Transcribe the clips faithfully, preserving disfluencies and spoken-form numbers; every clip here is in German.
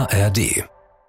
R D.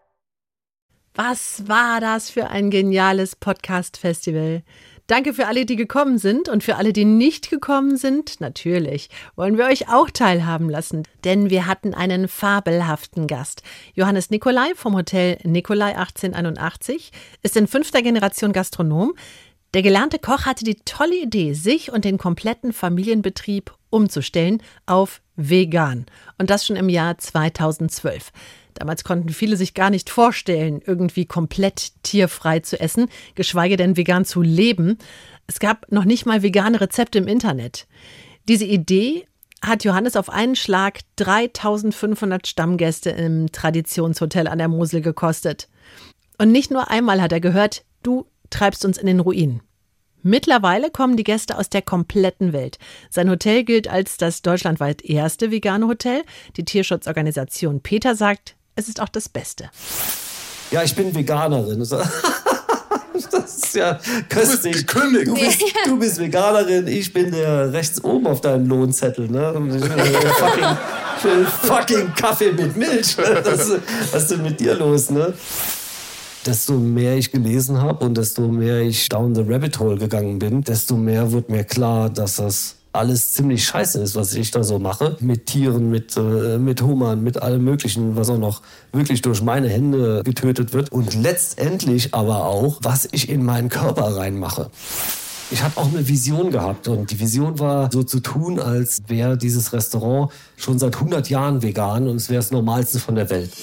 Was war das für ein geniales Podcast-Festival? Danke für alle, die gekommen sind, und für alle, die nicht gekommen sind, natürlich, wollen wir euch auch teilhaben lassen. Denn wir hatten einen fabelhaften Gast. Johannes Nicolai vom Hotel Nicolai achtzehnhunderteinundachtzig ist in fünfter Generation Gastronom. Der gelernte Koch hatte die tolle Idee, sich und den kompletten Familienbetrieb umzustellen auf vegan. Und das schon im Jahr zweitausendzwölf. Damals konnten viele sich gar nicht vorstellen, irgendwie komplett tierfrei zu essen, geschweige denn vegan zu leben. Es gab noch nicht mal vegane Rezepte im Internet. Diese Idee hat Johannes auf einen Schlag dreitausendfünfhundert Stammgäste im Traditionshotel an der Mosel gekostet. Und nicht nur einmal hat er gehört, du treibst uns in den Ruin. Mittlerweile kommen die Gäste aus der kompletten Welt. Sein Hotel gilt als das deutschlandweit erste vegane Hotel. Die Tierschutzorganisation PETA sagt, es ist auch das Beste. Ja, ich bin Veganerin. Das ist ja köstlich. Du bist gekündigt. Du bist, du bist Veganerin, ich bin der rechts oben auf deinem Lohnzettel. Ne? Ich will fucking, ich will fucking Kaffee mit Milch. Das, was ist denn mit dir los? Ne? Desto mehr ich gelesen habe und desto mehr ich down the rabbit hole gegangen bin, desto mehr wird mir klar, dass das alles ziemlich scheiße ist, was ich da so mache. Mit Tieren, mit, äh, mit Hummern, mit allem Möglichen, was auch noch wirklich durch meine Hände getötet wird. Und letztendlich aber auch, was ich in meinen Körper reinmache. Ich habe auch eine Vision gehabt und die Vision war, so zu tun, als wäre dieses Restaurant schon seit hundert Jahren vegan und es wäre das Normalste von der Welt.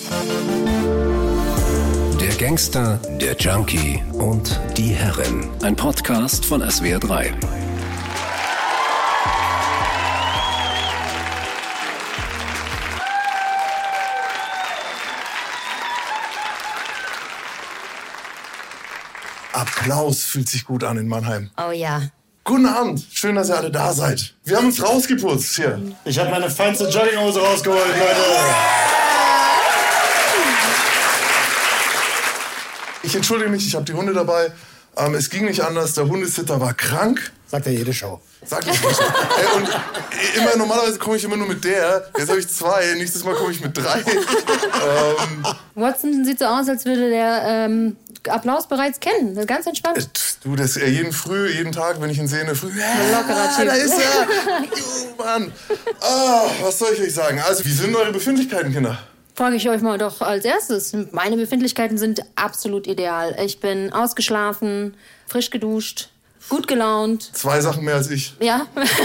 Der Gangster, der Junkie und die Herrin. Ein Podcast von S W R drei. Applaus fühlt sich gut an in Mannheim. Oh ja. Guten Abend, schön, dass ihr alle da seid. Wir haben uns rausgeputzt hier. Ich habe meine feinste Jogginghose rausgeholt, Leute. Ich entschuldige mich, ich habe die Hunde dabei. Ähm, es ging nicht anders, der Hundesitter war krank. Sagt ja jede Show. Sag ich nicht. Ey, und immer, normalerweise komme ich immer nur mit der. Jetzt habe ich zwei, nächstes Mal komme ich mit drei. ähm, Watson sieht so aus, als würde der ähm, Applaus bereits kennen. Ganz entspannt. Du, das äh, jeden früh, jeden Tag, wenn ich ihn sehe, in der Früh. Ein lockerer Typ. Da ist er. Juh, Mann. Oh, was soll ich euch sagen? Also, wie sind eure Befindlichkeiten, Kinder? Frage ich euch mal doch als erstes. Meine Befindlichkeiten sind absolut ideal. Ich bin ausgeschlafen, frisch geduscht, gut gelaunt. Zwei Sachen mehr als ich. Ja.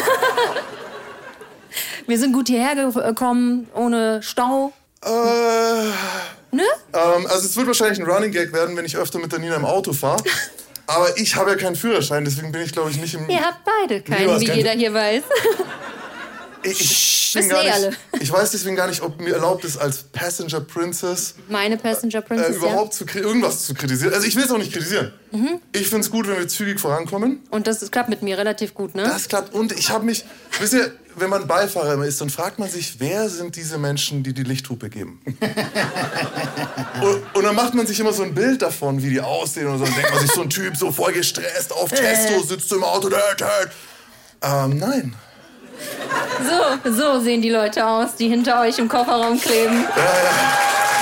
Wir sind gut hierher gekommen, ohne Stau. Äh, Ne? ähm, also es wird wahrscheinlich ein Running Gag werden, wenn ich öfter mit der Nina im Auto fahre. Aber ich habe ja keinen Führerschein, deswegen bin ich, glaube ich, nicht im... Ihr habt beide keinen, wie jeder hier weiß. Ich, ich, bin Wissen gar eh alle. nicht, ich weiß deswegen gar nicht, ob mir erlaubt ist, als Passenger Princess Meine Passenger äh, Princess, überhaupt zu, irgendwas zu kritisieren. Also ich will es auch nicht kritisieren. Mhm. Ich finde es gut, wenn wir zügig vorankommen. ja. Und das klappt mit mir relativ gut, ne? Das klappt. Und ich habe mich... Wisst ihr, wenn man Beifahrer immer ist, dann fragt man sich, wer sind diese Menschen, die die Lichthupe geben? und, und dann macht man sich immer so ein Bild davon, wie die aussehen. Und so. Dann denkt man sich, so ein Typ, so voll gestresst, auf Testo, sitzt im Auto. Ähm, nein. So, so sehen die Leute aus, die hinter euch im Kofferraum kleben. Ja, ja.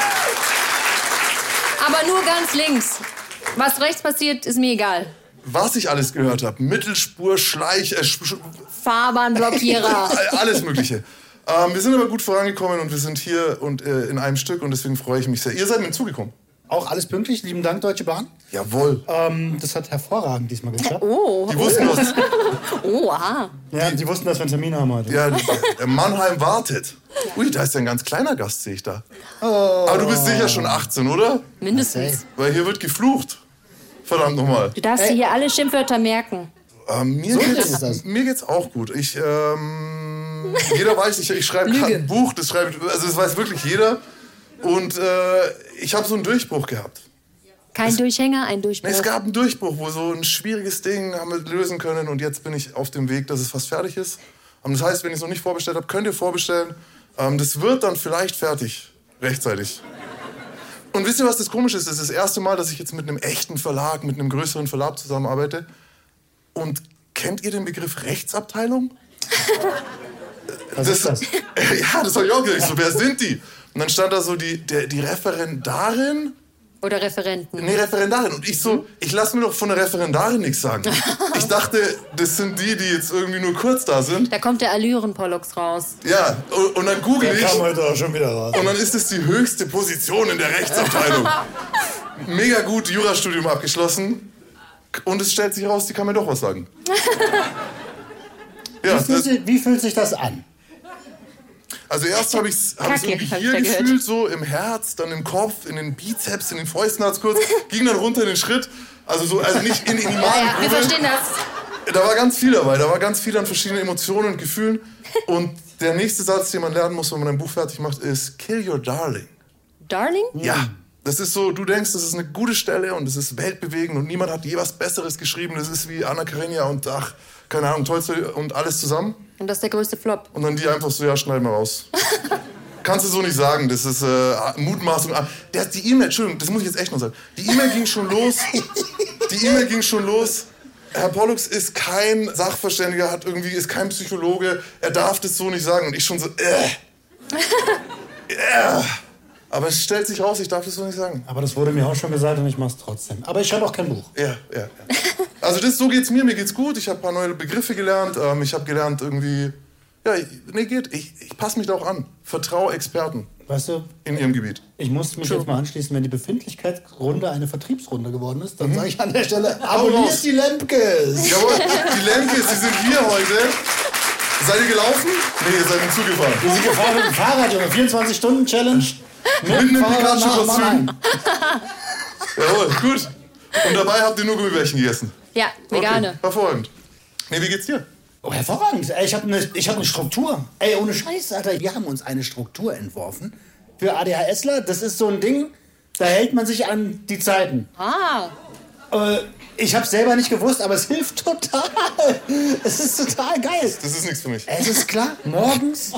Aber nur ganz links. Was rechts passiert, ist mir egal. Was ich alles gehört habe. Mittelspur, Schleich, äh, Sch- Fahrbahnblockierer. alles Mögliche. Ähm, wir sind aber gut vorangekommen und wir sind hier und äh, in einem Stück und deswegen freue ich mich sehr. Ihr seid mir zugekommen. Auch alles pünktlich. Lieben Dank, Deutsche Bahn. Jawohl. Ähm, das hat hervorragend diesmal geklappt. Oh. Die wussten das. Oh, aha. Ja, die wussten, dass wir einen Termin haben heute. Ja, der Mannheim wartet. Ui, da ist ja ein ganz kleiner Gast, sehe ich da. Aber du bist sicher schon achtzehn, oder? Mindestens. Weil hier wird geflucht. Verdammt nochmal. Du darfst dir hier alle Schimpfwörter merken. Ähm, mir, So geht's, ist das. mir geht's auch gut. Ich, ähm, jeder weiß, ich, ich schreibe gerade ein Buch, das schreibt, also das weiß wirklich jeder. Und äh, ich habe so einen Durchbruch gehabt. Kein es, Durchhänger, ein Durchbruch. Es gab einen Durchbruch, wo so ein schwieriges Ding haben wir lösen können und jetzt bin ich auf dem Weg, dass es fast fertig ist. Und das heißt, wenn ich es noch nicht vorbestellt habe, könnt ihr vorbestellen. Ähm, das wird dann vielleicht fertig, rechtzeitig. Und wisst ihr, was das Komische ist? Das ist das erste Mal, dass ich jetzt mit einem echten Verlag, mit einem größeren Verlag zusammenarbeite. Und kennt ihr den Begriff Rechtsabteilung? Was das, ist das? Ja, das habe ich auch gedacht. So, wer sind die? Und dann stand da so die, der, die Referendarin. Oder Referenten. Nee, Referendarin. Und ich so, ich lasse mir doch von der Referendarin nichts sagen. Ich dachte, das sind die, die jetzt irgendwie nur kurz da sind. Da kommt der Allüren-Pollux raus. Ja, und, und dann google Der ich. kam heute auch schon wieder raus. Und dann ist es die höchste Position in der Rechtsabteilung. Mega gut Jurastudium abgeschlossen. Und es stellt sich raus, die kann mir doch was sagen. Ja, Wie fühlt, das, sich, wie fühlt sich das an? also erst habe ich es hab Kacke, irgendwie hab ich hier da gehört. gefühlt, so im Herz, dann im Kopf, in den Bizeps, in den Fäusten hat's kurz, ging dann runter in den Schritt. Also so, also nicht in, in die Ja, ja, wir Magengrube. verstehen das. Da war ganz viel dabei, da war ganz viel an verschiedenen Emotionen und Gefühlen. Und der nächste Satz, den man lernen muss, wenn man ein Buch fertig macht, ist Kill your darling. Darling? Ja, das ist so, du denkst, das ist eine gute Stelle und es ist weltbewegend und niemand hat je was Besseres geschrieben. Das ist wie Anna Karenina und, ach, keine Ahnung, Tolstoi und alles zusammen. Und das ist der größte Flop. Und dann die einfach so, ja, schneid mal raus. Kannst du so nicht sagen, das ist äh, Mutmaßung. Der, die E-Mail, Entschuldigung, das muss ich jetzt echt noch sagen. Die E-Mail ging schon los. Die E-Mail ging schon los. Herr Pollux ist kein Sachverständiger, hat irgendwie, ist kein Psychologe. Er darf das so nicht sagen. Und ich schon so, äh. äh. Aber es stellt sich raus, ich darf das so nicht sagen. Aber das wurde mir auch schon gesagt und ich mach's trotzdem. Aber ich habe auch kein Buch. Ja, ja, ja. Also das, so geht's mir, mir geht's gut. Ich habe ein paar neue Begriffe gelernt. Ähm, ich habe gelernt irgendwie, ja, nee, geht. Ich, ich passe mich da auch an. Vertraue Experten Weißt du, in ihrem Gebiet. ich muss mich jetzt mal anschließen, wenn die Befindlichkeitsrunde eine Vertriebsrunde geworden ist, dann sage ich an der Stelle, abonniert die Lemkes! Jawohl, die Lemkes, die sind hier heute. Seid ihr gelaufen? Nee, ihr seid im Zug gefahren. Wir sind gefahren mit dem Fahrrad, Junge. vierundzwanzig-Stunden-Challenge. Mitten im Fahrrad nach Pikachu-Kostüm. Mannheim. Jawohl, gut. Und dabei habt ihr nur Gummibärchen gegessen. Ja, vegane. Okay, hervorragend. Nee, wie geht's dir? Oh, hervorragend. Ey, ich habe eine hab ne Struktur. Ey, ohne Scheiß, Alter. Wir haben uns eine Struktur entworfen für ADHSler. Das ist so ein Ding, da hält man sich an die Zeiten. Ah. Äh, ich habe selber nicht gewusst, aber es hilft total. Es ist total geil. Das ist nichts für mich. Es ist klar, morgens.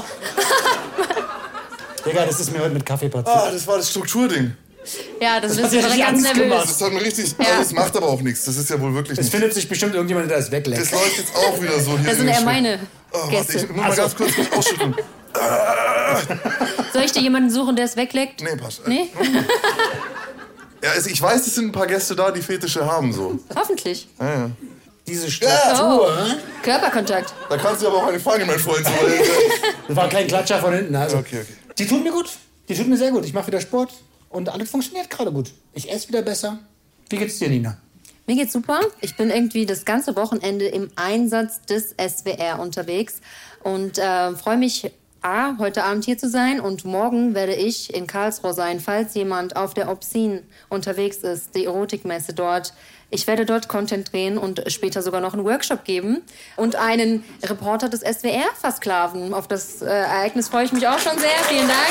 Digga, das ist mir heute mit Kaffee passiert. Ah, das war das Strukturding. Ja, das, hat ist ja direkt richtig ganz Angst nervös. gemacht. Das hat mir richtig... Ja. Also, das macht aber auch nichts. Das ist ja wohl wirklich Es nicht... findet sich bestimmt irgendjemand, der das wegleckt. Das läuft jetzt auch wieder so hier. Das sind in den eher Schritt. meine Oh, warte, Gäste. ich muss mal Also- ganz kurz mich ausschütteln. Soll ich dir jemanden suchen, der es wegleckt? Nee, passt. Nee? Ja, also ich weiß, es sind ein paar Gäste da, die Fetische haben so. Hoffentlich. Ja, ja. Diese Struktur. Oh. Körperkontakt. Da kannst du aber auch eine fangen, mein Freund. So, weil, Das war kein Klatscher von hinten. Also. okay, okay. Die tut mir gut. Die tut mir sehr gut. Ich mache wieder Sport und alles funktioniert gerade gut. Ich esse wieder besser. Wie geht's dir, Nina? Mir geht's super. Ich bin irgendwie das ganze Wochenende im Einsatz des S W R unterwegs und äh, freue mich, A, heute Abend hier zu sein und morgen werde ich in Karlsruhe sein, falls jemand auf der Obscene unterwegs ist, die Erotikmesse dort. Ich werde dort Content drehen und später sogar noch einen Workshop geben und einen Reporter des S W R versklaven. Auf das äh, Ereignis freue ich mich auch schon sehr. Vielen Dank.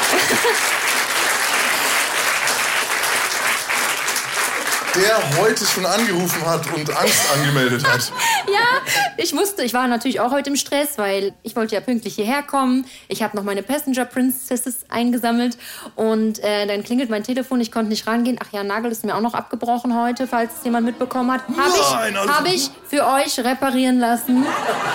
Der heute schon angerufen hat und Angst angemeldet hat. Ja, ich wusste, ich war natürlich auch heute im Stress, weil ich wollte ja pünktlich hierher kommen. Ich habe noch meine Passenger Princesses eingesammelt und äh, dann klingelt mein Telefon, ich konnte nicht rangehen. Ach ja, Nagel ist mir auch noch abgebrochen heute, falls es jemand mitbekommen hat. Habe ich, Nein, also- hab ich für euch reparieren lassen.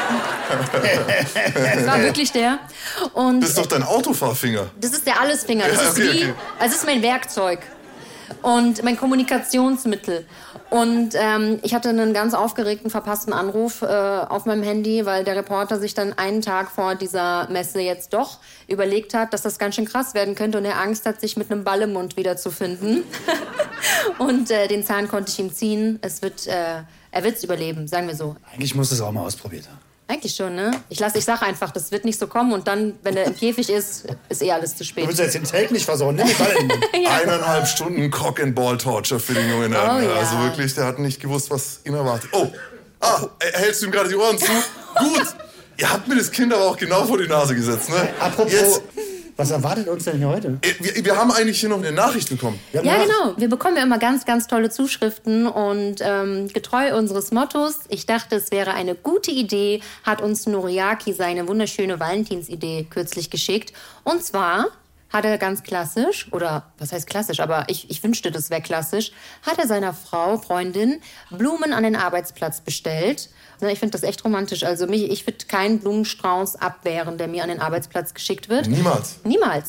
Das war wirklich der. Und Das ist doch dein Autofahrfinger. das ist der Allesfinger. Das Ja, ist okay, wie, okay. also es ist mein Werkzeug und mein Kommunikationsmittel. Und ähm, ich hatte einen ganz aufgeregten, verpassten Anruf äh, auf meinem Handy, weil der Reporter sich dann einen Tag vor dieser Messe jetzt doch überlegt hat, dass das ganz schön krass werden könnte und er Angst hat, sich mit einem Ball im Mund wiederzufinden. Und äh, den Zahn konnte ich ihm ziehen. Es wird, äh, er wird es überleben, sagen wir so. Eigentlich musst du es auch mal ausprobiert haben. Eigentlich schon, ne? Ich, lass, ich sag einfach, das wird nicht so kommen und dann, wenn er im Käfig ist, ist eh alles zu Du spät. willst jetzt den Take nicht versorgen. Nimm den Ball in den Mund. Eineinhalb Stunden Cock-and-Ball-Torture für den jungen Herrn. Oh, ja. Also wirklich, der hat nicht gewusst, was ihn erwartet. Oh, ah, hältst du ihm gerade die Ohren zu? Gut. Ihr habt mir das Kind aber auch genau vor die Nase gesetzt, ne? Apropos, Jetzt, was erwartet uns denn hier heute? äh, wir, wir haben eigentlich hier noch eine Nachricht bekommen. Wir haben Ja, eine genau. Wir bekommen ja immer ganz, ganz tolle Zuschriften und ähm, getreu unseres Mottos, ich dachte, es wäre eine gute Idee, hat uns Noriaki seine wunderschöne Valentinsidee kürzlich geschickt. Und zwar hat er ganz klassisch, oder was heißt klassisch, aber ich, ich wünschte, das wäre klassisch, hat er seiner Frau, Freundin, Blumen an den Arbeitsplatz bestellt. Ich finde das echt romantisch. Also mich, ich würde keinen Blumenstrauß abwehren, der mir an den Arbeitsplatz geschickt wird. Niemals. Niemals.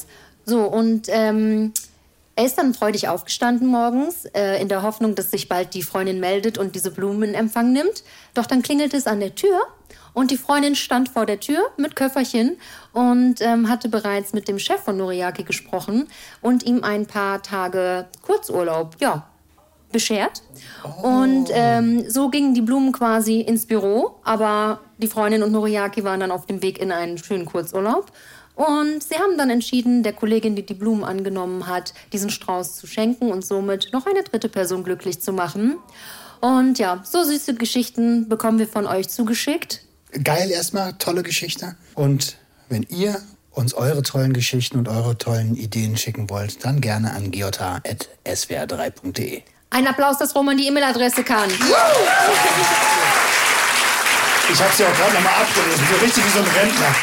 So, und ähm, er ist dann freudig aufgestanden morgens, äh, in der Hoffnung, dass sich bald die Freundin meldet und diese Blumen in Empfang nimmt. Doch dann klingelt es an der Tür und die Freundin stand vor der Tür mit Köfferchen und ähm, hatte bereits mit dem Chef von Noriaki gesprochen und ihm ein paar Tage Kurzurlaub, ja, beschert. Oh. Und ähm, so gingen die Blumen quasi ins Büro, aber die Freundin und Noriaki waren dann auf dem Weg in einen schönen Kurzurlaub. Und sie haben dann entschieden, der Kollegin, die die Blumen angenommen hat, diesen Strauß zu schenken und somit noch eine dritte Person glücklich zu machen. Und ja, so süße Geschichten bekommen wir von euch zugeschickt. Geil erstmal, tolle Geschichte. Und wenn ihr uns eure tollen Geschichten und eure tollen Ideen schicken wollt, dann gerne an g j h at s w r drei punkt d e. Ein Applaus, dass Roman die E-Mail-Adresse kann. Ich habe sie auch gerade nochmal abgelesen, so richtig wie so ein Rentner.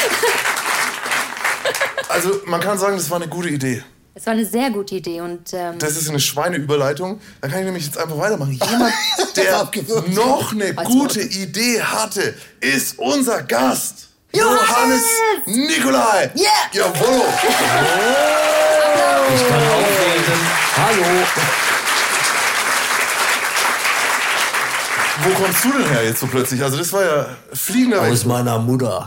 Also man kann sagen, das war eine gute Idee. Es war eine sehr gute Idee. Und, ähm das ist eine Schweineüberleitung. Da kann ich nämlich jetzt einfach weitermachen. Jemand, der noch eine gute Idee hatte, ist unser Gast. Johannes, Johannes Nicolai. Yeah. Jawohl. Oh. Ich kann aufreden. Hallo. Wo kommst du denn her jetzt so plötzlich? Also das war ja fliegender Weg. Aus meiner Mutter.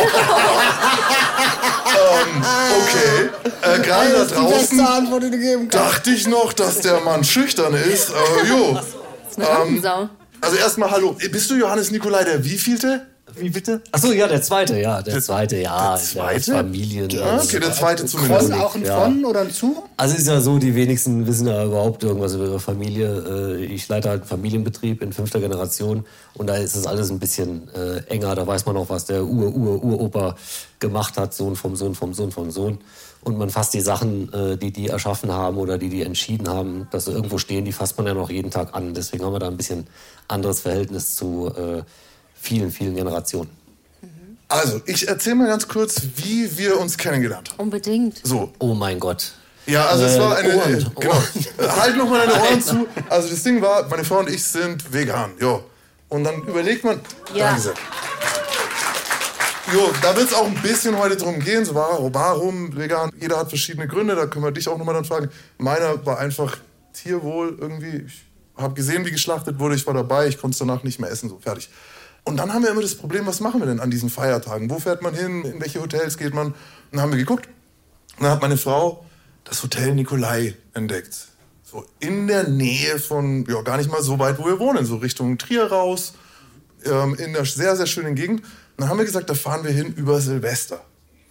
ähm, okay. Äh, Gerade da draußen Antwort, die du geben kannst. dachte ich noch, dass der Mann schüchtern ist. Aber jo. Das ist eine Rampensau. Ähm, also erstmal hallo. Bist du Johannes Nicolai der wievielte? Wie bitte? Achso, ja, der zweite, ja. Der, Der- zweite, ja. der zweite? Familien. Ja, okay, der zweite zumindest. Von, auch ein Ja. Von oder ein Zu? Also es ist ja so, die wenigsten wissen ja überhaupt irgendwas über ihre Familie. Äh, Ich leite halt einen Familienbetrieb in fünfter Generation und da ist das alles ein bisschen äh, enger. Da weiß man auch, was der Ur-Ur-Uropa gemacht hat, Sohn vom Sohn vom Sohn vom Sohn. Und man fasst die Sachen, äh, die die erschaffen haben oder die die entschieden haben, dass sie irgendwo stehen, die fasst man ja noch jeden Tag an. Deswegen haben wir da ein bisschen anderes Verhältnis zu äh, vielen, vielen Generationen. Also, ich erzähle mal ganz kurz, wie wir uns kennengelernt haben. Unbedingt. So. Oh mein Gott. Ja, also es Äh, war eine... Ohren, äh, genau. Ohren. Halt noch mal deine Ohren zu. Also das Ding war, meine Frau und ich sind vegan. Jo. Und dann überlegt man... Ja. Danke sehr. Jo, da wird es auch ein bisschen heute drum gehen. So, warum, warum vegan? Jeder hat verschiedene Gründe. Da können wir dich auch nochmal dann fragen. Meiner war einfach Tierwohl irgendwie. Ich habe gesehen, wie geschlachtet wurde. Ich war dabei. Ich konnte es danach nicht mehr essen. So, fertig. Und dann haben wir immer das Problem, was machen wir denn an diesen Feiertagen? Wo fährt man hin? In welche Hotels geht man? Und dann haben wir geguckt. Und dann hat meine Frau das Hotel Nicolai entdeckt. So in der Nähe von, ja, gar nicht mal so weit, wo wir wohnen. So Richtung Trier raus. Ähm, in einer sehr, sehr schönen Gegend. Und dann haben wir gesagt, da fahren wir hin über Silvester.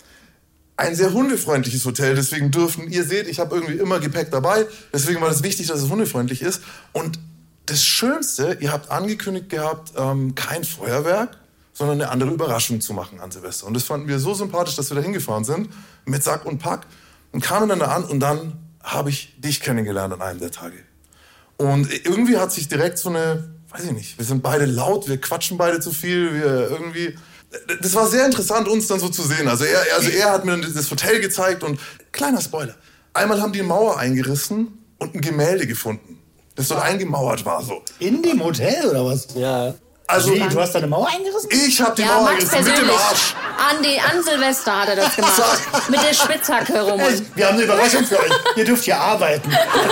Ein sehr hundefreundliches Hotel, deswegen dürfen, ihr seht, ich habe irgendwie immer Gepäck dabei. Deswegen war das wichtig, dass es hundefreundlich ist. Und das Schönste, ihr habt angekündigt gehabt, ähm, kein Feuerwerk, sondern eine andere Überraschung zu machen an Silvester. Und das fanden wir so sympathisch, dass wir da hingefahren sind, mit Sack und Pack. Und kamen dann da an und dann habe ich dich kennengelernt an einem der Tage. Und irgendwie hat sich direkt so eine, weiß ich nicht, wir sind beide laut, wir quatschen beide zu viel, wir irgendwie... Das war sehr interessant, uns dann so zu sehen. Also er, also er hat mir dann das Hotel gezeigt und, kleiner Spoiler, einmal haben die eine Mauer eingerissen und ein Gemälde gefunden. Das dort eingemauert war so. In dem Hotel oder was? Ja. Also, Wie, du hast da eine Mauer eingerissen? ich hab die Ja, Mauer Max eingerissen mit dem persönlich. Arsch. An, die, an Silvester hat er das gemacht. Mit der Spitzhacke, Roman. Wir haben eine Überraschung für euch. Ihr dürft hier arbeiten.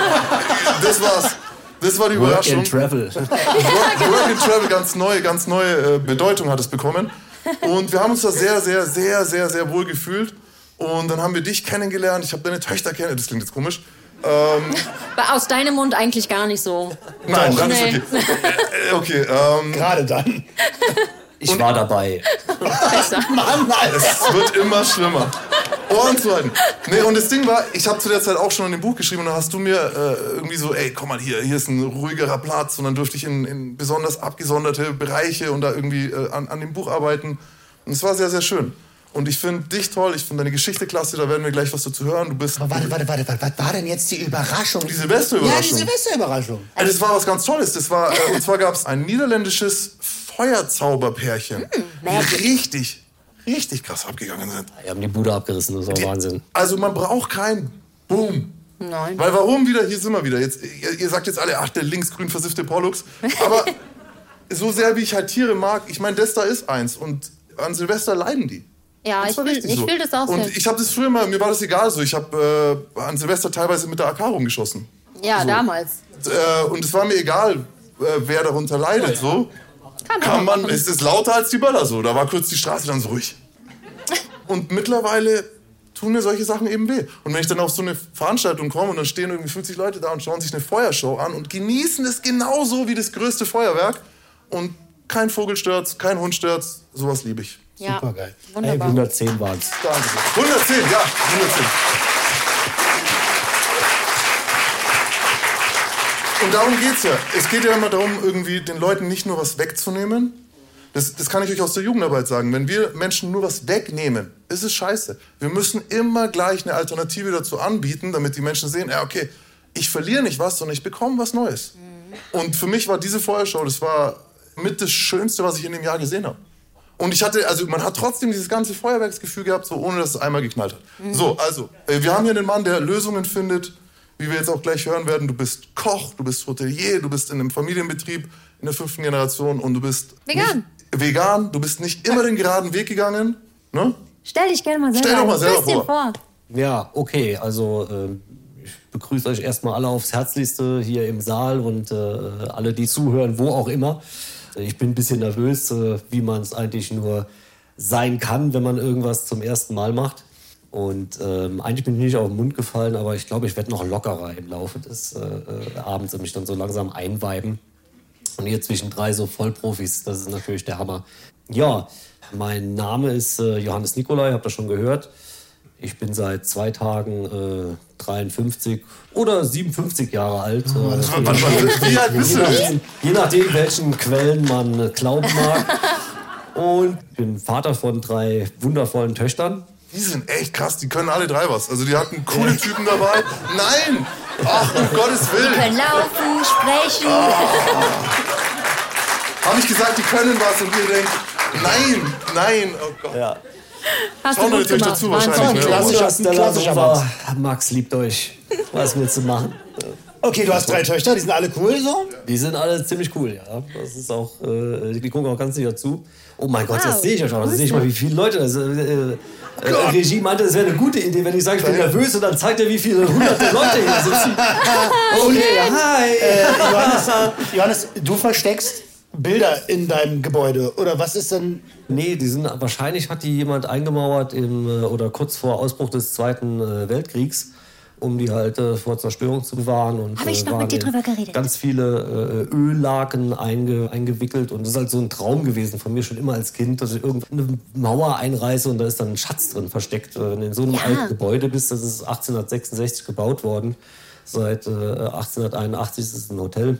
Das war's. Das war die Work Überraschung. and Travel. Work, Work and Travel, ganz neue, ganz neue äh, Bedeutung hat es bekommen. Und wir haben uns da sehr, sehr, sehr, sehr, sehr wohl gefühlt. Und dann haben wir dich kennengelernt. Ich habe deine Töchter kennengelernt. Das klingt jetzt komisch. Ähm, Aus deinem Mund eigentlich gar nicht so. nein, dann Nee. ist okay. Äh, okay, ähm, Gerade dann. Ich war dabei. Besser. Mann, Alter. es wird immer schlimmer. Ohren zu halten. Nee, und das Ding war, ich habe zu der Zeit auch schon in dem Buch geschrieben und dann hast du mir äh, irgendwie so, ey, komm mal hier, hier ist ein ruhigerer Platz und dann dürfte ich in, in besonders abgesonderte Bereiche und da irgendwie äh, an, an dem Buch arbeiten. Und es war sehr, sehr schön. Und ich finde dich toll, ich finde deine Geschichte klasse, da werden wir gleich was dazu hören. Du bist Aber warte, warte, warte, warte, was war denn jetzt die Überraschung? die Silvesterüberraschung. Ja, die Silvesterüberraschung. Ja, das war was ganz Tolles. Das war, äh, und zwar gab es ein niederländisches Feuerzauberpärchen, die richtig, richtig krass abgegangen sind. Wir haben die Bude abgerissen, das war Wahnsinn. Also man braucht kein Boom. Nein. Weil warum wieder? Hier sind wir wieder. Jetzt, ihr, ihr sagt jetzt alle, ach, der linksgrün versiffte Pollux. Aber so sehr wie ich halt Tiere mag, ich meine, das da ist eins. Und an Silvester leiden die. Ja, Das ich war will, richtig ich so. will das auch Und sehen. ich habe das früher mal, mir war das egal so. Ich habe äh, an Silvester teilweise mit der A K rumgeschossen. Ja, so. damals. Äh, und es war mir egal, äh, wer darunter leidet. So. Kann, Kann man, machen. es ist lauter als die Böller so. Da war kurz die Straße dann so ruhig. Und mittlerweile tun mir solche Sachen eben weh. Und wenn ich dann auf so eine Veranstaltung komme und dann stehen irgendwie fünfzig Leute da und schauen sich eine Feuershow an und genießen es genauso wie das größte Feuerwerk und kein Vogel stört's, kein Hund stört's, sowas liebe ich. Ja, Super geil. wunderbar. hundertzehn waren es. Danke. hundertzehn, ja, hundertzehn. Und darum geht's ja. Es geht ja immer darum, irgendwie den Leuten nicht nur was wegzunehmen. Das, das kann ich euch aus der Jugendarbeit sagen. Wenn wir Menschen nur was wegnehmen, ist es scheiße. Wir müssen immer gleich eine Alternative dazu anbieten, damit die Menschen sehen, ja, okay, ich verliere nicht was, sondern ich bekomme was Neues. Mhm. Und für mich war diese Feuershow, das war mit das Schönste, was ich in dem Jahr gesehen habe. Und ich hatte, also man hat trotzdem dieses ganze Feuerwerksgefühl gehabt, so ohne dass es einmal geknallt hat. Mhm. So, also, äh, wir haben hier einen Mann, der Lösungen findet, wie wir jetzt auch gleich hören werden. Du bist Koch, du bist Hotelier, du bist in einem Familienbetrieb in der fünften Generation und du bist Vegan. Nicht, vegan, du bist nicht immer den geraden Weg gegangen. Ne? Stell dich gerne mal selber Stell doch mal ein selber bisschen vor. vor. Ja, okay, also äh, ich begrüße euch erstmal alle aufs Herzlichste hier im Saal und äh, alle, die zuhören, wo auch immer. Ich bin ein bisschen nervös, äh, wie man es eigentlich nur sein kann, wenn man irgendwas zum ersten Mal macht. Und ähm, eigentlich bin ich nicht auf den Mund gefallen, aber ich glaube, ich werde noch lockerer im Laufe des äh, äh, Abends und mich dann so langsam einweiben. Und hier zwischen drei so Vollprofis, das ist natürlich der Hammer. Ja, mein Name ist äh, Johannes Nicolai, habt ihr schon gehört. Ich bin seit zwei Tagen äh, dreiundfünfzig oder siebenundfünfzig Jahre alt. Äh, Wie alt bist je, du? nachdem, je nachdem, welchen Quellen man äh, glauben mag. Und ich bin Vater von drei wundervollen Töchtern. Die sind echt krass, die können alle drei was. Also die hatten coole Typen dabei. Nein! Ach, um Gottes Willen! Können laufen, sprechen. Habe ich gesagt, die können was und ihr denkt, nein, nein, oh Gott. Ja. Hast Schauen du wir gut natürlich gemacht. dazu Wahnsinn. wahrscheinlich, ne? Klassischer, Stella klassischer Nova. Max. Max liebt euch. Was willst du machen? Okay, du hast drei Töchter, die sind alle cool so? Die sind alle ziemlich cool, ja. Das ist auch, äh, die gucken auch ganz sicher zu. Oh mein Gott, Wow. das sehe ich ja schon. Das sehe ich mal, wie viele Leute das. Äh, äh, äh, Regie meinte, das wäre eine gute Idee, wenn ich sage, ich bin nervös und dann zeigt er, wie viele hunderte Leute hier sitzen. Okay, hi. Äh, Johannes, Johannes, du versteckst Bilder in deinem Gebäude. Oder was ist denn... Nee, die sind, wahrscheinlich hat die jemand eingemauert im, äh, oder kurz vor Ausbruch des Zweiten äh, Weltkriegs, um die halt äh, vor Zerstörung zu bewahren. Und Hab ich noch waren mit dir in drüber geredet? ganz viele äh, Öllaken einge, eingewickelt. Und das ist halt so ein Traum gewesen von mir schon immer als Kind, dass ich irgendeine Mauer einreiße und da ist dann ein Schatz drin versteckt. Wenn du in so einem Ja. alten Gebäude bist, das ist achtzehnhundertsechsundsechzig gebaut worden. Seit äh, achtzehnhunderteinundachtzig ist es ein Hotel.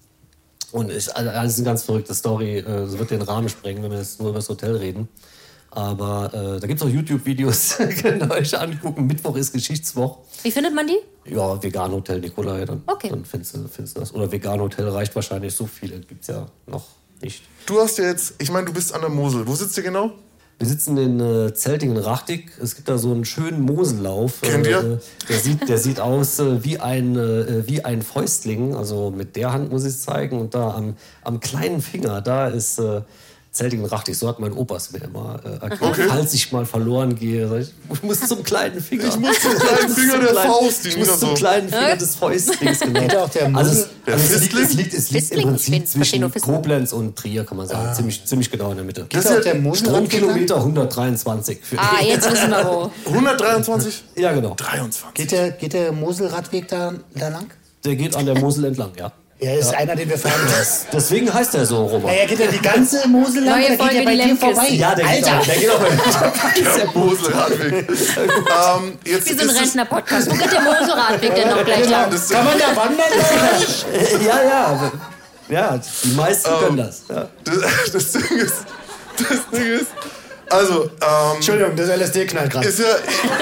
Und ist also alles eine ganz verrückte Story. Es wird den Rahmen sprengen, wenn wir jetzt nur über das Hotel reden. Aber äh, da gibt es auch YouTube-Videos, könnt ihr euch angucken. Mittwoch ist Geschichtswoch. Wie findet man die? Ja, Vegan Hotel Nicolai, dann, Okay. dann findest, du, findest du das. Oder Vegan Hotel reicht wahrscheinlich, so viele gibt es ja noch nicht. Du hast ja jetzt, ich meine, du bist an der Mosel. Wo sitzt ihr genau? Wir sitzen in äh, Zeltingen-Rachtig. Es gibt da so einen schönen Mosellauf. Kennt ihr? Äh, der, sieht, der sieht aus äh, wie, ein, äh, wie ein Fäustling. Also mit der Hand muss ich es zeigen. Und da am, am kleinen Finger, da ist äh, Zeltingen-Rachtig. So hat mein Opa es mir immer äh, erklärt. Okay. Falls ich mal verloren gehe, sag ich, ich muss zum kleinen Finger. Ich muss zum kleinen Finger Zum der kleinen- Faust, die Ich muss Nina zum so. kleinen Finger des Fäustlings. Genau. Geht auch der also es, Mosel- Der also es, liegt, Fistling? es, liegt, es liegt im Fistling? Ich Prinzip find- versteh nur zwischen Fistling. Koblenz und Trier, kann man sagen. Ziemlich, ziemlich genau in der Mitte. Geht auch der Moselradweg lang? Stromkilometer hundertdreiundzwanzig. Für Ah, jetzt wissen wir wo. hundertdreiundzwanzig? Ja, genau. dreiundzwanzig. Geht der, geht der Moselradweg da, da lang? Der geht an der Mosel entlang, ja. Ja, ist einer, den wir fahren müssen. Deswegen heißt er so, Robert. Naja, geht er die ganze Mosel lang Neue oder geht Folge, er bei die dir Lemkes. vorbei? Ja, der geht Alter, auch. Der geht auch bei Der Moselradweg. ähm, jetzt Wie so ein ist es- Rentner-Podcast. Wo geht der Moselradweg denn noch gleich lang? das, kann man da wandern oder nicht? Ja, ja. Ja, die meisten können das. Ja. das, das Ding ist, das Ding ist, also, ähm, Entschuldigung, das L S D knallt gerade. ist ja,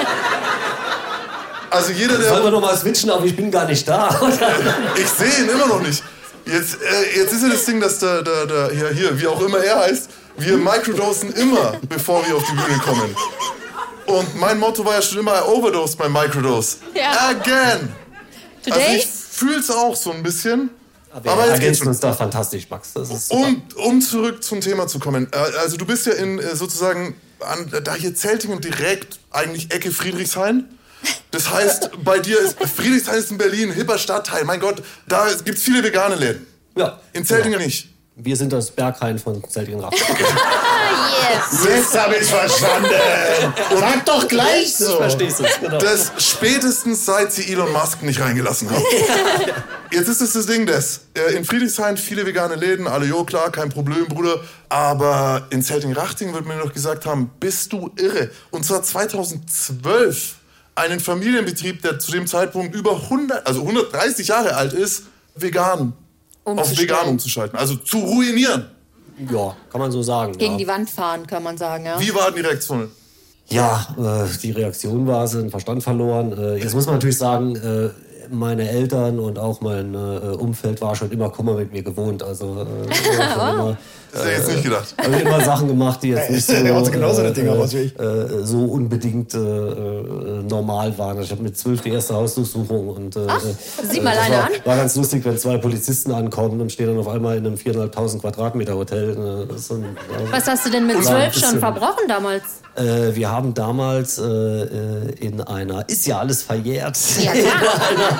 also jeder, Sollen wir der, noch mal switchen, aber ich bin gar nicht da. ich sehe ihn immer noch nicht. Jetzt, äh, jetzt ist ja das Ding, dass der, der, der hier, hier, wie auch immer er heißt, wir microdosen immer, bevor wir auf die Bühne kommen. Und mein Motto war ja schon immer, I overdose my microdose. Ja. Again. Also Today? ich fühl's auch so ein bisschen. Wir Aber jetzt geht's ergänzen schon. uns da fantastisch, Max. Das ist super. Um, um zurück zum Thema zu kommen. Äh, Also du bist ja in äh, sozusagen an, da hier Zeltingen direkt, eigentlich Ecke Friedrichshain. Das heißt, bei dir ist, Friedrichshain ist in Berlin, ein hipper Stadtteil. Mein Gott, da gibt es viele vegane Läden. Ja. In Zeltingen ja. nicht. Wir sind das Berghain von Zeltingen-Rachen. Yes. Jetzt habe ich verstanden. Sag doch gleich so. Verstehst du es, genau. Das spätestens seit sie Elon Musk nicht reingelassen haben. Jetzt ist es das Ding, das. In Friedrichshain viele vegane Läden, alle, jo, klar, kein Problem, Bruder. Aber in Zelting-Rachting wird mir noch gesagt haben, bist du irre. Und zwar zweitausendzwölf. Einen Familienbetrieb, der zu dem Zeitpunkt über hundert, also hundertdreißig Jahre alt ist, vegan, auf vegan umzuschalten. Also zu ruinieren. Ja, kann man so sagen. Gegen ja. die Wand fahren, kann man sagen, ja. Wie war denn die Reaktion? Ja, äh, die Reaktion war, sie den Verstand verloren. Äh, jetzt muss man natürlich sagen, äh, meine Eltern und auch mein äh, Umfeld war schon immer Kummer mit mir gewohnt. Also äh, immer, Das hätte ich jetzt nicht gedacht. Ich habe immer Sachen gemacht, die jetzt nicht so, Der hat genauso äh, das Ding aus wie ich. äh, so unbedingt äh, äh, normal waren. Ich habe mit zwölf die erste Hausdurchsuchung. Und, äh, Ach, sieh mal das eine war, an. war ganz lustig, wenn zwei Polizisten ankommen und stehen dann auf einmal in einem viertausendfünfhundert Quadratmeter Hotel. Äh, das ist so ein, ja, Was hast du denn mit war ein zwölf schon bisschen- verbrochen damals? Äh, wir haben damals äh, äh, in einer, ist ja alles verjährt, Ja, klar.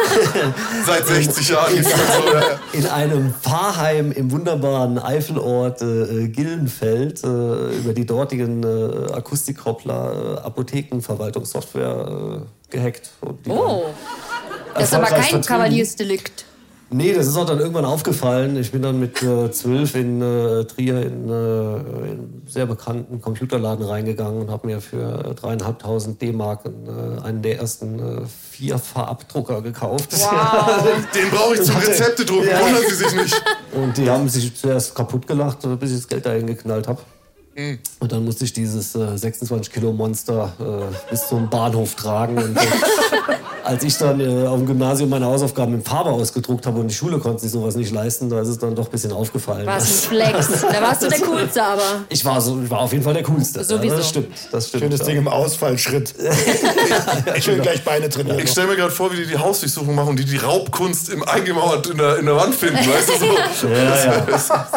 Seit sechzig Jahren ist das so. in einem Pfarrheim im wunderbaren Eifelort äh, Gillenfeld äh, über die dortigen äh, Akustikkoppler, äh, Apothekenverwaltungssoftware äh, gehackt. Und die Oh, das ist aber erfolgreich kein vertrieben. Kavaliersdelikt. Nee, das ist auch dann irgendwann aufgefallen. Ich bin dann mit äh, zwölf in äh, Trier in, äh, in einen sehr bekannten Computerladen reingegangen und habe mir für dreieinhalbtausend D-Mark äh, einen der ersten äh, vier Farbdrucker gekauft. Wow. Den brauche ich zum Rezepte drucken, Ja. wundern Sie sich nicht. Und die haben sich zuerst kaputt gelacht, bis ich das Geld dahin geknallt habe. Und dann musste ich dieses äh, sechsundzwanzig Kilo Monster äh, bis zum Bahnhof tragen. Und, äh, als ich dann äh, auf dem Gymnasium meine Hausaufgaben in Farbe ausgedruckt habe und die Schule konnte sich sowas nicht leisten, da ist es dann doch ein bisschen aufgefallen. Warst ein Flex. Da warst du der Coolste, aber. Ich war, so, ich war auf jeden Fall der Coolste. Sowieso. Ja, das stimmt. Das stimmt Schönes ja. Ding im Ausfallschritt. Schön gleich Beine trainieren. Ich stelle mir gerade vor, wie die die Hausdurchsuchung machen und die die Raubkunst im eingemauert in der, in der Wand finden, weißt du so. Ja, ja.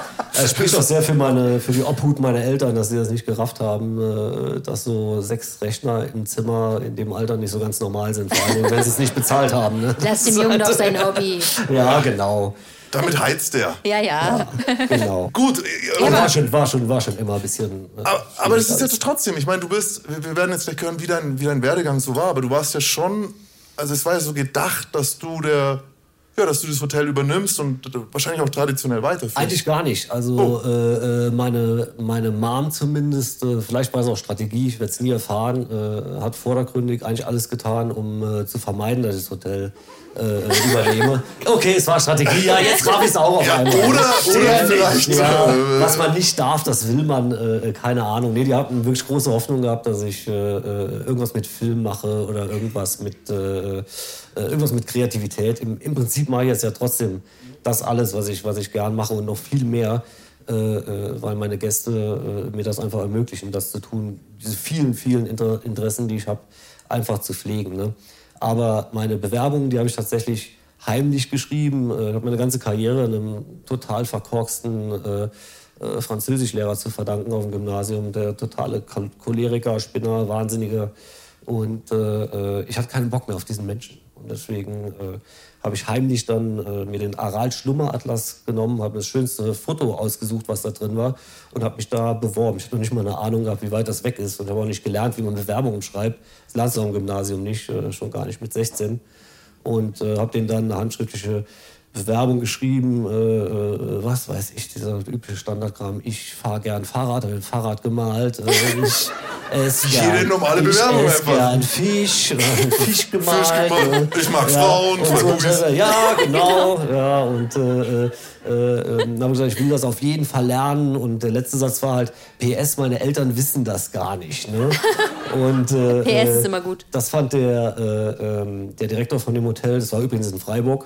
Es spricht auch sehr für, meine, für die Obhut meiner Eltern, dass sie das nicht gerafft haben, äh, dass so sechs Rechner im Zimmer in dem Alter nicht so ganz normal sind, vor allem wenn sie es nicht bezahlt haben. Ne? Lass dem Jungen doch sein Hobby. Ja, genau. Damit heizt der. Ja, ja. genau. Gut, Aber war, schon, war, schon, war schon immer ein bisschen. Äh, aber, aber das ist ja trotzdem, ich meine, du bist, wir wir werden jetzt gleich hören, wie dein, wie dein Werdegang so war, aber du warst ja schon, also es war ja so gedacht, dass du der, ja, dass du das Hotel übernimmst und wahrscheinlich auch traditionell weiterführst. Eigentlich gar nicht. Also Oh. äh, meine, meine Mom zumindest, äh, vielleicht war es auch Strategie, ich werde es nie erfahren, äh, hat vordergründig eigentlich alles getan, um äh, zu vermeiden, dass ich das Hotel äh, übernehme. Okay, es war Strategie, ja, jetzt raff ich es auch auf Ja, einmal. oder, oder Ja, vielleicht. Ja, äh, was man nicht darf, das will man, äh, keine Ahnung. Nee, die hatten wirklich große Hoffnung gehabt, dass ich äh, irgendwas mit Film mache oder irgendwas mit, äh, irgendwas mit Kreativität. Im, Im Prinzip mache ich jetzt ja trotzdem das alles, was ich, was ich gern mache und noch viel mehr, äh, weil meine Gäste äh, mir das einfach ermöglichen, das zu tun, diese vielen, vielen Inter Interessen, die ich habe, einfach zu pflegen. Ne? Aber meine Bewerbungen, die habe ich tatsächlich heimlich geschrieben. Ich habe meine ganze Karriere einem total verkorksten äh, äh, Französischlehrer zu verdanken auf dem Gymnasium. Der totale Choleriker, Spinner, Wahnsinniger. Und äh, ich hatte keinen Bock mehr auf diesen Menschen. Und deswegen äh, habe ich heimlich dann äh, mir den Aral-Schlummer-Atlas genommen, habe das schönste Foto ausgesucht, was da drin war, und habe mich da beworben. Ich habe noch nicht mal eine Ahnung gehabt, wie weit das weg ist. Und habe auch nicht gelernt, wie man Bewerbungen schreibt. Das lernst du am Gymnasium nicht, äh, schon gar nicht mit sechzehn. Und äh, habe denen dann eine handschriftliche Bewerbung geschrieben, äh, äh, was weiß ich, dieser übliche Standardkram. Ich fahre gern Fahrrad, habe ein Fahrrad gemalt. Äh, ich esse gern, Jede normale ich Bewerbung esse einfach. gern Fisch, äh, Fisch gemalt. Fisch gemalt. Ich mag Frauen, und zwei so, Bubis. ja, genau. Ja, und äh, äh, äh, dann habe ich gesagt, ich will das auf jeden Fall lernen. Und der letzte Satz war halt, P S, meine Eltern wissen das gar nicht. Ne? Und, äh, P S ist immer gut. Das fand der, äh, ähm, der Direktor von dem Hotel, das war übrigens in Freiburg,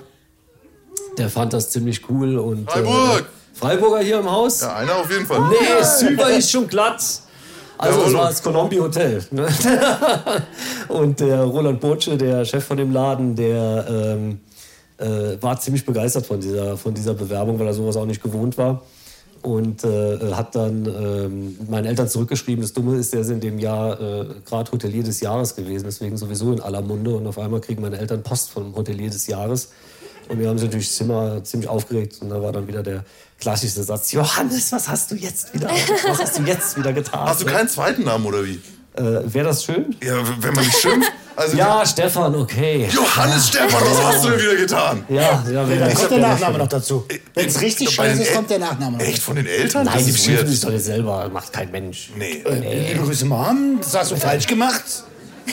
der fand das ziemlich cool. Und, Freiburg! Äh, Freiburger hier im Haus? Ja, einer auf jeden Fall. Nee, Süber ist schon glatt. Also Ja, es Rollo. war das Colombi Hotel. Ne? Und der Roland Burtsche, der Chef von dem Laden, der ähm, äh, war ziemlich begeistert von dieser, von dieser Bewerbung, weil er sowas auch nicht gewohnt war. und äh, hat dann ähm, meinen Eltern zurückgeschrieben. Das Dumme ist, der ist in dem Jahr äh, gerade Hotelier des Jahres gewesen, deswegen sowieso in aller Munde. Und auf einmal kriegen meine Eltern Post vom Hotelier des Jahres. Und wir haben sich natürlich ziemlich, ziemlich aufgeregt. Und da war dann wieder der klassische Satz: Johannes, was hast du jetzt wieder? Was hast du jetzt wieder getan? Hast du keinen zweiten Namen oder wie? Äh, Wäre das schön? Ja, wenn man nicht schimpft. Also ja, Stefan, okay. Johannes Stefan, was hast du denn wieder getan? Ja, ja, wenn Dann kommt der Nachname noch dazu. Wenn es richtig scheiße ist, kommt der Nachname noch. Echt von den Eltern? Nein, Das die ist beschimpfen weird. sich doch nicht selber. Macht kein Mensch. Nee. Äh, liebe Grüße, Mom, das hast du falsch gemacht.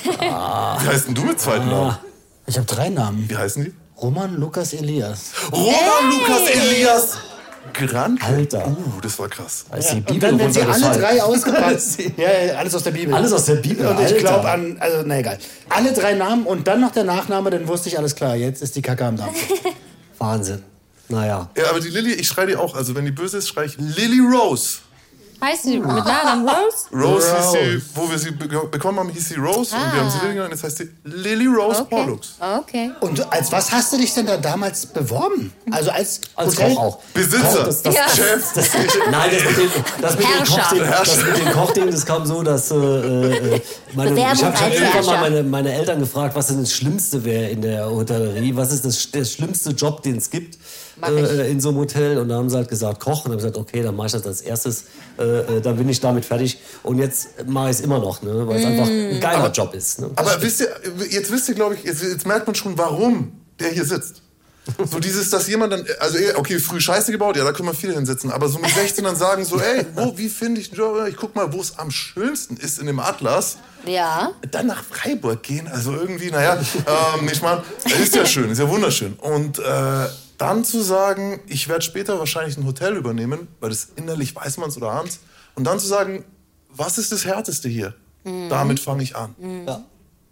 Ah. Wie heißt denn du mit zweiten Namen? Ich habe drei Namen. Wie heißen die? Roman, Lukas, Elias. Roman, Lukas, Elias. Grant. Alter. Uh, das war krass. Als die Und Bibel dann werden sie alle runtergefallen. drei ausgepackt. ja, ja, alles aus der Bibel. Alles aus der Bibel, Und ich Alter. glaube an, also na egal. Alle drei Namen und dann noch der Nachname, dann wusste ich alles klar. Jetzt ist die Kacke am Dampf. Wahnsinn. Naja. Ja, aber die Lilly, ich schreie die auch. Also wenn die böse ist, schreie ich Lily Rose. Heißt sie mit Nachnamen Rose? Rose, Rose. hieß sie, wo wir sie be bekommen haben, hieß sie Rose. Und wir haben sie Lilly genannt. Jetzt heißt sie Lily Rose Okay. Pollux. Okay. Und als was hast du dich denn da damals beworben? Also als, Als Hotel? Koch auch. Besitzer. Koch, das, das, Ja. Chef. das, nein, das mit dem, das mit dem Herrscher. Kochding, das mit dem Kochding, das kam so, dass äh, äh, meine, Bewerbung ich habe hab als irgendwann Herrscher. mal meine, meine Eltern gefragt, was denn das Schlimmste wäre in der Hotellerie. Was ist das, der schlimmste Job, den es gibt Mach ich. äh, in so einem Hotel? Und da haben sie halt gesagt, Koch. Und dann habe ich gesagt, okay, dann mache ich das als erstes. Äh, äh, dann bin ich damit fertig. Und jetzt mache ich es immer noch, ne, weil es einfach ein geiler Aber- Job ist. Ne? Aber wisst ihr, jetzt wisst ihr, glaube ich, jetzt, jetzt merkt man schon, warum der hier sitzt. So dieses, dass jemand dann, also okay, früh Scheiße gebaut, ja, da können wir viele hinsetzen, aber so mit sechzehn dann sagen so, ey, wo, wie finde ich einen Job? Ich guck mal, wo es am schönsten ist in dem Atlas. Ja. Dann nach Freiburg gehen, also irgendwie, naja, ähm, nicht mal, ist ja schön, ist ja wunderschön. Und äh, dann zu sagen, ich werde später wahrscheinlich ein Hotel übernehmen, weil das innerlich weiß man es oder ahnt. Und dann zu sagen, was ist das Härteste hier? Damit fange ich an. Ja.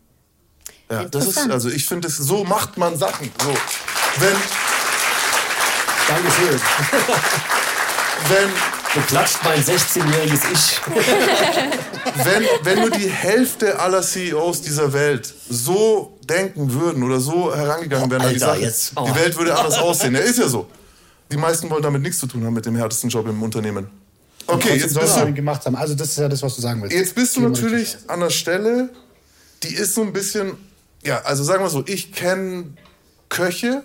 Ja, das ist, Interessant. also ich finde, es- so macht man Sachen. So. Wenn, Dankeschön. wenn, Beklatscht mein sechzehnjähriges Ich. wenn, wenn nur die Hälfte aller C E Os dieser Welt so denken würden oder so herangegangen wären an die Alter, Sache, jetzt- oh. die Welt würde anders aussehen. Ja, ist ja so. Die meisten wollen damit nichts zu tun haben mit dem härtesten Job im Unternehmen. Okay, jetzt soll bist er du, gemacht haben. Also das ist ja das, was du sagen willst. jetzt bist du Gehen wir natürlich richtig. an der Stelle, die ist so ein bisschen, ja, also sagen wir so, ich kenne Köche.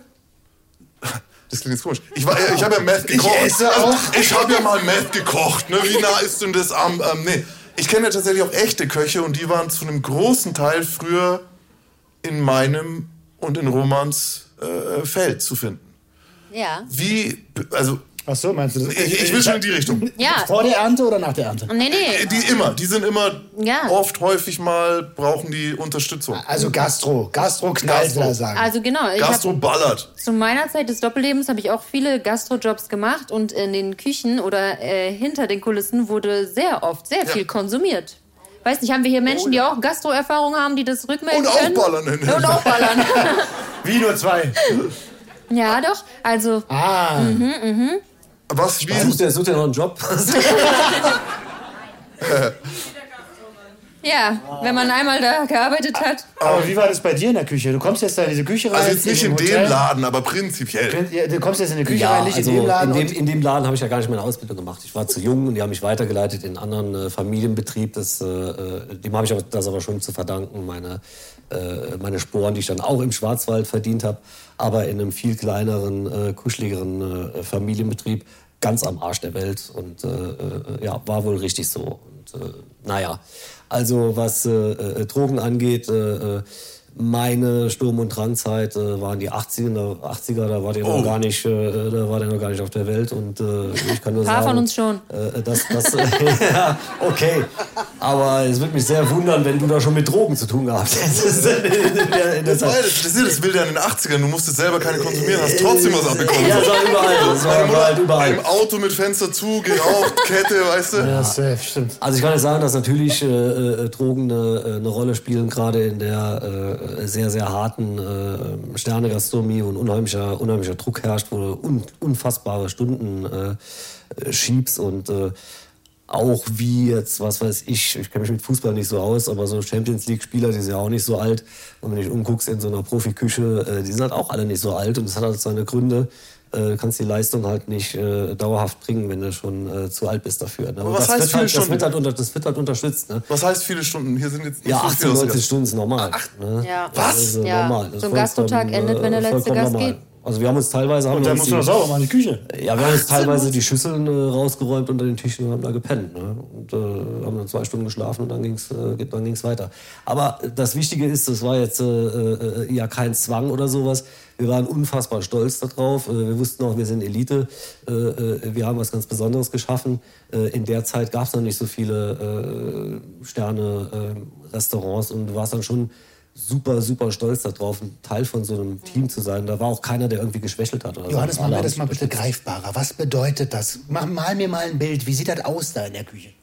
Das klingt jetzt komisch. Ich, war- ich habe ja Meth gekocht. Ich esse auch. Ich habe ja mal Meth gekocht. Ne? Wie nah ist denn das am... Ähm, nee. Ich kenne ja tatsächlich auch echte Köche und die waren zu einem großen Teil früher in meinem und in Romans äh, Feld zu finden. Ja. Wie... Also, Ach so, meinst du das? ich, ich will schon in die Richtung. Ja. Vor der Ernte oder nach der Ernte? Nee, nee. Die immer, die sind immer Ja. oft, häufig mal, brauchen die Unterstützung. Also Gastro. Gastro knallt, Gastro. will er sagen. Also genau. Ich hab, Gastro ballert. zu meiner Zeit des Doppellebens habe ich auch viele Gastrojobs gemacht und in den Küchen oder äh, hinter den Kulissen wurde sehr oft sehr viel konsumiert. Weiß nicht, haben wir hier Menschen, die auch Gastro-Erfahrung haben, die das rückmelden Und auch können? ballern. Und auch ballern. Wie nur zwei? Ja, doch. Also, Ah. Was, wie, Sucht der, sucht der noch einen Job? ja, wenn man einmal da gearbeitet hat. Aber wie war das bei dir in der Küche? Du kommst jetzt da in diese Küche rein. also jetzt nicht in dem dem Hotel. Laden, aber prinzipiell. Ja, du kommst jetzt in die Küche Ja, rein, nicht also in dem Laden. in dem, und- in dem Laden habe ich ja gar nicht meine Ausbildung gemacht. Ich war zu jung und die haben mich weitergeleitet in einen anderen äh, Familienbetrieb. Das, äh, äh, dem habe ich aber, das aber schon zu verdanken, meine, äh, meine Sporen, die ich dann auch im Schwarzwald verdient habe, aber in einem viel kleineren, äh, kuscheligeren äh, Familienbetrieb, ganz am Arsch der Welt. Und äh, äh, ja, war wohl richtig so. Und äh, naja, also was äh, äh, Drogen angeht, äh, äh, meine Sturm- und Drangzeit äh, waren die achtziger, achtziger, da war der Oh. noch gar nicht, äh, da war der noch gar nicht auf der Welt und äh, ich kann nur Ein paar sagen, von uns schon. Äh, das, das, ja, okay, aber es würde mich sehr wundern, wenn du da schon mit Drogen zu tun gehabt hättest in, in, der, in der Das, Zeit. das, ist das Wilde an den achtzigern. Du musstest selber keine konsumieren, hast trotzdem was abbekommen. Ja, das war überall, das war, war halt überall. Im Auto mit Fenster zu, geraucht, Kette, weißt du? Ja, safe, stimmt. Also ich kann nicht sagen, dass natürlich äh, äh, Drogen eine, eine Rolle spielen, gerade in der äh, sehr, sehr harten äh, Sternegastronomie und unheimlicher, unheimlicher Druck herrscht, wo du un, unfassbare Stunden äh, schiebst und äh, auch wie jetzt, was weiß ich, ich kenne mich mit Fußball nicht so aus, aber so Champions League-Spieler, die sind ja auch nicht so alt. Und wenn du dich umguckst in so einer Profiküche, äh, die sind halt auch alle nicht so alt und das hat halt seine Gründe. äh, kannst die Leistung halt nicht äh, dauerhaft bringen, wenn du schon äh, zu alt bist dafür. Ne? Aber was das, heißt wird viele halt, Stunden? das, wird halt unter, das wird halt unterstützt. Ne? Was heißt viele Stunden? Hier sind jetzt Ja, fünf achtzehn, Videos. neunzehn Stunden ist normal. Ne? Ja. Das ist, äh, Ja. normal. Das So ein ist Gastrotag vollkommen, endet, wenn der äh, letzte vollkommen Gast normal. geht. Also wir haben uns teilweise... Haben Und wir dann uns musst du die- noch sauber machen, die Küche. Ja, wir haben uns teilweise die Schüsseln äh, rausgeräumt unter den Tischen und haben da gepennt. Ne? Und äh, haben dann zwei Stunden geschlafen und dann ging es äh, dann ging's weiter. Aber das Wichtige ist, das war jetzt äh, äh, ja kein Zwang oder sowas. Wir waren unfassbar stolz darauf. Äh, wir wussten auch, wir sind Elite. Äh, äh, wir haben was ganz Besonderes geschaffen. Äh, in der Zeit gab es noch nicht so viele äh, Sterne, äh, Restaurants und du warst dann schon super, super stolz darauf, ein Teil von so einem Team zu sein. Da war auch keiner, der irgendwie geschwächelt hat. Oder Johannes, so. mach Alle mir haben das sich mal bitte unterstützt. greifbarer. Was bedeutet das? Mach, mal mir mal ein Bild. Wie sieht das aus da in der Küche?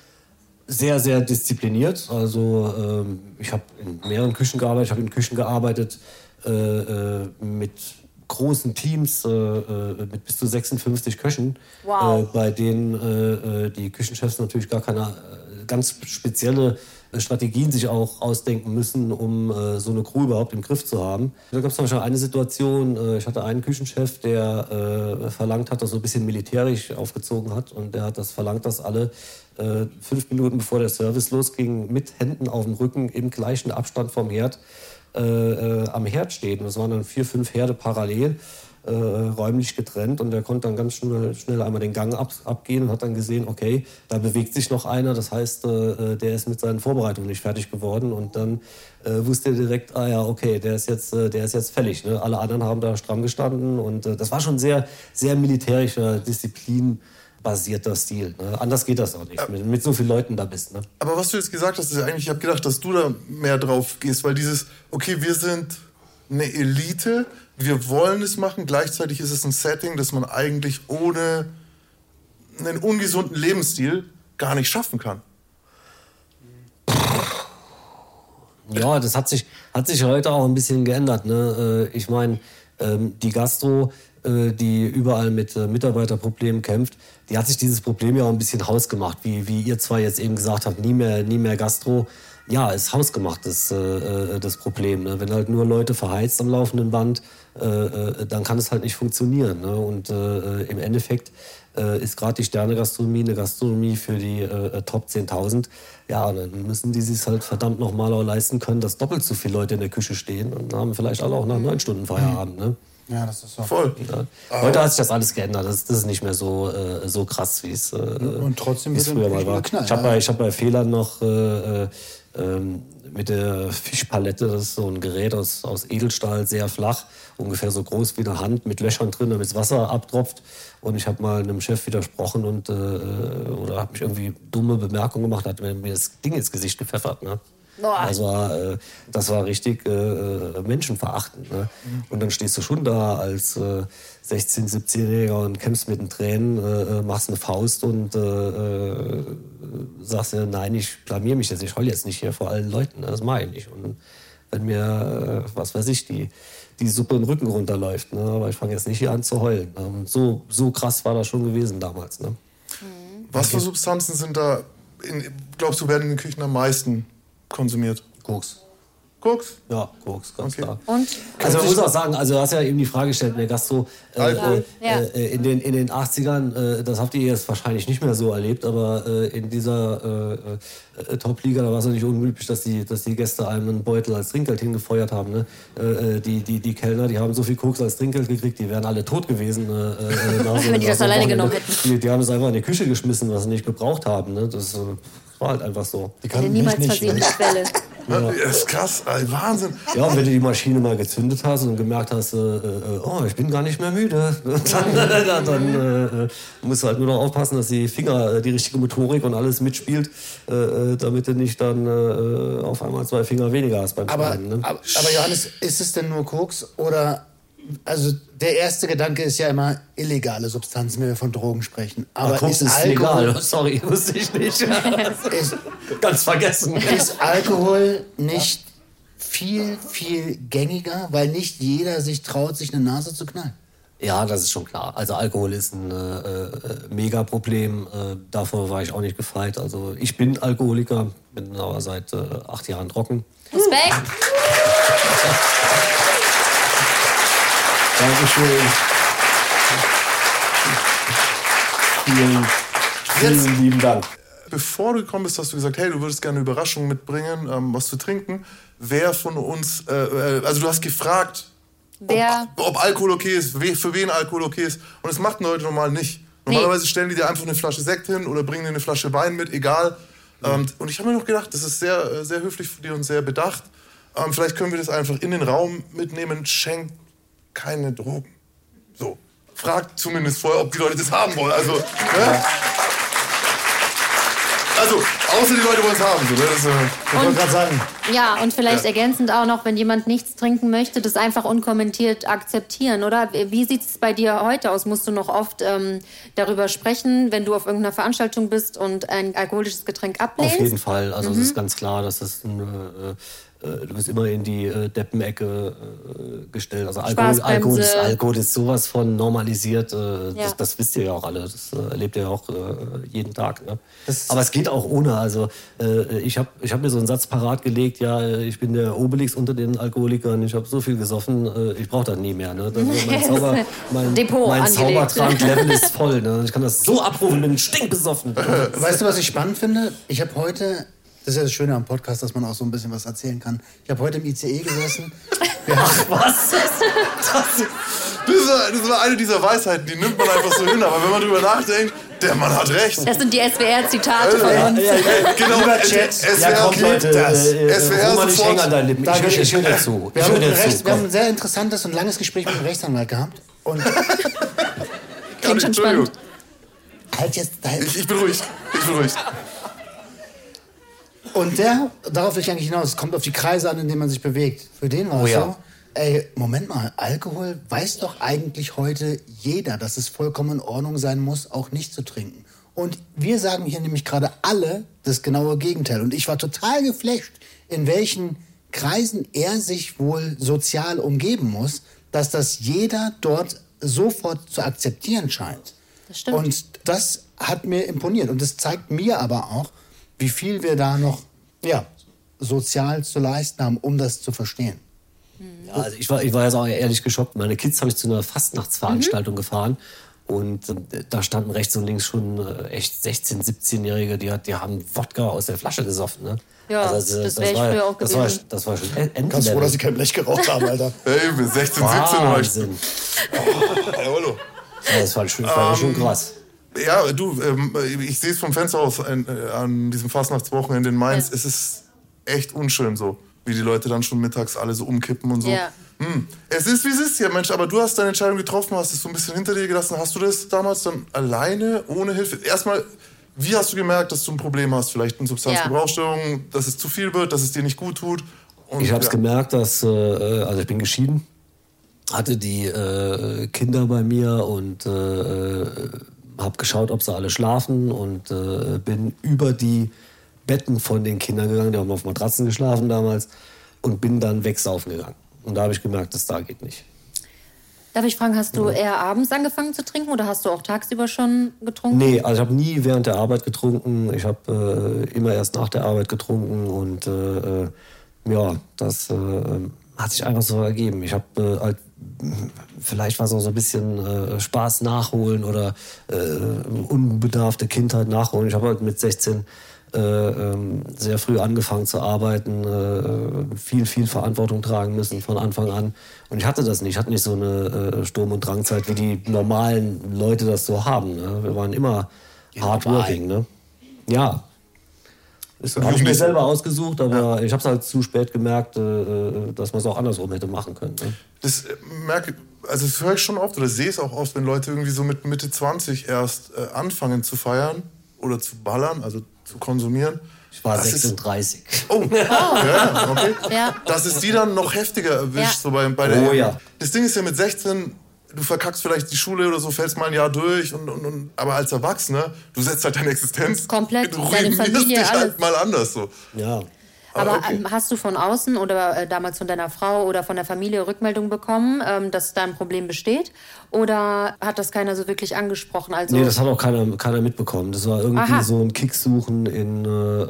Sehr, sehr diszipliniert. Also ähm, ich habe in mehreren Küchen gearbeitet. Ich habe in Küchen gearbeitet äh, äh, mit großen Teams, äh, äh, mit bis zu sechsundfünfzig Köchen, Wow. äh, bei denen äh, äh, die Küchenchefs natürlich gar keine äh, ganz spezielle äh, Strategien sich auch ausdenken müssen, um äh, so eine Crew überhaupt im Griff zu haben. Da gab es zum Beispiel eine Situation, äh, ich hatte einen Küchenchef, der äh, verlangt hat, das so ein bisschen militärisch aufgezogen hat und der hat das verlangt, dass alle äh, fünf Minuten bevor der Service losging, mit Händen auf dem Rücken im gleichen Abstand vom Herd äh, äh, am Herd stehen. Das waren dann vier, fünf Herde parallel, äh, räumlich getrennt und der konnte dann ganz schnell, schnell einmal den Gang ab, abgehen und hat dann gesehen, okay, da bewegt sich noch einer, das heißt, äh, der ist mit seinen Vorbereitungen nicht fertig geworden und dann äh, wusste er direkt, ah ja, okay, der ist jetzt, äh, der ist jetzt fällig. Ne? Alle anderen haben da stramm gestanden und äh, das war schon sehr, sehr militärischer Disziplin. Basierter Stil. Ne? Anders geht das auch nicht, mit, mit so vielen Leuten da bist. Ne? Aber was du jetzt gesagt hast, ist ja eigentlich, ich habe gedacht, dass du da mehr drauf gehst, weil dieses, okay, wir sind eine Elite, wir wollen es machen, gleichzeitig ist es ein Setting, das man eigentlich ohne einen ungesunden Lebensstil gar nicht schaffen kann. Ja, das hat sich, hat sich heute auch ein bisschen geändert. Ne? Ich meine, die Gastro, die überall mit Mitarbeiterproblemen kämpft, die hat sich dieses Problem ja auch ein bisschen hausgemacht. Wie, wie ihr zwei jetzt eben gesagt habt, nie mehr, nie mehr Gastro. Ja, ist hausgemacht, das, äh, das Problem. Ne? Wenn halt nur Leute verheizt am laufenden Band, äh, dann kann es halt nicht funktionieren. Ne? Und äh, im Endeffekt äh, ist gerade die Sterne-Gastronomie eine Gastronomie für die äh, Top zehntausend. Ja, dann müssen die sich halt verdammt nochmal auch leisten können, dass doppelt so viele Leute in der Küche stehen und haben vielleicht alle auch nach neun Stunden Feierabend. Ne? Ja, das ist so. Voll. Ja. Heute hat sich das alles geändert. Das, das ist nicht mehr so, äh, so krass, wie es äh, Und trotzdem wie es wird früher im mal war. geknallt, Ich habe ja. bei, ich hab bei Fehlern noch äh, äh, ähm, mit der Fischpalette, das ist so ein Gerät aus, aus Edelstahl, sehr flach, ungefähr so groß wie eine Hand, mit Löchern drin, damit das Wasser abtropft. Und ich habe mal einem Chef widersprochen und äh, oder habe mich irgendwie dumme Bemerkungen gemacht, hat mir das Ding ins Gesicht gepfeffert. Ne? Boah. Das war, äh, das war richtig äh, menschenverachtend. Ne? Und dann stehst du schon da als äh, sechzehn-, siebzehnjähriger und kämpfst mit den Tränen, äh, machst eine Faust und äh, äh, sagst ja, nein, ich blamier mich jetzt, ich heul jetzt nicht hier vor allen Leuten. Ne? Das mache ich nicht. Und wenn mir, äh, was weiß ich, die, die Suppe im Rücken runterläuft, ne? Aber ich fange jetzt nicht hier an zu heulen. Ne? Und so, so krass war das schon gewesen damals. Ne? Was für Substanzen sind da, in, glaubst du, werden in den Küchen am meisten konsumiert? Koks. Koks? Ja, Koks, ganz Okay. klar. Und? Also man muss auch sagen, also du hast ja eben die Frage gestellt in der Gastro, äh, Alkohol. äh, Ja. äh, in, den, in den achtzigern, äh, das habt ihr jetzt wahrscheinlich nicht mehr so erlebt, aber äh, in dieser äh, äh, Top-Liga, da war es ja nicht unüblich, dass die, dass die Gäste einem einen Beutel als Trinkgeld hingefeuert haben. Ne? Äh, die, die, die Kellner, die haben so viel Koks als Trinkgeld gekriegt, die wären alle tot gewesen. Äh, äh, nach so- Wenn die das nach so einem alleine Wochenende. genommen hätten. Die, die haben es einfach in die Küche geschmissen, was sie nicht gebraucht haben. Ne? Das äh, war halt einfach so. Eine niemals versehene Quelle. Ja. Das ist krass, ey, Wahnsinn. Ja, und wenn du die Maschine mal gezündet hast und gemerkt hast, äh, äh, oh, ich bin gar nicht mehr müde, dann, dann, dann äh, musst du halt nur noch aufpassen, dass die Finger, äh, die richtige Motorik und alles mitspielt, äh, äh, damit du nicht dann äh, auf einmal zwei Finger weniger hast beim Aber, Schneiden. Ne? aber, aber Johannes, ist es denn nur Koks oder... Also der erste Gedanke ist ja immer illegale Substanzen, wenn wir von Drogen sprechen. Aber Koks ist, ist Alkohol, legal, sorry, wusste ich nicht. ist, Ganz vergessen. ist Alkohol nicht viel, viel gängiger, weil nicht jeder sich traut, sich eine Nase zu knallen? Ja, das ist schon klar. Also Alkohol ist ein äh, äh, Megaproblem. Äh, davor war ich auch nicht gefeit. Also ich bin Alkoholiker, bin aber seit äh, acht Jahren trocken. Respekt. Dankeschön. Vielen, vielen lieben Dank. Bevor du gekommen bist, hast du gesagt, hey, du würdest gerne eine Überraschung mitbringen, ähm, was zu trinken. Wer von uns, äh, also du hast gefragt, Wer? Ob, ob Alkohol okay ist, für wen Alkohol okay ist. Und das macht Leute normal nicht. Normalerweise stellen die dir einfach eine Flasche Sekt hin oder bringen dir eine Flasche Wein mit, egal. Mhm. Ähm, und ich habe mir noch gedacht, das ist sehr, sehr höflich von dir und sehr bedacht. Ähm, vielleicht können wir das einfach in den Raum mitnehmen. Schenk keine Drogen. So. Fragt zumindest vorher, ob die Leute das haben wollen. Also, ne? Also, außer die Leute wollen es haben. So, ne? Das, äh, ich wollte gerade sagen. Ja, und vielleicht ja. ergänzend auch noch, wenn jemand nichts trinken möchte, das einfach unkommentiert akzeptieren, oder? Wie sieht es bei dir heute aus? Musst du noch oft ähm, darüber sprechen, wenn du auf irgendeiner Veranstaltung bist und ein alkoholisches Getränk ablehnst? Auf jeden Fall. Also mhm. es ist ganz klar, dass das ein... Äh, Du bist immer in die äh, Deppenecke äh, gestellt. Also Alkohol, Alkohol, ist, Alkohol ist sowas von normalisiert. Äh, ja. das, das wisst ihr ja auch alle. Das äh, erlebt ihr ja auch äh, jeden Tag. Ne? Aber es geht auch ohne. Also äh, ich habe ich hab mir so einen Satz parat gelegt. Ja, ich bin der Obelix unter den Alkoholikern. Ich habe so viel gesoffen. Äh, ich brauche das nie mehr. Ne? Das, mein Zauber, mein, Depot mein angelegt. Zaubertrank-Level ist voll. Ne? Ich kann das so abrufen, bin stinkbesoffen. Weißt du, was ich spannend finde? Ich habe heute... Das ist ja das Schöne am Podcast, dass man auch so ein bisschen was erzählen kann. Ich habe heute im I C E gesessen. Ach, was? Das, das, war, das war eine dieser Weisheiten, die nimmt man einfach so hin. Aber wenn man drüber nachdenkt, der Mann hat recht. Das sind die S W R-Zitate von ja, uns. Ja, ja, genau. Lieber Chat. S W R ja, komm, Leute, das. Äh, S W R Roman, ich häng an deinen Lippen. Danke, ich, ich höre dir zu. Wir, Ich haben hör dir ein Rechts, zu. wir haben ein sehr interessantes und langes Gespräch mit dem Rechtsanwalt gehabt. Und Klingt schon spannend. Halt jetzt... Halt. Ich, ich bin ruhig. Ich bin ruhig. Und der, darauf will ich eigentlich hinaus, es kommt auf die Kreise an, in denen man sich bewegt. Für den war es Oh ja. so, ey, Moment mal, Alkohol weiß doch eigentlich heute jeder, dass es vollkommen in Ordnung sein muss, auch nicht zu trinken. Und wir sagen hier nämlich gerade alle das genaue Gegenteil. Und ich war total geflasht, in welchen Kreisen er sich wohl sozial umgeben muss, dass das jeder dort sofort zu akzeptieren scheint. Das stimmt. Und das hat mir imponiert. Und das zeigt mir aber auch, wie viel wir da noch ja, sozial zu leisten haben, um das zu verstehen. Ja, also ich war, ich war jetzt auch ehrlich geschockt. Meine Kids habe ich zu einer Fastnachtsveranstaltung mhm. gefahren. Und äh, da standen rechts und links schon äh, echt sechzehn-, siebzehnjährige, die, hat, die haben Wodka aus der Flasche gesoffen. Ne? Ja, also, das, das wäre ich war, früher auch das gewesen. war, das war schon Endlevel. Ganz froh, dass sie kein Blech geraucht haben, Alter. Hey, mit sechzehn, siebzehn war ich... Wahnsinn. Oh, hallo. Ja, das war schon, war Ähm, schon krass. Ja, du, ähm, ich sehe es vom Fenster aus an, äh, an diesem Fastnachtswochenende in Mainz. Ja. Es ist echt unschön so, wie die Leute dann schon mittags alle so umkippen und so. Ja. Hm. Es ist, wie es ist, ja Mensch, aber du hast deine Entscheidung getroffen, hast es so ein bisschen hinter dir gelassen. Hast du das damals dann alleine, ohne Hilfe? Erstmal, wie hast du gemerkt, dass du ein Problem hast? Vielleicht eine Substanzgebrauchsstörung, dass es zu viel wird, dass es dir nicht gut tut? Und, Ich habe es ja. gemerkt, dass, äh, also ich bin geschieden, hatte die äh, Kinder bei mir und äh, habe geschaut, ob sie alle schlafen und äh, bin über die Betten von den Kindern gegangen, die haben auf Matratzen geschlafen damals, und bin dann wegsaufen gegangen. Und da habe ich gemerkt, das da geht nicht. Darf ich fragen, hast du eher abends angefangen zu trinken oder hast du auch tagsüber schon getrunken? Nee, also ich habe nie während der Arbeit getrunken. Ich habe äh, immer erst nach der Arbeit getrunken und äh, ja, das äh, hat sich einfach so ergeben. Ich habe äh, halt, vielleicht war es auch so ein bisschen äh, Spaß nachholen oder äh, unbedarfte Kindheit nachholen. Ich habe halt mit sechzehn äh, ähm, sehr früh angefangen zu arbeiten, äh, viel, viel Verantwortung tragen müssen von Anfang an. Und ich hatte das nicht. Ich hatte nicht so eine äh, Sturm- und Drangzeit, wie die normalen Leute das so haben. Ne? Wir waren immer Ja, hardworking. Ne? Ja. Das habe ich mir selber ausgesucht, aber ja. ich habe es halt zu spät gemerkt, äh, dass man es auch andersrum hätte machen können. Ne? Das äh, merke, also das höre ich schon oft oder sehe es auch oft, wenn Leute irgendwie so mit Mitte zwanzig erst äh, anfangen zu feiern oder zu ballern, also zu konsumieren. Ich war das sechsunddreißig. Ist, oh, ja, okay. Ja. Dass es die dann noch heftiger erwischt, Ja. so bei, bei der. Oh ja. Das Ding ist ja mit sechzehn, du verkackst vielleicht die Schule oder so, fällst mal ein Jahr durch, und, und, und, aber als Erwachsener, du setzt halt deine Existenz. Komplett, du deine ruinierst Familie, dich alles. halt mal anders so. Ja. Aber okay. ähm, hast du von außen oder äh, damals von deiner Frau oder von der Familie Rückmeldung bekommen, ähm, dass da ein Problem besteht? Oder hat das keiner so wirklich angesprochen? Also Nee, das hat auch keiner, keiner mitbekommen. Das war irgendwie Aha. so ein Kicksuchen in, äh,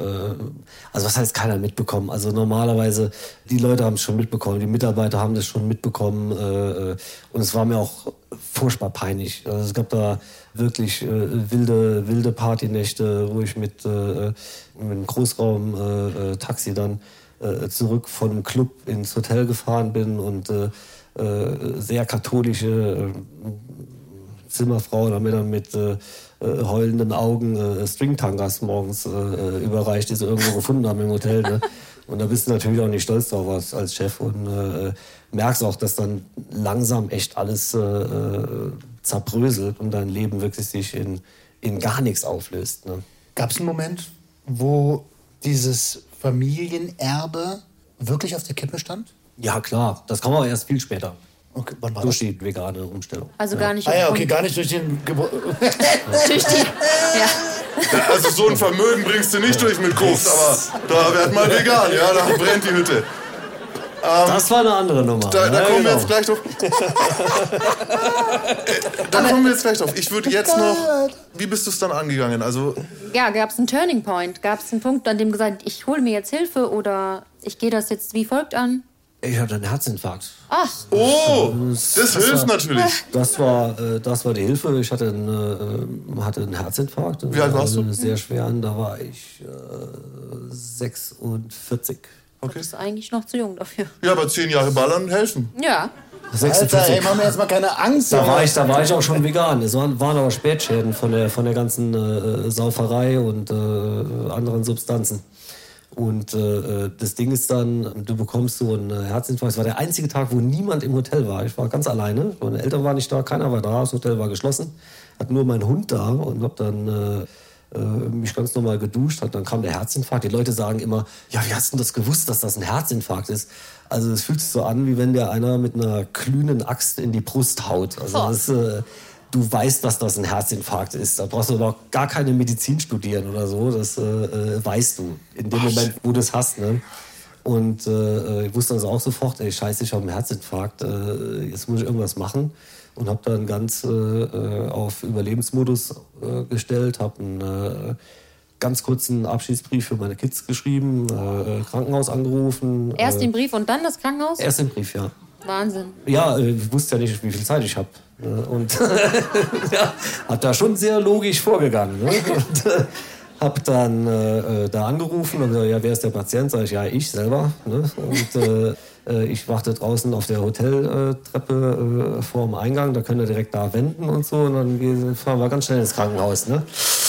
also was heißt keiner mitbekommen? Also normalerweise, die Leute haben es schon mitbekommen, die Mitarbeiter haben das schon mitbekommen, äh, und es war mir auch furchtbar peinlich. Also es gab da wirklich äh, wilde, wilde Partynächte, wo ich mit, äh, mit einem Großraum-Taxi äh, dann äh, zurück von dem Club ins Hotel gefahren bin und äh, äh, sehr katholische äh, Zimmerfrauen haben mir dann mit äh, äh, heulenden Augen äh, Stringtangas morgens äh, überreicht, die sie irgendwo gefunden haben im Hotel. Ne? Und da bist du natürlich auch nicht stolz drauf als, als Chef und äh, merkst auch, dass dann langsam echt alles äh, zerbröselt und dein Leben wirklich sich in, in gar nichts auflöst. Ne? Gab es einen Moment, wo dieses Familienerbe wirklich auf der Kippe stand? Ja, klar. Das kam aber erst viel später. Okay, wann war durch das? die vegane Umstellung. Also ja. gar nicht. Ah ja, okay, gar nicht durch den Geburt. durch die. Ja. Also so ein Vermögen bringst du nicht durch mit Koks, aber da wird mal vegan, ja, da brennt die Hütte. Ähm, das war eine andere Nummer. Da, da ja, kommen genau. wir jetzt gleich drauf. da kommen wir jetzt gleich drauf. Ich würde jetzt noch. Wie bist du es dann angegangen? Also Ja, gab es einen Turning Point? Gab es einen Punkt, an dem gesagt, ich hole mir jetzt Hilfe oder ich gehe das jetzt wie folgt an? Ich hatte einen Herzinfarkt. Ach. Oh, das, das hilft war, natürlich. Das war, äh, das war die Hilfe. Ich hatte einen, äh, hatte einen Herzinfarkt. Wie alt warst du? Sehr schweren. Da war ich äh, sechsundvierzig. Okay. Du bist eigentlich noch zu jung dafür. Ja, aber zehn Jahre ballern helfen. Ja. Alter, ey, mach mir jetzt mal keine Angst. Da war ich, da war ich auch schon vegan. Es waren, waren aber Spätschäden von der, von der ganzen äh, Sauferei und äh, anderen Substanzen. Und äh, das Ding ist dann, du bekommst so einen Herzinfarkt. Es war der einzige Tag, wo niemand im Hotel war. Ich war ganz alleine. Meine Eltern waren nicht da, keiner war da. Das Hotel war geschlossen. Hatte nur meinen Hund da und hab dann äh, äh, mich ganz normal geduscht. Und dann kam der Herzinfarkt. Die Leute sagen immer, ja, wie hast du das gewusst, dass das ein Herzinfarkt ist? Also es fühlt sich so an, wie wenn dir einer mit einer glühenden Axt in die Brust haut. Also das, äh, du weißt, dass das ein Herzinfarkt ist. Da brauchst du aber gar keine Medizin studieren oder so. Das äh, weißt du in dem Moment, wo du es hast. Ne? Und äh, ich wusste also auch sofort, ey, scheiße, ich habe einen Herzinfarkt. Äh, jetzt muss ich irgendwas machen. Und habe dann ganz äh, auf Überlebensmodus äh, gestellt. Habe einen äh, ganz kurzen Abschiedsbrief für meine Kids geschrieben. Äh, Krankenhaus angerufen. Erst äh, den Brief und dann das Krankenhaus? Erst den Brief, ja. Wahnsinn. Ja, ich wusste ja nicht, wie viel Zeit ich habe. Und ja, hab da schon sehr logisch vorgegangen. Ne? Und äh, hab dann äh, da angerufen und gesagt, ja, wer ist der Patient? Sag ich, ja, ich selber. Ne? Und äh, ich warte draußen auf der Hoteltreppe äh, vor dem Eingang, da könnt ihr direkt da wenden und so. Und dann fahren wir ganz schnell ins Krankenhaus. Ne?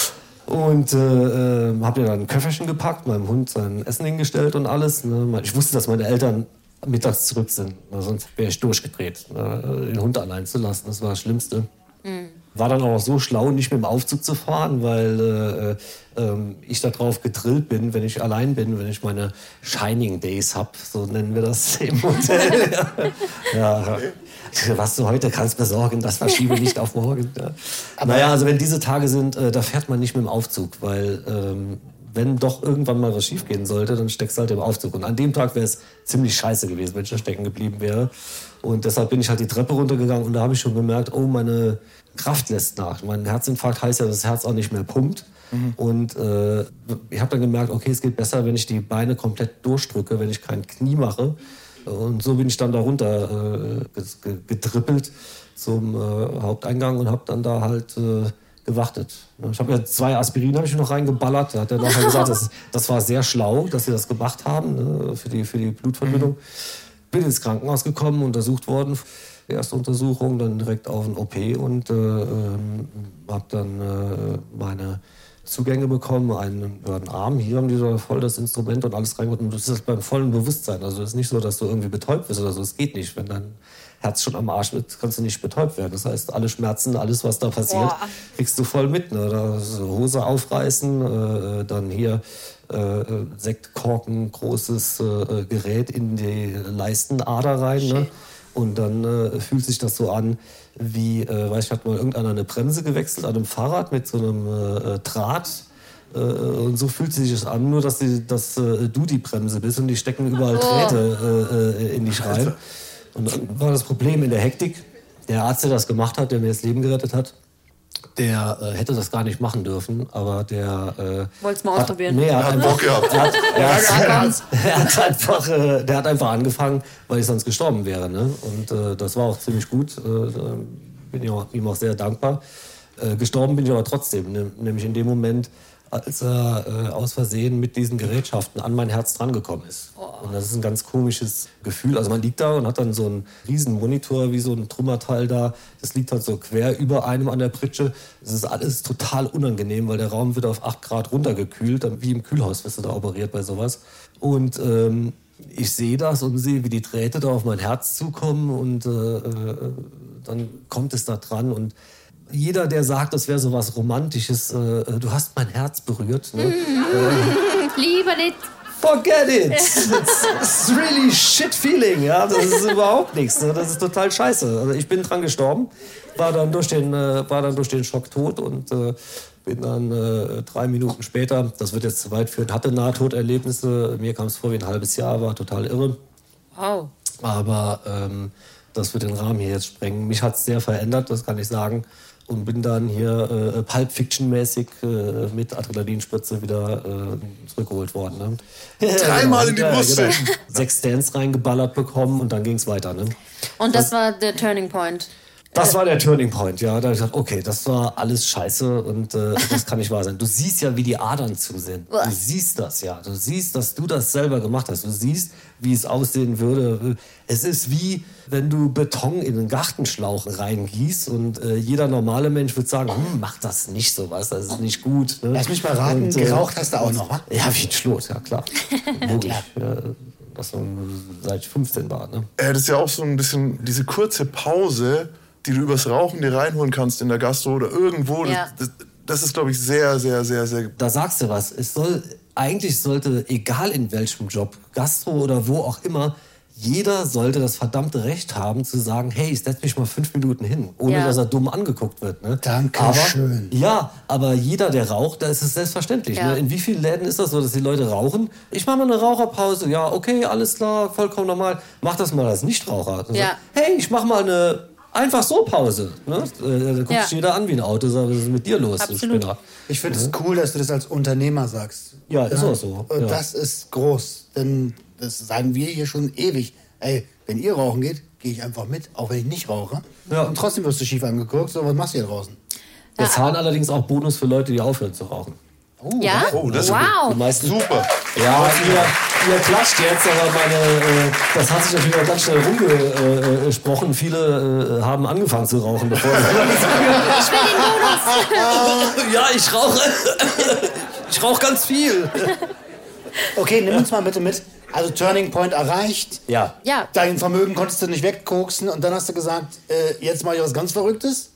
Und äh, äh, hab mir dann ein Köfferchen gepackt, meinem Hund sein Essen hingestellt und alles. Ne? Ich wusste, dass meine Eltern mittags zurück sind. Sonst wäre ich durchgedreht, den Hund allein zu lassen. Das war das Schlimmste. Mhm. War dann auch so schlau, nicht mit dem Aufzug zu fahren, weil äh, äh, ich darauf gedrillt bin, wenn ich allein bin, wenn ich meine Shining Days habe, so nennen wir das im Hotel. ja. Ja. Was du heute kannst besorgen, das verschiebe nicht auf morgen. Ja. Naja, also wenn diese Tage sind, äh, da fährt man nicht mit dem Aufzug, weil ähm, wenn doch irgendwann mal was schiefgehen sollte, dann steckst du halt im Aufzug. Und an dem Tag wäre es ziemlich scheiße gewesen, wenn ich da stecken geblieben wäre. Und deshalb bin ich halt die Treppe runtergegangen und da habe ich schon gemerkt, oh, meine Kraft lässt nach. Mein Herzinfarkt heißt ja, dass das Herz auch nicht mehr pumpt. Mhm. Und äh, ich habe dann gemerkt, okay, es geht besser, wenn ich die Beine komplett durchdrücke, wenn ich kein Knie mache. Und so bin ich dann da runter äh, gedrippelt zum äh, Haupteingang und habe dann da halt äh, gewartet. Ich habe ja zwei Aspirin habe ich noch reingeballert. Da hat er nachher gesagt, das, das war sehr schlau, dass sie das gemacht haben, ne, für die, für die Blutverdünnung. Mhm. Bin ins Krankenhaus gekommen, untersucht worden. Erste Untersuchung, dann direkt auf ein O P und äh, ähm, habe dann äh, meine Zugänge bekommen, einen, einen Arm. Hier haben die so voll das Instrument und alles reingemacht. Und das ist beim vollen Bewusstsein. Also es ist nicht so, dass du irgendwie betäubt wirst oder so. Es geht nicht. Wenn dein Herz schon am Arsch wird, kannst du nicht betäubt werden. Das heißt, alle Schmerzen, alles, was da passiert, Boah. kriegst du voll mit. Ne? Da Hose aufreißen, äh, dann hier äh, Sektkorken, großes äh, Gerät in die Leistenader rein. Ne? Und dann äh, fühlt sich das so an, wie, äh, weiß ich, hat mal irgendeiner eine Bremse gewechselt an einem Fahrrad mit so einem äh, Draht. Äh, und so fühlt sich das an, nur dass, die, dass äh, du die Bremse bist und die stecken überall Drähte äh, in dich rein. Und dann war das Problem in der Hektik. Der Arzt, der das gemacht hat, der mir das Leben gerettet hat, der äh, hätte das gar nicht machen dürfen, aber der... Äh, Wollt's mal hat, ausprobieren? Nee, er hat, hat einfach, Bock gehabt. Er hat, er hat, er hat einfach, äh, der hat einfach angefangen, weil ich sonst gestorben wäre. Ne? Und äh, das war auch ziemlich gut. Äh, bin bin ihm auch sehr dankbar. Äh, gestorben bin ich aber trotzdem, ne? Nämlich in dem Moment, als er äh, aus Versehen mit diesen Gerätschaften an mein Herz drangekommen ist. Oh. Und das ist ein ganz komisches Gefühl. Also man liegt da und hat dann so einen riesen Monitor, wie so ein Trümmerteil da. Das liegt halt so quer über einem an der Pritsche. Das ist alles total unangenehm, weil der Raum wird auf acht Grad runtergekühlt. Dann wie im Kühlhaus wirst du da operiert bei sowas. Und ähm, ich sehe das und sehe, wie die Drähte da auf mein Herz zukommen. Und äh, äh, dann kommt es da dran und jeder, der sagt, das wäre so was Romantisches, äh, du hast mein Herz berührt. Ne? Mm, lieber nicht. Forget it! It's, it's really shit feeling. Ja? Das ist überhaupt nichts. Ne? Das ist total scheiße. Also ich bin dran gestorben, war dann durch den, äh, war dann durch den Schock tot und äh, bin dann äh, drei Minuten später, das wird jetzt zu weit führen, hatte Nahtoderlebnisse. Mir kam es vor wie ein halbes Jahr, war total irre. Wow. Aber ähm, das wird den Rahmen hier jetzt sprengen. Mich hat es sehr verändert, das kann ich sagen. Und bin dann hier äh, Pulp Fiction-mäßig äh, mit Adrenalinspritze wieder äh, zurückgeholt worden. Ne? Dreimal in die Brust. Ja, genau. Sechs Stands reingeballert bekommen und dann ging es weiter. Ne? Und das, das war der Turning Point? Das war der Turning Point, ja. Da habe ich gesagt, okay, das war alles scheiße und äh, das kann nicht wahr sein. Du siehst ja, wie die Adern zu sind. Du siehst das ja. Du siehst, dass du das selber gemacht hast. Du siehst, wie es aussehen würde. Es ist wie, wenn du Beton in einen Gartenschlauch reingießt und äh, jeder normale Mensch würde sagen, hm, mach das nicht sowas, das ist nicht gut. Ne? Lass mich mal raten, und, äh, geraucht hast du auch noch, wa? Ja, wie ein Schlot, ja klar. Wirklich. Ja, das so, seit ich fünfzehn war. Ne? Äh, das ist ja auch so ein bisschen diese kurze Pause, die du übers Rauchen dir reinholen kannst in der Gastro oder irgendwo. Ja. Das, das ist, glaube ich, sehr, sehr, sehr, sehr... Da sagst du was. Es soll, eigentlich sollte, egal in welchem Job, Gastro oder wo auch immer, jeder sollte das verdammte Recht haben, zu sagen, hey, ich setz mich mal fünf Minuten hin, ohne ja. dass er dumm angeguckt wird. Ne? Dankeschön. Ja, aber jeder, der raucht, da ist es selbstverständlich. Ja. Ne? In wie vielen Läden ist das so, dass die Leute rauchen? Ich mache mal eine Raucherpause. Ja, okay, alles klar, vollkommen normal. Mach das mal als Nichtraucher. Also, Ja. hey, ich mach mal eine einfach so Pause. Ne? Da guckt Ja. sich jeder an wie ein Auto. Sagt, was ist mit dir los, Absolut. du Spinner? Ich finde es cool, dass du das als Unternehmer sagst. Ja, ist auch so. Und Ja. das ist groß, denn das sagen wir hier schon ewig. Ey, wenn ihr rauchen geht, gehe ich einfach mit, auch wenn ich nicht rauche. Ja. Und trotzdem wirst du schief angeguckt. So, was machst du hier draußen? Wir zahlen allerdings auch Bonus für Leute, die aufhören zu rauchen. Oh, Ja? Oh, das ist wow. Die meisten, super. Ja, ihr, ihr klatscht jetzt, aber meine, äh, das hat sich natürlich auch ganz schnell rumgesprochen. Viele äh, haben angefangen zu rauchen, bevor sie... Ich will den Bonus. Ja, ich rauche. Ich rauche ganz viel. Okay, nimm uns mal bitte mit. Also Turning Point erreicht. Ja. Ja. Dein Vermögen konntest du nicht wegkoksen und dann hast du gesagt, äh, jetzt mache ich was ganz Verrücktes.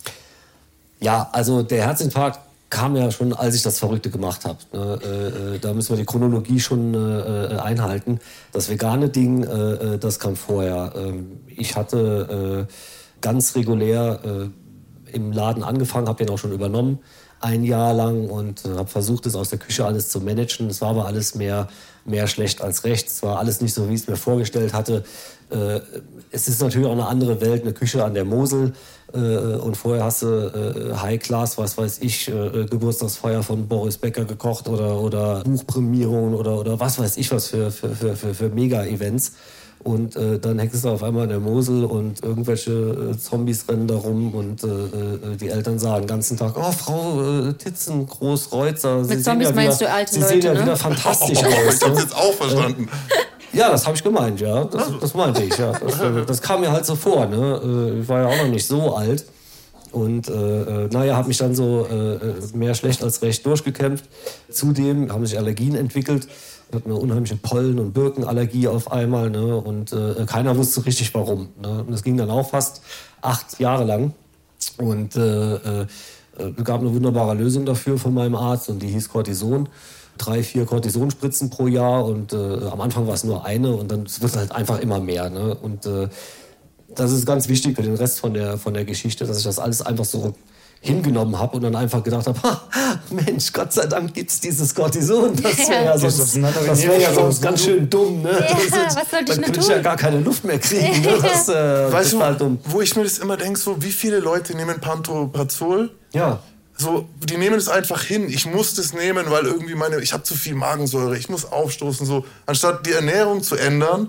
Ja, also der Herzinfarkt kam ja schon, als ich das Verrückte gemacht habe. Ne? Äh, da müssen wir die Chronologie schon äh, einhalten. Das vegane Ding, äh, das kam vorher. Ähm, ich hatte äh, ganz regulär äh, im Laden angefangen, habe den auch schon übernommen, ein Jahr lang und äh, habe versucht, es aus der Küche alles zu managen. Es war aber alles mehr, mehr schlecht als recht. Es war alles nicht so, wie ich es mir vorgestellt hatte. Äh, es ist natürlich auch eine andere Welt, eine Küche an der Mosel. Äh, und vorher hast du äh, High-Class, was weiß ich, äh, Geburtstagsfeier von Boris Becker gekocht oder, oder Buchprämierungen oder, oder was weiß ich was für, für, für, für, für Mega-Events. Und äh, dann hängst du auf einmal in der Mosel und irgendwelche äh, Zombies rennen da rum und äh, äh, die Eltern sagen den ganzen Tag, oh, Frau äh, Titzen, Großreutzer. Sie Mit Zombies ja meinst wieder, du alte Sie Leute, sehen ja ne? wieder fantastisch Oh, aus. ich hab's Ne? jetzt auch verstanden. Ja, das habe ich gemeint, ja. Das, das meinte ich, ja. Das, äh, das kam mir halt so vor, ne? Ich war ja auch noch nicht so alt. Und äh, naja, habe mich dann so äh, mehr schlecht als recht durchgekämpft. Zudem haben sich Allergien entwickelt. Ich hatte eine unheimliche Pollen- und Birkenallergie auf einmal. Ne? Und äh, keiner wusste so richtig, warum. Ne? Und das ging dann auch fast acht Jahre lang. Und äh, äh, es gab eine wunderbare Lösung dafür von meinem Arzt. Und die hieß Cortison. Drei, vier Cortisonspritzen pro Jahr. Und äh, am Anfang war es nur eine. Und dann wird es halt einfach immer mehr. Ne? Und äh, das ist ganz wichtig für den Rest von der, von der Geschichte, dass ich das alles einfach so hingenommen habe und dann einfach gedacht habe, Mensch, Gott sei Dank gibt's dieses Cortison. Das wäre ja sonst, das wär ja sonst ganz schön dumm. Ne? Ja, Das, was sollte ich dann nur könnte ich tun? ja gar keine Luft mehr kriegen. Ne? Das, äh, Weißt das war halt du, dumm. wo ich mir das immer denke, so, wie viele Leute nehmen Pantoprazol? Ja. So, die nehmen es einfach hin. Ich muss das nehmen, weil irgendwie meine, ich habe zu viel Magensäure, ich muss aufstoßen, so, anstatt die Ernährung zu ändern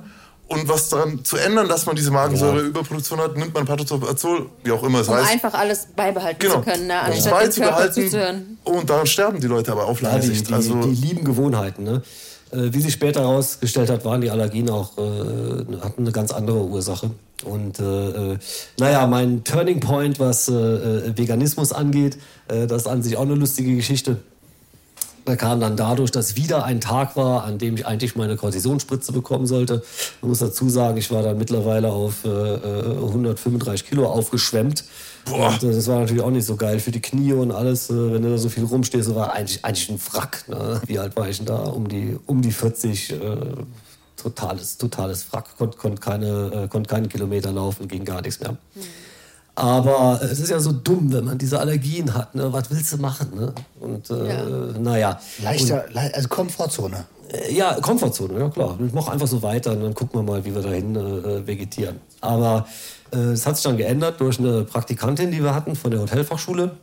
und was daran zu ändern, dass man diese Magensäureüberproduktion hat, nimmt man Pantozol, wie auch immer es um heißt. einfach alles beibehalten Genau. zu können, ne? Um es anstatt den Körper beizubehalten. zuzuhören. Und daran sterben die Leute aber auf Ja, lange die, Sicht. die, Also, die lieben Gewohnheiten. Ne? Äh, wie sich später herausgestellt hat, waren die Allergien auch, äh, hatten eine ganz andere Ursache. Und äh, äh, naja, mein Turning Point, was äh, äh, Veganismus angeht, äh, das ist an sich auch eine lustige Geschichte. Da kam dann dadurch, dass wieder ein Tag war, an dem ich eigentlich meine Kortisonspritze bekommen sollte. Man muss dazu sagen, ich war dann mittlerweile auf äh, hundertfünfunddreißig Kilo aufgeschwemmt. Boah. Und äh, das war natürlich auch nicht so geil für die Knie und alles, äh, wenn du da so viel rumstehst. Das war eigentlich, eigentlich ein Wrack. Ne? Wie alt war ich denn da? Um die, um die vierzig. Äh, totales, totales Wrack. Konnte konnt keine, äh, konnt keine Kilometer laufen, ging gar nichts mehr. Mhm. Aber es ist ja so dumm, wenn man diese Allergien hat. Ne? Was willst du machen? Ne? Und äh, ja. naja. Leichter, und, also Komfortzone. Äh, ja, Komfortzone, ja klar. Ich mache einfach so weiter und dann gucken wir mal, wie wir dahin äh, vegetieren. Aber äh, es hat sich dann geändert durch eine Praktikantin, die wir hatten von der Hotelfachschule.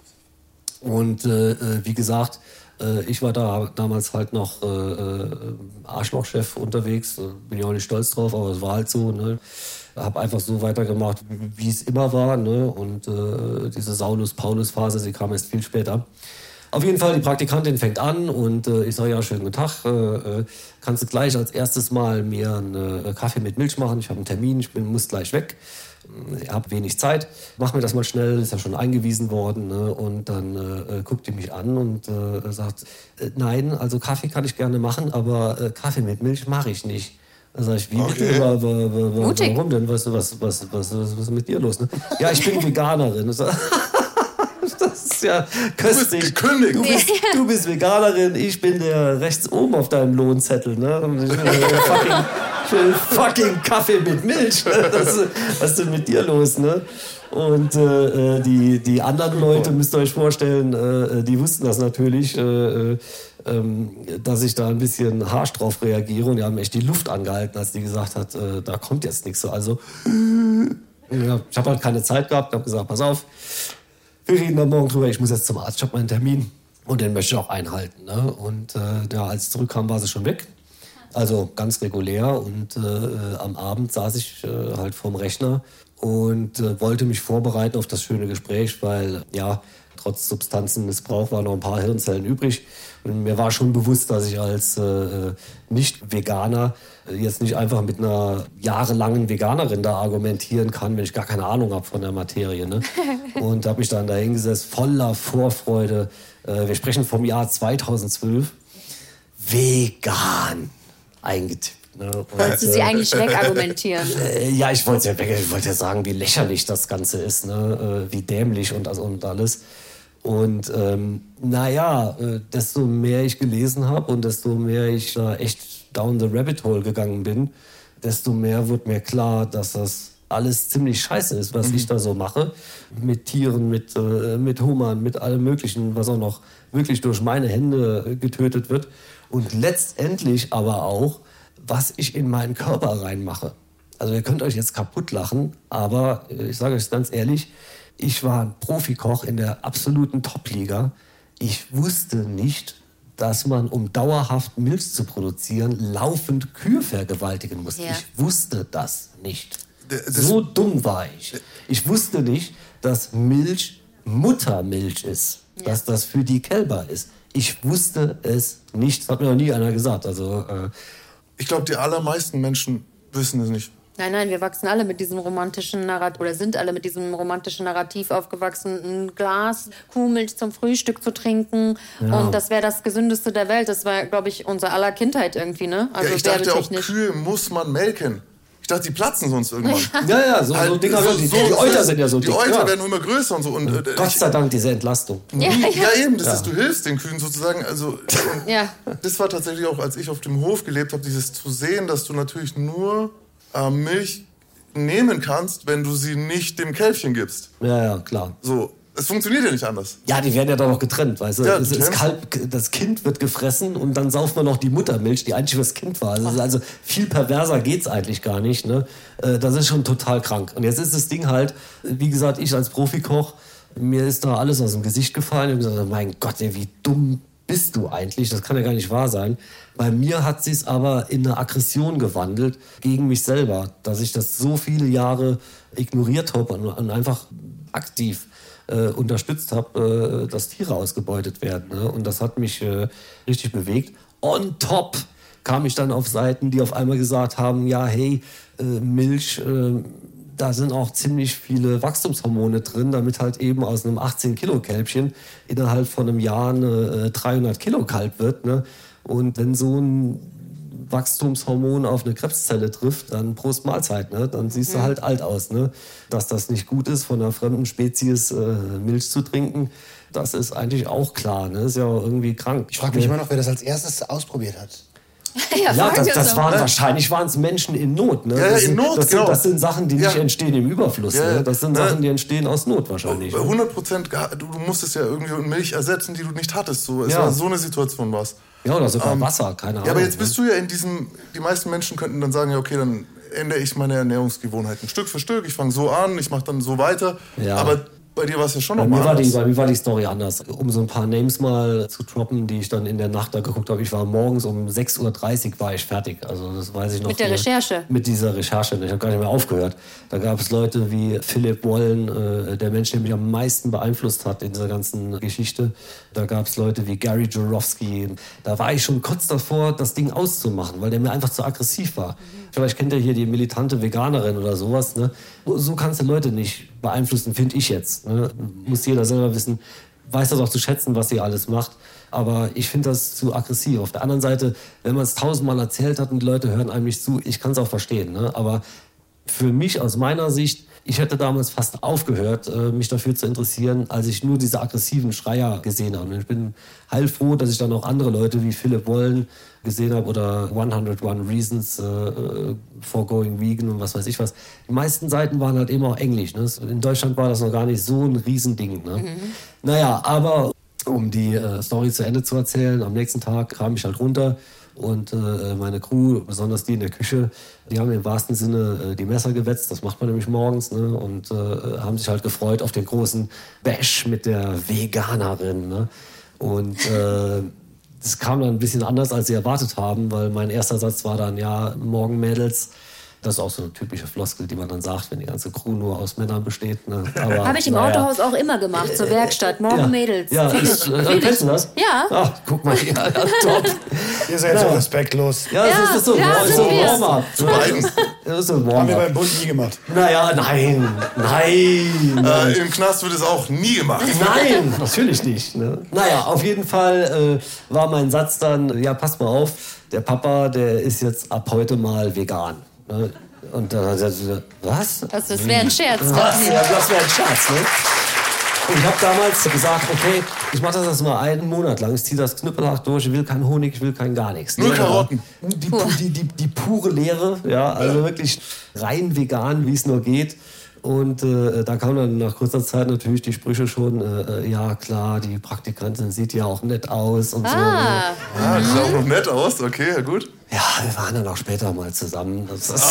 Und äh, wie gesagt, äh, ich war da damals halt noch äh, Arschlochchef unterwegs. Bin ja auch nicht stolz drauf, aber es war halt so. Ne? Habe einfach so weitergemacht, wie es immer war. Ne? Und äh, diese Saulus-Paulus-Phase, sie kam erst viel später. Auf jeden Fall, die Praktikantin fängt an und äh, ich sage, ja, schönen guten Tag. Äh, kannst du gleich als erstes mal mir einen Kaffee mit Milch machen? Ich habe einen Termin, ich bin, muss gleich weg. Ich habe wenig Zeit. Mach mir das mal schnell, ist ja schon eingewiesen worden. Ne? Und dann äh, guckt die mich an und äh, sagt, äh, nein, also Kaffee kann ich gerne machen, aber äh, Kaffee mit Milch mache ich nicht. Da sag ich, wie okay. bitte? Wa, wa, wa, warum denn? Was, was, was, was, was ist mit dir los? Ne? Ja, ich bin Veganerin. Das ist ja köstlich. Du bist gekündigt. Du bist, du bist Veganerin, ich bin der rechts oben auf deinem Lohnzettel. Ne? Und ich bin der fucking, ich will fucking Kaffee mit Milch. Ne? Das, was ist denn mit dir los? Ne? Und äh, die, die anderen Leute, müsst ihr euch vorstellen, äh, die wussten das natürlich, äh, äh, dass ich da ein bisschen harsch drauf reagiere. Und die haben echt die Luft angehalten, als die gesagt hat, äh, da kommt jetzt nichts so. Also, ja, ich habe halt keine Zeit gehabt, habe gesagt, pass auf, wir reden am Morgen drüber, ich muss jetzt zum Arzt, ich habe meinen Termin und den möchte ich auch einhalten. Ne? Und äh, ja, als ich zurückkam, war sie schon weg. Also ganz regulär. Und äh, am Abend saß ich äh, halt vorm Rechner und äh, wollte mich vorbereiten auf das schöne Gespräch, weil ja, trotz Substanzenmissbrauch waren noch ein paar Hirnzellen übrig. Und mir war schon bewusst, dass ich als äh, Nicht-Veganer jetzt nicht einfach mit einer jahrelangen Veganerin da argumentieren kann, wenn ich gar keine Ahnung habe von der Materie. Ne? Und habe mich dann da hingesetzt, voller Vorfreude. Äh, wir sprechen vom Jahr zweitausendzwölf. Vegan eingetippt. Ne? Wolltest du sie eigentlich wegargumentieren? Äh, ja, ich wollte ja, ich wollte ja sagen, wie lächerlich das Ganze ist, ne? äh, wie dämlich und, also, und alles. Und ähm, naja, äh, desto mehr ich gelesen habe und desto mehr ich da echt down the rabbit hole gegangen bin, desto mehr wurde mir klar, dass das alles ziemlich scheiße ist, was mhm. ich da so mache. Mit Tieren, mit, äh, mit Hummern, mit allem Möglichen, was auch noch wirklich durch meine Hände getötet wird. Und letztendlich aber auch, was ich in meinen Körper reinmache. Also ihr könnt euch jetzt kaputt lachen, aber ich sage euch ganz ehrlich, ich war ein Profikoch in der absoluten Top-Liga. Ich wusste nicht, dass man, um dauerhaft Milch zu produzieren, laufend Kühe vergewaltigen muss. Ja. Ich wusste das nicht. Das so dumm war ich. Ich wusste nicht, dass Milch Muttermilch ist. Ja. Dass das für die Kälber ist. Ich wusste es nicht. Das hat mir noch nie einer gesagt. Also, äh ich glaube, die allermeisten Menschen wissen es nicht. Nein, nein, wir wachsen alle mit diesem romantischen Narrativ oder sind alle mit diesem romantischen Narrativ aufgewachsen, ein Glas Kuhmilch zum Frühstück zu trinken. Ja. Und das wäre das Gesündeste der Welt. Das war, glaube ich, unser aller Kindheit irgendwie, ne? Also ja, ich dachte auch, Kühe muss man melken. Ich dachte, die platzen sonst irgendwann. Ja, ja, so, halt, so Dinger, so, die, so, die Euter sind ja so die dick. Die Euter ja. werden immer größer und so. Und, und Gott sei Dank diese Entlastung. Ja, ja. ja eben, das ja. ist, du hilfst den Kühen sozusagen. Also, ja. Das war tatsächlich auch, als ich auf dem Hof gelebt habe, dieses zu sehen, dass du natürlich nur äh, Milch nehmen kannst, wenn du sie nicht dem Kälbchen gibst. Ja, ja, klar. So, es funktioniert ja nicht anders. Ja, die werden ja doch noch getrennt, weißt du? Ja, das, das, Kalb, das Kind wird gefressen und dann sauft man noch die Muttermilch, die eigentlich für das Kind war. Also, also viel perverser geht's eigentlich gar nicht. Ne? Das ist schon total krank. Und jetzt ist das Ding halt, wie gesagt, ich als Profikoch, mir ist da alles aus dem Gesicht gefallen. Ich habe gesagt, mein Gott, ey, wie dumm bist du eigentlich? Das kann ja gar nicht wahr sein. Bei mir hat sie es aber in eine Aggression gewandelt gegen mich selber, dass ich das so viele Jahre ignoriert habe und, und einfach aktiv äh, unterstützt habe, äh, dass Tiere ausgebeutet werden. Ne? Und das hat mich äh, richtig bewegt. On top kam ich dann auf Seiten, die auf einmal gesagt haben, ja, hey, äh, Milch, äh, da sind auch ziemlich viele Wachstumshormone drin, damit halt eben aus einem achtzehn Kilo Kälbchen innerhalb von einem Jahr eine dreihundert Kilo Kalb wird. Ne? Und wenn so ein Wachstumshormon auf eine Krebszelle trifft, dann Prost Mahlzeit, ne? Dann siehst du halt alt aus. Ne? Dass das nicht gut ist, von einer fremden Spezies äh, Milch zu trinken, das ist eigentlich auch klar. Ne? Ist ja auch irgendwie krank. Ich frage mich immer noch, wer das als erstes ausprobiert hat. Ja, Ja, das, das so. waren wahrscheinlich waren es Menschen in Not. Ne? Ja, ja, das, in sind, Not, das, genau. sind, das sind Sachen, die Ja. nicht entstehen im Überfluss. Ja, ja. Ne? Das sind Ja. Sachen, die entstehen aus Not wahrscheinlich. Bei Ne? hundert Prozent, du, du musstest ja irgendwie Milch ersetzen, die du nicht hattest. So, es Ja. war so eine Situation was. Ja, oder sogar Ähm, Wasser, keine Ahnung. Ja, aber jetzt ne? bist du ja in diesem, die meisten Menschen könnten dann sagen, ja okay, dann ändere ich meine Ernährungsgewohnheiten Stück für Stück. Ich fange so an, ich mache dann so weiter. Ja. Aber bei dir war es ja schon Bei nochmal mir, war die, anders. bei mir war die Story anders. Um so ein paar Names mal zu droppen, die ich dann in der Nacht da geguckt habe. Ich war morgens um sechs Uhr dreißig war ich fertig. Also das weiß ich noch. Mit der Recherche? Mit dieser Recherche. Ich habe gar nicht mehr aufgehört. Da gab es Leute wie Philip Wallen, äh, der Mensch, der mich am meisten beeinflusst hat in dieser ganzen Geschichte. Da gab es Leute wie Gary Jourowski. Da war ich schon kurz davor, das Ding auszumachen, weil der mir einfach zu aggressiv war. Vielleicht kennt ihr hier die militante Veganerin oder sowas. Ne? So kannst du Leute nicht beeinflussen, finde ich jetzt. Ne? Muss jeder selber wissen, weiß das auch zu schätzen, was sie alles macht. Aber ich finde das zu aggressiv. Auf der anderen Seite, wenn man es tausendmal erzählt hat und die Leute hören einem nicht zu, ich kann es auch verstehen. Ne? Aber für mich aus meiner Sicht, ich hätte damals fast aufgehört, mich dafür zu interessieren, als ich nur diese aggressiven Schreier gesehen habe. Ich bin heilfroh, dass ich dann auch andere Leute wie Philip Wallen gesehen habe oder hundertundeins Reasons äh, for Going Vegan und was weiß ich was. Die meisten Seiten waren halt eben auch Englisch. Ne? In Deutschland war das noch gar nicht so ein Riesending. Ne? Mhm. Naja, aber um die äh, Story zu Ende zu erzählen, am nächsten Tag kam ich halt runter und äh, meine Crew, besonders die in der Küche, die haben im wahrsten Sinne äh, die Messer gewetzt, das macht man nämlich morgens, ne? Und äh, haben sich halt gefreut auf den großen Bash mit der Veganerin. Ne? Und äh, das kam dann ein bisschen anders, als sie erwartet haben, weil mein erster Satz war dann, ja, morgen Mädels. Das ist auch so eine typische Floskel, die man dann sagt, wenn die ganze Crew nur aus Männern besteht. Ne? Habe ich im naja. Autohaus auch immer gemacht, zur Werkstatt. Morgen ja. Mädels. Ja, ist, äh, kennst du das? Ja. Ach, guck mal hier, ja, top. Ihr seid so respektlos. Ja, das Ja, ist so, ja, das ist sind so wir. Warm-up. Zu beiden. Das ist so Haben wir Warm-up. beim Bund nie gemacht. Naja, nein, nein. Äh, Im Knast wird es auch nie gemacht. Nein, natürlich nicht. Ne? Naja, auf jeden Fall äh, war mein Satz dann, ja, pass mal auf, der Papa, der ist jetzt ab heute mal vegan. Ne? Und dann hat er gesagt, was? Das, das wäre ein Scherz. Was? Ja, das wäre ein Scherz, ne? Und ich habe damals gesagt, okay, ich mache das jetzt mal einen Monat lang. Ich ziehe das knüppelhart durch. Ich will keinen Honig, ich will kein gar nichts. Nur Ne? Karotten. Die, die, die, die pure Leere, ja, also wirklich rein vegan, wie es nur geht. Und äh, da kamen dann nach kurzer Zeit natürlich die Sprüche schon, äh, ja klar, die Praktikantin sieht ja auch nett aus und so. Ne? Ah, Ah, das sah auch noch nett aus. Okay, ja gut. Ja, wir waren dann auch später mal zusammen. Das ist,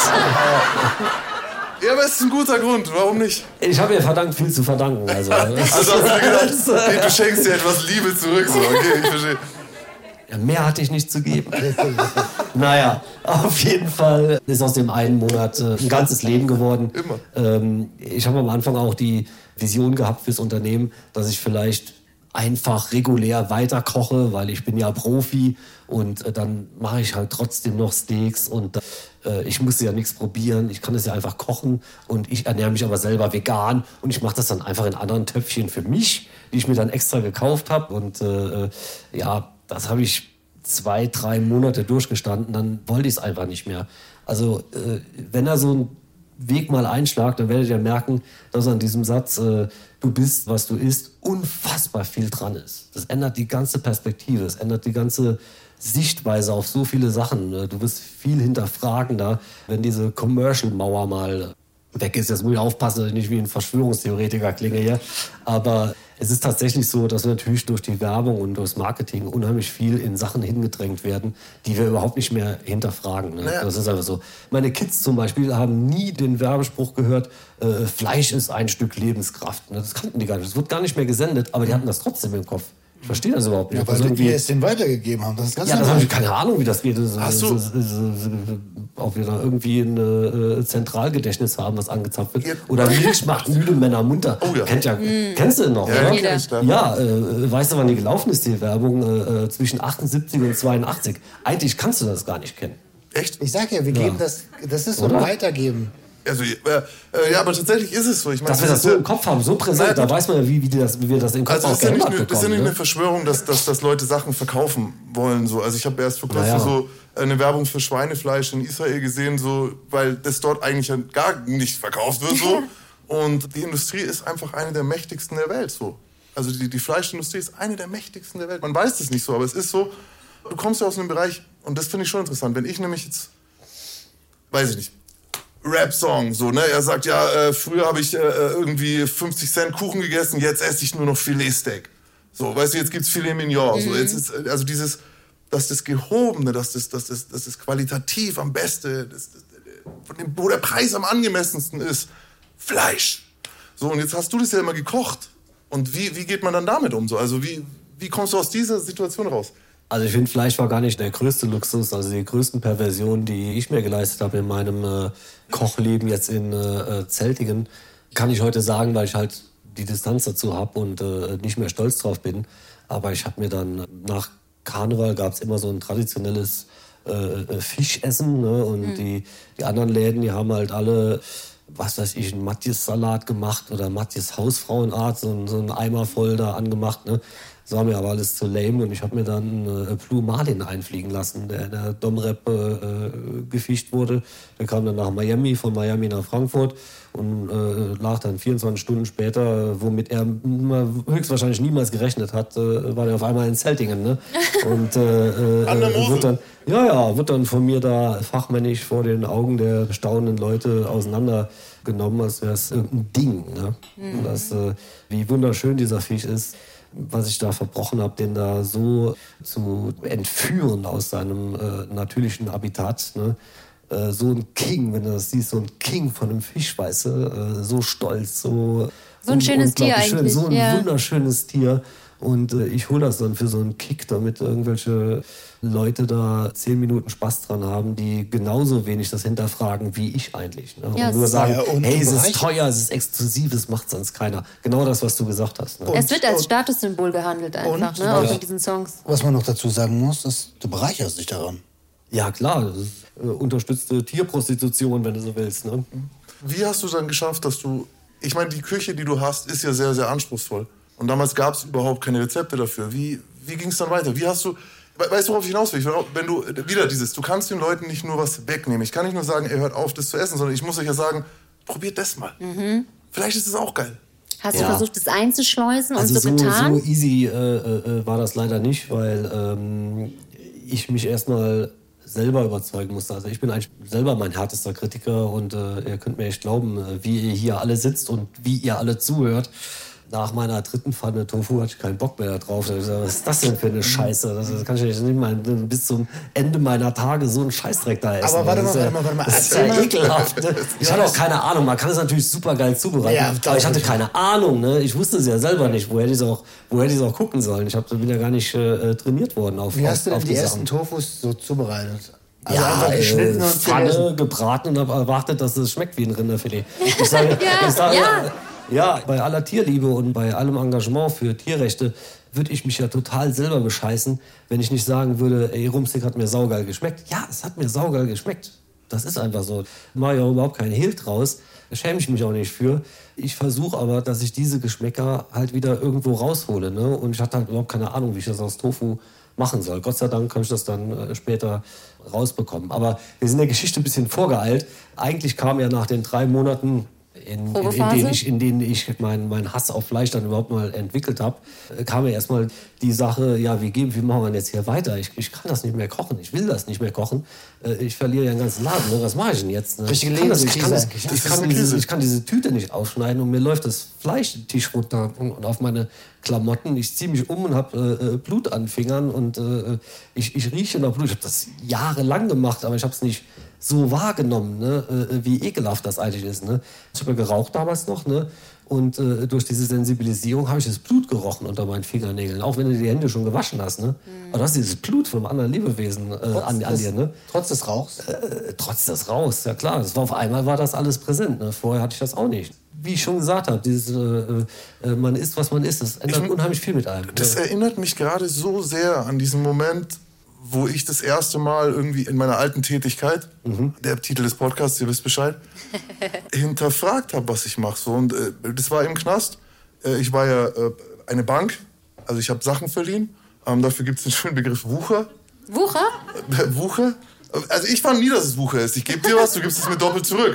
Ja, aber es ist ein guter Grund. Warum nicht? ich habe ihr verdammt viel zu verdanken. Also, Also hast du dir gedacht, hey, du schenkst dir etwas Liebe zurück. So, okay, ich verstehe. ja, mehr hatte ich nicht zu geben. Naja, auf jeden Fall ist aus dem einen Monat äh, ein ganzes Leben geworden. Immer. Ähm, ich habe am Anfang auch die Vision gehabt fürs Unternehmen, dass ich vielleicht einfach regulär weiter koche, weil ich bin ja Profi und äh, dann mache ich halt trotzdem noch Steaks und äh, ich muss ja nichts probieren, ich kann es ja einfach kochen und ich ernähre mich aber selber vegan und ich mache das dann einfach in anderen Töpfchen für mich, die ich mir dann extra gekauft habe und äh, ja, das habe ich zwei, drei Monate durchgestanden, dann wollte ich es einfach nicht mehr. Also äh, wenn er so ein Weg mal einschlagt, dann werdet ihr merken, dass an diesem Satz, äh, du bist, was du isst, unfassbar viel dran ist. Das ändert die ganze Perspektive, es ändert die ganze Sichtweise auf so viele Sachen. Du wirst viel hinterfragender, wenn diese Commercial-Mauer mal weg ist. Jetzt muss ich aufpassen, dass ich nicht wie ein Verschwörungstheoretiker klinge hier. Aber es ist tatsächlich so, dass wir natürlich durch die Werbung und durchs Marketing unheimlich viel in Sachen hingedrängt werden, die wir überhaupt nicht mehr hinterfragen. Ne? Naja. Das ist einfach so. Meine Kids zum Beispiel haben nie den Werbespruch gehört, äh, Fleisch ist ein Stück Lebenskraft. Ne? Das kannten die gar nicht. Das wird gar nicht mehr gesendet, aber die hatten das trotzdem im Kopf. Ich verstehe das überhaupt nicht. Ja, weil also wir es denen weitergegeben haben. Das ist ganz ja, das normal. habe ich keine Ahnung, wie das geht. Das, Ach so. das, das, das, ob wir da irgendwie ein äh, Zentralgedächtnis haben, was angezapft wird. Ja. Oder Milch macht müde Männer munter. Oh ja. Kennt ja, Kennst du den noch, Ja, oder? ja, kenn ich, klar. Ja, äh, weißt du, wann die gelaufen ist, die Werbung? Äh, zwischen achtundsiebzig und zweiundachtzig. Eigentlich kannst du das gar nicht kennen. Echt? Ich sag ja, wir geben das, das ist so ein Oder? Weitergeben. Also, äh, äh, ja, aber tatsächlich ist es so. Ich meine, Dass wir das so im Kopf haben, so präsent, da weiß man ja, wie, wie, die das, wie wir das im Kopf Also auch es ist, ja nicht geändert eine, es ist ja bekommen. nicht eine Ne? Verschwörung, dass, dass, dass Leute Sachen verkaufen wollen. So. Also ich habe erst vor kurzem Naja. so eine Werbung für Schweinefleisch in Israel gesehen, so, weil das dort eigentlich ja gar nicht verkauft wird. So. Und die Industrie ist einfach eine der mächtigsten der Welt. So. Also die, die Fleischindustrie ist eine der mächtigsten der Welt. Man weiß das nicht so, aber es ist so, du kommst ja aus einem Bereich, und das finde ich schon interessant, wenn ich nämlich jetzt, weiß ich nicht, Rap-Song, so, ne? Er sagt, ja, äh, früher habe ich äh, irgendwie fünfzig Cent Kuchen gegessen, jetzt esse ich nur noch Filetsteak. So, weißt du, jetzt gibt's Filet Mignon. Mhm. So, jetzt ist, also dieses, dass das Gehobene, dass das, dass das, dass das qualitativ am besten, das, das, von dem, wo der Preis am angemessensten ist, Fleisch. So, und jetzt hast du das ja immer gekocht. Und wie, wie geht man dann damit um? So? Also wie, wie kommst du aus dieser Situation raus? Also ich finde, Fleisch war gar nicht der größte Luxus, also die größten Perversionen, die ich mir geleistet habe in meinem äh, Kochleben jetzt in äh, Zeltingen, kann ich heute sagen, weil ich halt die Distanz dazu habe und äh, nicht mehr stolz drauf bin. Aber ich habe mir dann nach Karneval gab es immer so ein traditionelles äh, Fischessen, ne? Und mhm. die, die anderen Läden, die haben halt alle, was weiß ich, einen Matjes-Salat gemacht oder Matjes Hausfrauenart, so, ein- so einen Eimer voll da angemacht, ne? Das war mir aber alles zu lame und ich habe mir dann äh, Blue Marlin einfliegen lassen, der in der Domrep äh, gefischt wurde. Der kam dann nach Miami, von Miami nach Frankfurt und äh, lag dann vierundzwanzig Stunden später, womit er m- höchstwahrscheinlich niemals gerechnet hat, äh, war er auf einmal in Zeltingen. Ne? Und äh, An der äh, Mosel. wird dann, ja, ja, wird dann von mir da fachmännisch vor den Augen der staunenden Leute auseinandergenommen, als wäre es irgendein Ding. Ne? Und das, äh, wie wunderschön dieser Fisch ist, was ich da verbrochen habe, den da so zu entführen aus seinem äh, natürlichen Habitat. Ne? Äh, so ein King, wenn du das siehst, so ein King von einem Fisch, weißt du, äh, so stolz, so, So ein schönes Tier unglaublich schön, eigentlich, so ein ja. wunderschönes Tier. Und äh, ich hole das dann für so einen Kick, damit irgendwelche Leute da zehn Minuten Spaß dran haben, die genauso wenig das hinterfragen wie ich eigentlich. Ne? Ja, und nur es- sagen, Ja, und hey, es ist Bereich- teuer, es ist exklusiv, das macht sonst keiner. Genau das, was du gesagt hast. Ne? Es wird als und- Statussymbol gehandelt einfach, und- ne? Auch ja. mit diesen Songs. Was man noch dazu sagen muss, ist, du bereicherst dich daran. Ja, klar, das ist äh, unterstützte Tierprostitution, wenn du so willst. Ne? Wie hast du dann geschafft, dass du, ich meine, die Küche, die du hast, ist ja sehr, sehr anspruchsvoll. Und damals gab es überhaupt keine Rezepte dafür. Wie, wie ging es dann weiter? Wie hast du, we- weißt du, worauf ich hinaus will? Ich will auch- Wenn du, wieder dieses, du kannst den Leuten nicht nur was wegnehmen. Ich kann nicht nur sagen, ey, hört auf, das zu essen, sondern ich muss euch ja sagen, probiert das mal. Vielleicht ist es auch geil. Hast Ja. du versucht, das einzuschleusen und Also so so, getan? so easy äh, äh, war das leider nicht, weil ähm, ich mich erstmal selber überzeugen musste. Also ich bin eigentlich selber mein härtester Kritiker und äh, ihr könnt mir echt glauben, äh, wie ihr hier alle sitzt und wie ihr alle zuhört. Nach meiner dritten Pfanne Tofu hatte ich keinen Bock mehr da drauf. Da hab ich gesagt, was ist das denn für eine Scheiße? Das, das kann ich nicht mal bis zum Ende meiner Tage so einen Scheißdreck da essen. Aber warte Das mal, ist ja- warte mal, warte mal, Das ist erzähl ja mal. ekelhaft. Ne? Ich hatte auch keine Ahnung. Man kann es natürlich super geil zubereiten. Ja, aber ich hatte tausend. keine Ahnung. Ne? Ich wusste es ja selber nicht. Wo hätte ich es auch, wo hätte ich es auch gucken sollen? Ich hab, bin ja gar nicht äh, trainiert worden auf Wie auf, hast du denn auf die Sachen. ersten Tofus so zubereitet? Also Ja, einfach äh, geschnitten und Pfanne, gegessen? gebraten und habe erwartet, dass es schmeckt wie ein Rinderfilet. Ich sage, Ja, ich sage, ja. ja, bei aller Tierliebe und bei allem Engagement für Tierrechte würde ich mich ja total selber bescheißen, wenn ich nicht sagen würde, ey, Rumsteak hat mir saugeil geschmeckt. Ja, es hat mir saugeil geschmeckt. Das ist einfach so. Mache ich auch überhaupt keinen Hehl draus. Da schäme ich mich auch nicht für. Ich versuche aber, dass ich diese Geschmäcker halt wieder irgendwo raushole. Ne? Und ich hatte halt überhaupt keine Ahnung, wie ich das aus Tofu machen soll. Gott sei Dank habe ich das dann äh, später rausbekommen. Aber wir sind der Geschichte ein bisschen vorgeeilt. Eigentlich kam ja nach den drei Monaten, in, in, in Probephase? denen ich, in denen ich meinen mein Hass auf Fleisch dann überhaupt mal entwickelt habe, äh, kam ja erstmal die Sache, ja, wie, geben, wie machen wir jetzt hier weiter? Ich, ich kann das nicht mehr kochen, ich will das nicht mehr kochen. Äh, ich verliere ja den ganzen Laden. Ne? Was mache ich denn jetzt? Ne? Richtige Ich kann das- ich kann das- Lebenskrise eigentlich. Ich Das ist kann eine diese- Krise. ich kann diese Tüte nicht aufschneiden und mir läuft das Fleisch den Tisch runter und, und auf meine Klamotten. Ich ziehe mich um und habe äh, äh, Blut an den Fingern und äh, ich, ich rieche nach Blut. Ich habe das jahrelang gemacht, aber ich habe es nicht so wahrgenommen, ne? äh, wie ekelhaft das eigentlich ist. Ne? Ich habe ja geraucht damals noch, ne? Und äh, durch diese Sensibilisierung habe ich das Blut gerochen unter meinen Fingernägeln, auch wenn du die Hände schon gewaschen hast. Ne? Mhm. Aber du hast dieses Blut von einem anderen Lebewesen äh, an, an dir. Ne? Trotz des Rauchs? Äh, trotz des Rauchs, ja klar. Das war, auf einmal war das alles präsent. Ne? Vorher hatte ich das auch nicht. Wie ich schon gesagt habe, dieses, äh, äh, man ist, was man ist, das ändert ich, unheimlich viel mit einem. Das ja. erinnert mich gerade so sehr an diesen Moment, wo ich das erste Mal irgendwie in meiner alten Tätigkeit, mhm. der Titel des Podcasts, ihr wisst Bescheid, hinterfragt habe, was ich mache. So, und äh, das war im Knast. Äh, ich war ja äh, eine Bank, also ich habe Sachen verliehen. Ähm, dafür gibt es den schönen Begriff Wucher. Wucher? Äh, Wucher? Also ich fand nie, dass es Wucher ist. Ich gebe dir was, du gibst es mir doppelt zurück.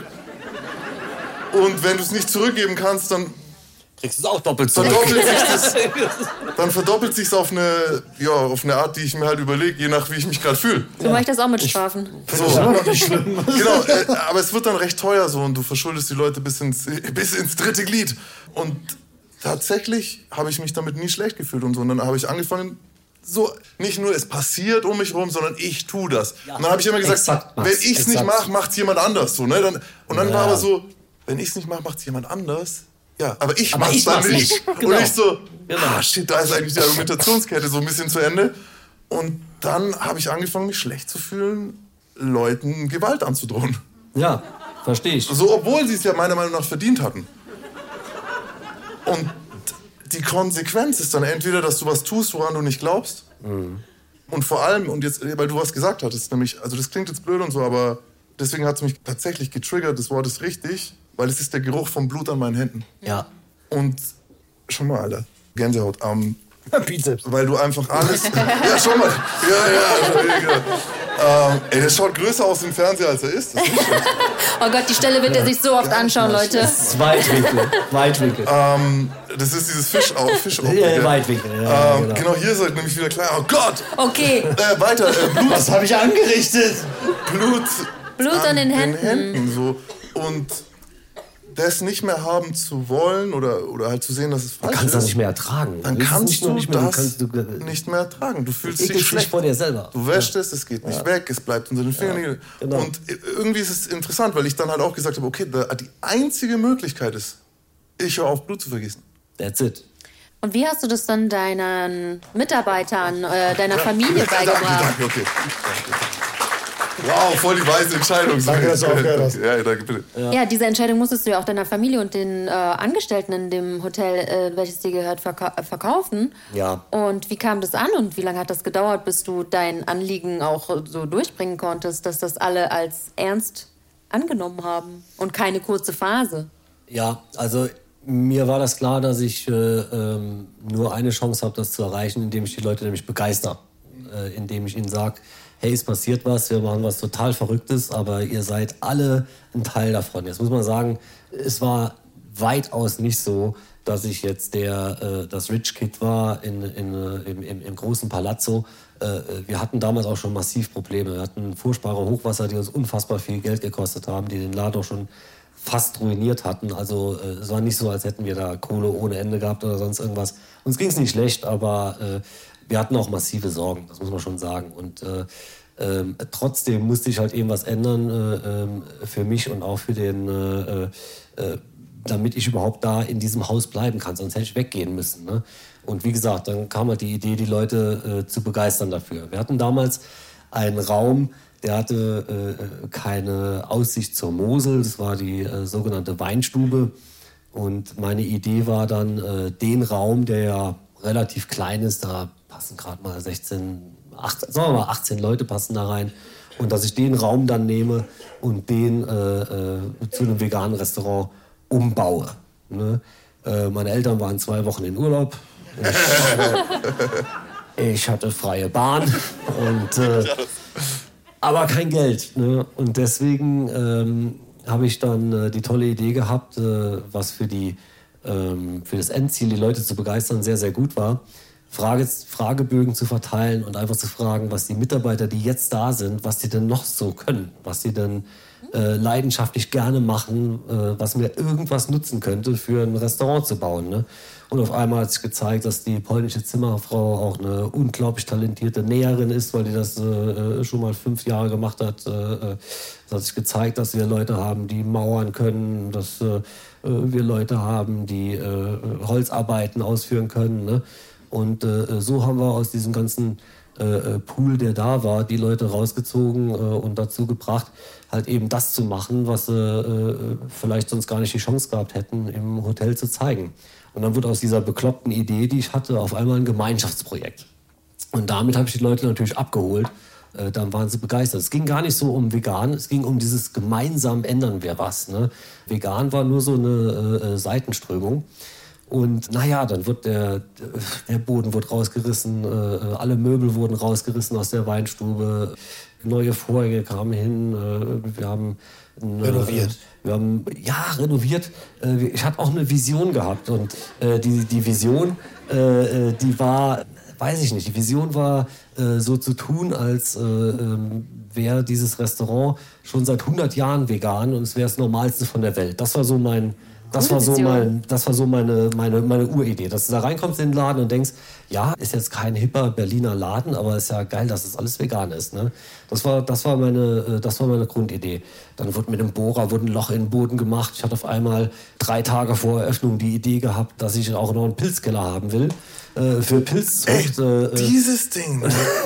Und wenn du es nicht zurückgeben kannst, dann kriegst du es auch doppelt zurück. Verdoppelt sich das, dann verdoppelt sich es auf eine, ja, auf eine Art, die ich mir halt überlege, je nach wie ich mich gerade fühle. So mache ich das auch mit Strafen. So. Das ist immer noch nicht schlimm. Genau, äh, aber es wird dann recht teuer so und du verschuldest die Leute bis ins, bis ins dritte Glied. Und tatsächlich habe ich mich damit nie schlecht gefühlt und so. Und dann habe ich angefangen, so, nicht nur es passiert um mich rum, sondern ich tue das. Ja, und dann habe ich immer gesagt, exakt, wenn ich es nicht mache, macht es jemand anders. So, ne? dann, und dann ja. war aber so, wenn ich es nicht mache, macht es jemand anders. Ja, aber ich mach's dann nicht. nicht. Genau. Und ich so, genau. ah shit, da ist eigentlich die Argumentationskette so ein bisschen zu Ende. Und dann habe ich angefangen, mich schlecht zu fühlen, Leuten Gewalt anzudrohen. Ja, verstehe ich. So, obwohl sie es ja meiner Meinung nach verdient hatten. Und die Konsequenz ist dann entweder, dass du was tust, woran du nicht glaubst. Mhm. Und vor allem, und jetzt, weil du was gesagt hattest, nämlich, also das klingt jetzt blöd und so, aber deswegen hat es mich tatsächlich getriggert, das Wort ist richtig, weil es ist der Geruch vom Blut an meinen Händen. Ja. Und schon mal, Alter, Gänsehaut. Ähm, Bizeps. Weil du einfach alles... ja, schon mal. Ja, ja. ja. Ähm, ey, der schaut größer aus im Fernseher, als er ist. Das ist nicht oh Gott, die Stelle wird ja. er sich so oft anschauen, Leute. Das ist Weitwinkel. Weitwinkel. Ähm, das ist dieses Fisch Fisch ja, ja, Weitwinkel. Ja, ähm, genau. genau, hier ist er nämlich wieder klar. Oh Gott! Okay. Äh, weiter. Äh, Blut. Was habe ich angerichtet? Blut, Blut an, an den Händen. Den Händen so. Und das nicht mehr haben zu wollen oder, oder halt zu sehen, dass es falsch ist. Du kannst das nicht mehr ertragen. Dann das kannst du nicht mehr, das kannst du, nicht mehr ertragen. Du fühlst dich schlecht vor dir selber. Du wäschst ja. es, es geht nicht ja. weg, es bleibt unter den Fingernägeln. Ja, genau. Und irgendwie ist es interessant, weil ich dann halt auch gesagt habe, okay, die einzige Möglichkeit ist, ich höre auf, Blut zu vergießen. That's it. Und wie hast du das dann deinen Mitarbeitern, äh, deiner Familie beigebracht? Danke, danke, okay. Wow, voll die weise Entscheidung. Danke, dass du aufgehört hast. Ja, danke, bitte. Ja. ja, diese Entscheidung musstest du ja auch deiner Familie und den äh, Angestellten in dem Hotel, äh, welches dir gehört, verka- verkaufen. Ja. Und wie kam das an und wie lange hat das gedauert, bis du dein Anliegen auch so durchbringen konntest, dass das alle als ernst angenommen haben und keine kurze Phase? Ja, also mir war das klar, dass ich äh, ähm, nur eine Chance habe, das zu erreichen, indem ich die Leute nämlich begeister. Äh, indem ich ihnen sage, hey, es passiert was, wir machen was total Verrücktes, aber ihr seid alle ein Teil davon. Jetzt muss man sagen, es war weitaus nicht so, dass ich jetzt der, äh, das Rich Kid war in, in, im, im, im großen Palazzo. Äh, wir hatten damals auch schon massiv Probleme. Wir hatten furchtbare Hochwasser, die uns unfassbar viel Geld gekostet haben, die den Laden auch schon fast ruiniert hatten. Also äh, es war nicht so, als hätten wir da Kohle ohne Ende gehabt oder sonst irgendwas. Uns ging es nicht schlecht, aber äh, wir hatten auch massive Sorgen, das muss man schon sagen. Und äh, ähm, trotzdem musste ich halt eben was ändern äh, äh, für mich und auch für den, äh, äh, damit ich überhaupt da in diesem Haus bleiben kann, sonst hätte ich weggehen müssen. Ne? Und wie gesagt, dann kam halt die Idee, die Leute äh, zu begeistern dafür. Wir hatten damals einen Raum, der hatte äh, keine Aussicht zur Mosel, das war die äh, sogenannte Weinstube. Und meine Idee war dann, äh, den Raum, der ja relativ klein ist, da passen gerade mal sechzehn, achtzehn, sagen wir mal achtzehn Leute passen da rein. Und dass ich den Raum dann nehme und den äh, äh, zu einem veganen Restaurant umbaue. Ne? Äh, meine Eltern waren zwei Wochen in Urlaub. Ich, ich hatte freie Bahn. Und, äh, aber kein Geld. Ne? Und deswegen ähm, habe ich dann äh, die tolle Idee gehabt, äh, was für, die, ähm, für das Endziel, die Leute zu begeistern, sehr, sehr gut war. Frage, Fragebögen zu verteilen und einfach zu fragen, was die Mitarbeiter, die jetzt da sind, was die denn noch so können, was die denn äh, leidenschaftlich gerne machen, äh, was mir irgendwas nutzen könnte, für ein Restaurant zu bauen. Ne? Und auf einmal hat sich gezeigt, dass die polnische Zimmerfrau auch eine unglaublich talentierte Näherin ist, weil die das äh, schon mal fünf Jahre gemacht hat. Äh, es hat sich gezeigt, dass wir Leute haben, die mauern können, dass äh, wir Leute haben, die äh, Holzarbeiten ausführen können. Ne? Und äh, so haben wir aus diesem ganzen äh, Pool, der da war, die Leute rausgezogen äh, und dazu gebracht, halt eben das zu machen, was sie äh, vielleicht sonst gar nicht die Chance gehabt hätten, im Hotel zu zeigen. Und dann wurde aus dieser bekloppten Idee, die ich hatte, auf einmal ein Gemeinschaftsprojekt. Und damit habe ich die Leute natürlich abgeholt. Äh, dann waren sie begeistert. Es ging gar nicht so um vegan, es ging um dieses gemeinsam ändern wir was. Ne? Vegan war nur so eine äh, Seitenströmung. Und naja, dann wird der, der Boden wird rausgerissen, äh, alle Möbel wurden rausgerissen aus der Weinstube, neue Vorhänge kamen hin, äh, wir haben äh, renoviert. Wir haben, ja, renoviert. Äh, ich hatte auch eine Vision gehabt und äh, die, die Vision, äh, die war, weiß ich nicht, die Vision war äh, so zu tun, als äh, ähm, wäre dieses Restaurant schon seit hundert Jahren vegan und es wäre das Normalste von der Welt. Das war so mein... Das war so, mein, das war so meine, meine, meine Uridee, dass du da reinkommst in den Laden und denkst, ja, ist jetzt kein hipper Berliner Laden, aber ist ja geil, dass das alles vegan ist. Ne? Das war, das war meine, das war meine Grundidee. Dann wurde mit dem Bohrer wurde ein Loch in den Boden gemacht. Ich hatte auf einmal drei Tage vor Eröffnung die Idee gehabt, dass ich auch noch einen Pilzkeller haben will. Äh, für Pilzzucht. Ey, dieses Ding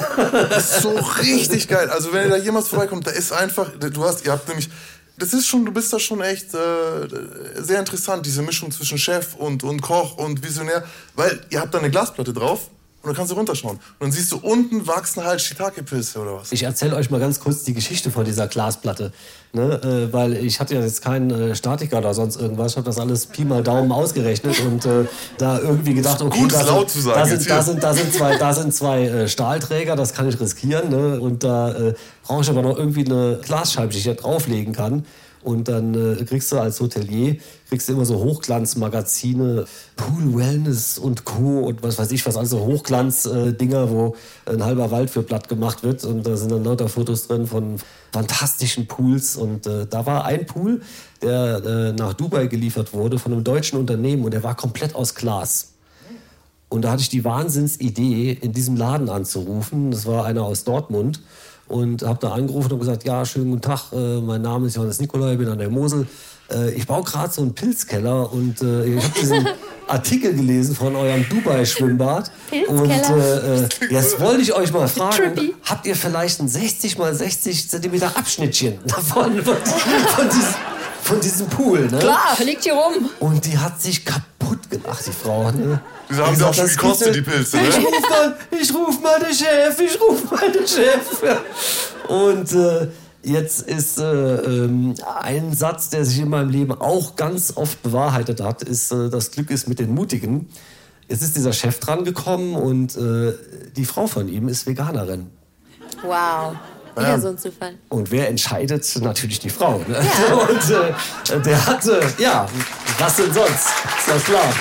ist so richtig geil. Also wenn ihr da jemals vorbeikommt, da ist einfach, du hast, ihr habt nämlich, das ist schon, du bist da schon echt äh, sehr interessant, diese Mischung zwischen Chef und, und Koch und Visionär, weil ihr habt da eine Glasplatte drauf und dann kannst du runterschauen. Und dann siehst du, unten wachsen halt Shiitake-Pilze oder was. Ich erzähle euch mal ganz kurz die Geschichte von dieser Glasplatte, ne? äh, weil ich hatte ja jetzt keinen äh, Statiker oder sonst irgendwas, ich habe das alles Pi mal Daumen ausgerechnet und äh, da irgendwie gedacht, okay, gut, da, laut sind, zu sagen, da, sind, da, sind, da sind zwei, da sind zwei äh, Stahlträger, das kann ich riskieren, ne? Und da äh, brauche ich aber noch irgendwie eine Glasscheibe, die ich da drauflegen kann. Und dann äh, kriegst du als Hotelier kriegst du immer so Hochglanzmagazine, Pool Wellness und Co. und was weiß ich was, also Hochglanz-Dinger, äh, wo ein halber Wald für platt gemacht wird. Und da sind dann lauter Fotos drin von fantastischen Pools. Und äh, da war ein Pool, der äh, nach Dubai geliefert wurde von einem deutschen Unternehmen und der war komplett aus Glas. Und da hatte ich die Wahnsinnsidee, in diesem Laden anzurufen. Das war einer aus Dortmund. Und habe da angerufen und gesagt, ja, schönen guten Tag, äh, mein Name ist Johannes Nicolai, ich bin an der Mosel. Äh, ich baue gerade so einen Pilzkeller und äh, ich habe diesen Artikel gelesen von eurem Dubai-Schwimmbad. Und äh, äh, jetzt wollte ich euch mal fragen, Trippy. Habt ihr vielleicht ein sechzig mal sechzig Zentimeter Abschnittchen davon, von, von, diesem, von diesem Pool? Ne? Klar, liegt hier rum. Und die hat sich kaputt gelacht, die Frau. Ne? Die haben sie auch schon gekostet, die Pilze, ne? Ich ruf mal, ich ruf mal den Chef, ich ruf mal den Chef. Und äh, jetzt ist äh, ähm, ein Satz, der sich in meinem Leben auch ganz oft bewahrheitet hat, ist, äh, das Glück ist mit den Mutigen. Jetzt ist dieser Chef dran gekommen und äh, die Frau von ihm ist Veganerin. Wow. Wieder ja. so ein Zufall. Und wer entscheidet? Natürlich die Frau. Ne? Ja. Und äh, der hatte, ja, was denn sonst? Ist ja klar.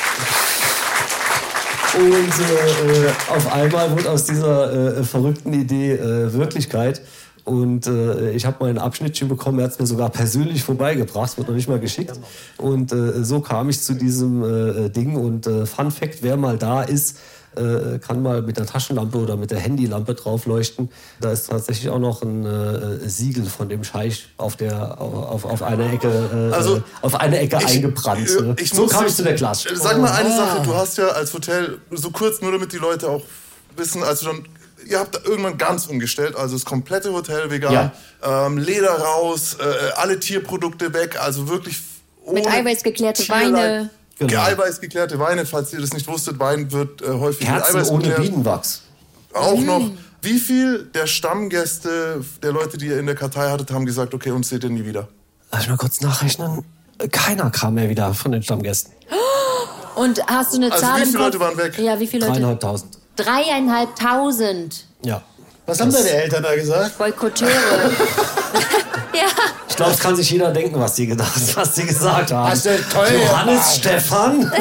Und äh, auf einmal wurde aus dieser äh, verrückten Idee äh, Wirklichkeit. Und äh, ich habe mal ein Abschnittchen bekommen, er hat es mir sogar persönlich vorbeigebracht, wird noch nicht mal geschickt. Und äh, so kam ich zu diesem äh, Ding. Und äh, Fun Fact, wer mal da ist, äh, kann mal mit der Taschenlampe oder mit der Handylampe drauf leuchten. Da ist tatsächlich auch noch ein äh, Siegel von dem Scheich auf, der, auf, auf einer Ecke, äh, also, auf eine Ecke ich, eingebrannt. Ich, ne? ich so kam ich zu der Glasscheibe. Sag mal eine Sache, du hast ja als Hotel, so kurz nur damit die Leute auch wissen, als du dann... Ihr habt da irgendwann ganz umgestellt, also das komplette Hotel vegan, ja. ähm, Leder raus, äh, alle Tierprodukte weg, also wirklich ohne mit Eiweiß geklärte Weine. Genau. Eiweiß geklärte Weine, falls ihr das nicht wusstet, Wein wird äh, häufig Kerzen mit Eiweiß ohne geklärt. Bienenwachs. Auch mm. noch. Wie viel der Stammgäste, der Leute, die ihr in der Kartei hattet, haben gesagt, okay, uns seht ihr nie wieder? Lass mich mal kurz nachrechnen. Keiner kam mehr wieder von den Stammgästen. Und hast du eine also Zahl wie viele im Kopf? Leute waren weg? Ja, wie viele Leute? Dreieinhalbtausend. Dreieinhalbtausend. Ja. Was das haben deine Eltern da gesagt? Boykotteure. Ja. Ich glaube, es kann sich jeder denken, was sie gedacht, was sie gesagt haben. Hast du toll Johannes gemacht. Stefan.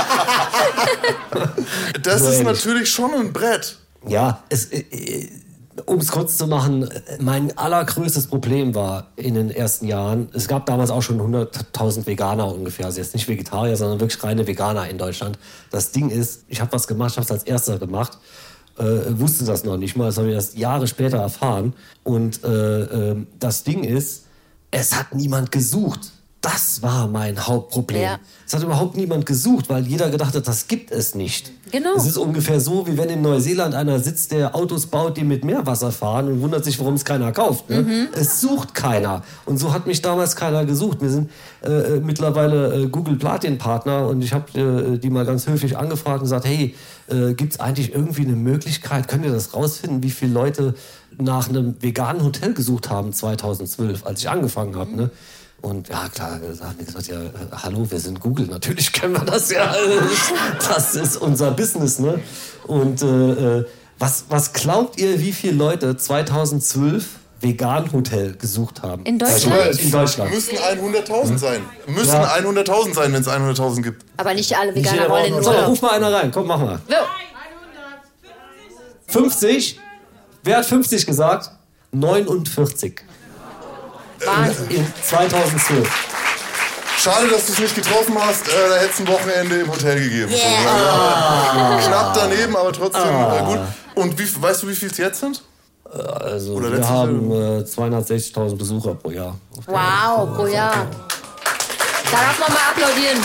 Das So ist ähnlich. natürlich schon ein Brett. Ja, es, äh, Um es kurz zu machen, mein allergrößtes Problem war in den ersten Jahren, es gab damals auch schon hunderttausend Veganer ungefähr, also jetzt nicht Vegetarier, sondern wirklich reine Veganer in Deutschland. Das Ding ist, ich habe was gemacht, ich habe es als erster gemacht, äh, wusste das noch nicht mal, das habe ich erst Jahre später erfahren. Und äh, äh, das Ding ist, es hat niemand gesucht. Das war mein Hauptproblem. Ja. Es hat überhaupt niemand gesucht, weil jeder gedacht hat, das gibt es nicht. Genau. Es ist ungefähr so, wie wenn in Neuseeland einer sitzt, der Autos baut, die mit Meerwasser fahren und wundert sich, warum es keiner kauft. Ne? Mhm. Es sucht keiner. Und so hat mich damals keiner gesucht. Wir sind äh, mittlerweile äh, Google Platin-Partner und ich habe äh, die mal ganz höflich angefragt und gesagt, hey, äh, gibt es eigentlich irgendwie eine Möglichkeit, könnt ihr das rausfinden, wie viele Leute nach einem veganen Hotel gesucht haben zweitausendzwölf, als ich angefangen habe, ne? Und ja, klar, da haben wir gesagt, ja, hallo, wir sind Google, natürlich können wir das ja. Das ist unser Business, ne? Und äh, was, was glaubt ihr, wie viele Leute zweitausendzwölf Vegan-Hotel gesucht haben? In Deutschland? In Deutschland. Müssen hunderttausend sein. Müssen ja. hunderttausend sein, wenn es hunderttausend gibt. Aber nicht alle Veganer nicht wollen in den So, ruf mal einer rein, komm, mach mal. fünfzig? Wer hat fünfzig gesagt? neunundvierzig. Wahnsinn. In zweitausendzwölf. Schade, dass du es nicht getroffen hast. Äh, da hätte es ein Wochenende im Hotel gegeben. Yeah. Ah. Knapp daneben, aber trotzdem ah. äh, gut. Und wie, weißt du, wie viel es jetzt sind? Also Oder wir haben äh, zweihundertsechzigtausend Besucher pro Jahr. Wow, pro Jahr. Da darf man mal applaudieren.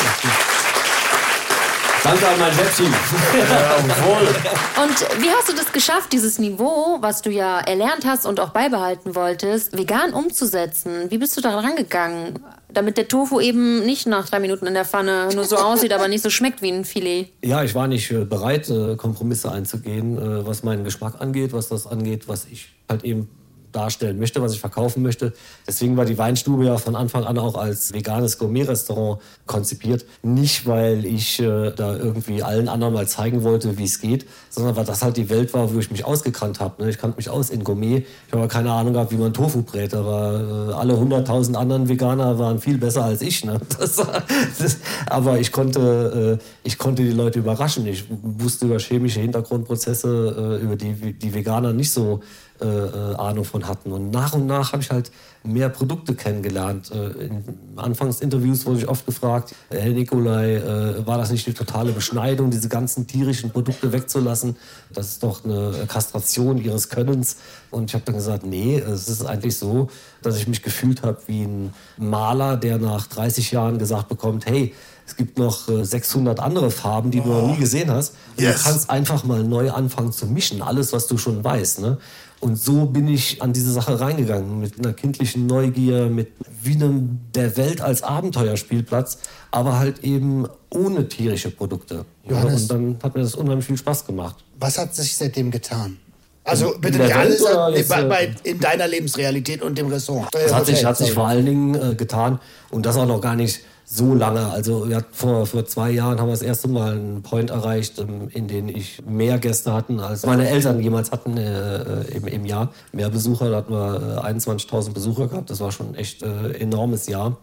Danke an mein Webteam. Jawohl. Und wie hast du das geschafft, dieses Niveau, was du ja erlernt hast und auch beibehalten wolltest, vegan umzusetzen? Wie bist du da rangegangen, damit der Tofu eben nicht nach drei Minuten in der Pfanne nur so aussieht, aber nicht so schmeckt wie ein Filet? Ja, ich war nicht bereit, Kompromisse einzugehen, was meinen Geschmack angeht, was das angeht, was ich halt eben darstellen möchte, was ich verkaufen möchte. Deswegen war die Weinstube ja von Anfang an auch als veganes Gourmet-Restaurant konzipiert. Nicht, weil ich äh, da irgendwie allen anderen mal zeigen wollte, wie es geht, sondern weil das halt die Welt war, wo ich mich ausgekannt habe. Ne? Ich kannte mich aus in Gourmet. Ich habe aber keine Ahnung gehabt, wie man Tofu brät. Aber äh, alle hunderttausend anderen Veganer waren viel besser als ich. Ne? Das, das, aber ich konnte, äh, ich konnte die Leute überraschen. Ich wusste über chemische Hintergrundprozesse, äh, über die die Veganer nicht so Äh, äh, Ahnung von hatten. Und nach und nach habe ich halt mehr Produkte kennengelernt. Äh, in Anfangsinterviews wurde ich oft gefragt, Herr Nicolai, äh, war das nicht eine totale Beschneidung, diese ganzen tierischen Produkte wegzulassen? Das ist doch eine Kastration ihres Könnens. Und ich habe dann gesagt, nee, es ist eigentlich so, dass ich mich gefühlt habe wie ein Maler, der nach dreißig Jahren gesagt bekommt, hey, es gibt noch äh, sechshundert andere Farben, die du oh. noch nie gesehen hast. Und yes. Du kannst einfach mal neu anfangen zu mischen, alles, was du schon weißt. Ne? Und so bin ich an diese Sache reingegangen, mit einer kindlichen Neugier, mit wie einem der Welt als Abenteuerspielplatz, aber halt eben ohne tierische Produkte. Johannes, und dann hat mir das unheimlich viel Spaß gemacht. Was hat sich seitdem getan? Also in, bitte in nicht alles jetzt, bei, bei, in deiner Lebensrealität und dem Ressort. Das hat sich, hat sich vor allen Dingen äh, getan und das auch noch gar nicht so lange. Also wir hatten vor, vor zwei Jahren haben wir das erste Mal einen Point erreicht, ähm, in dem ich mehr Gäste hatten, als meine Eltern jemals hatten äh, im, im Jahr. Mehr Besucher, da hatten wir äh, einundzwanzigtausend Besucher gehabt. Das war schon echt äh, enormes Jahr.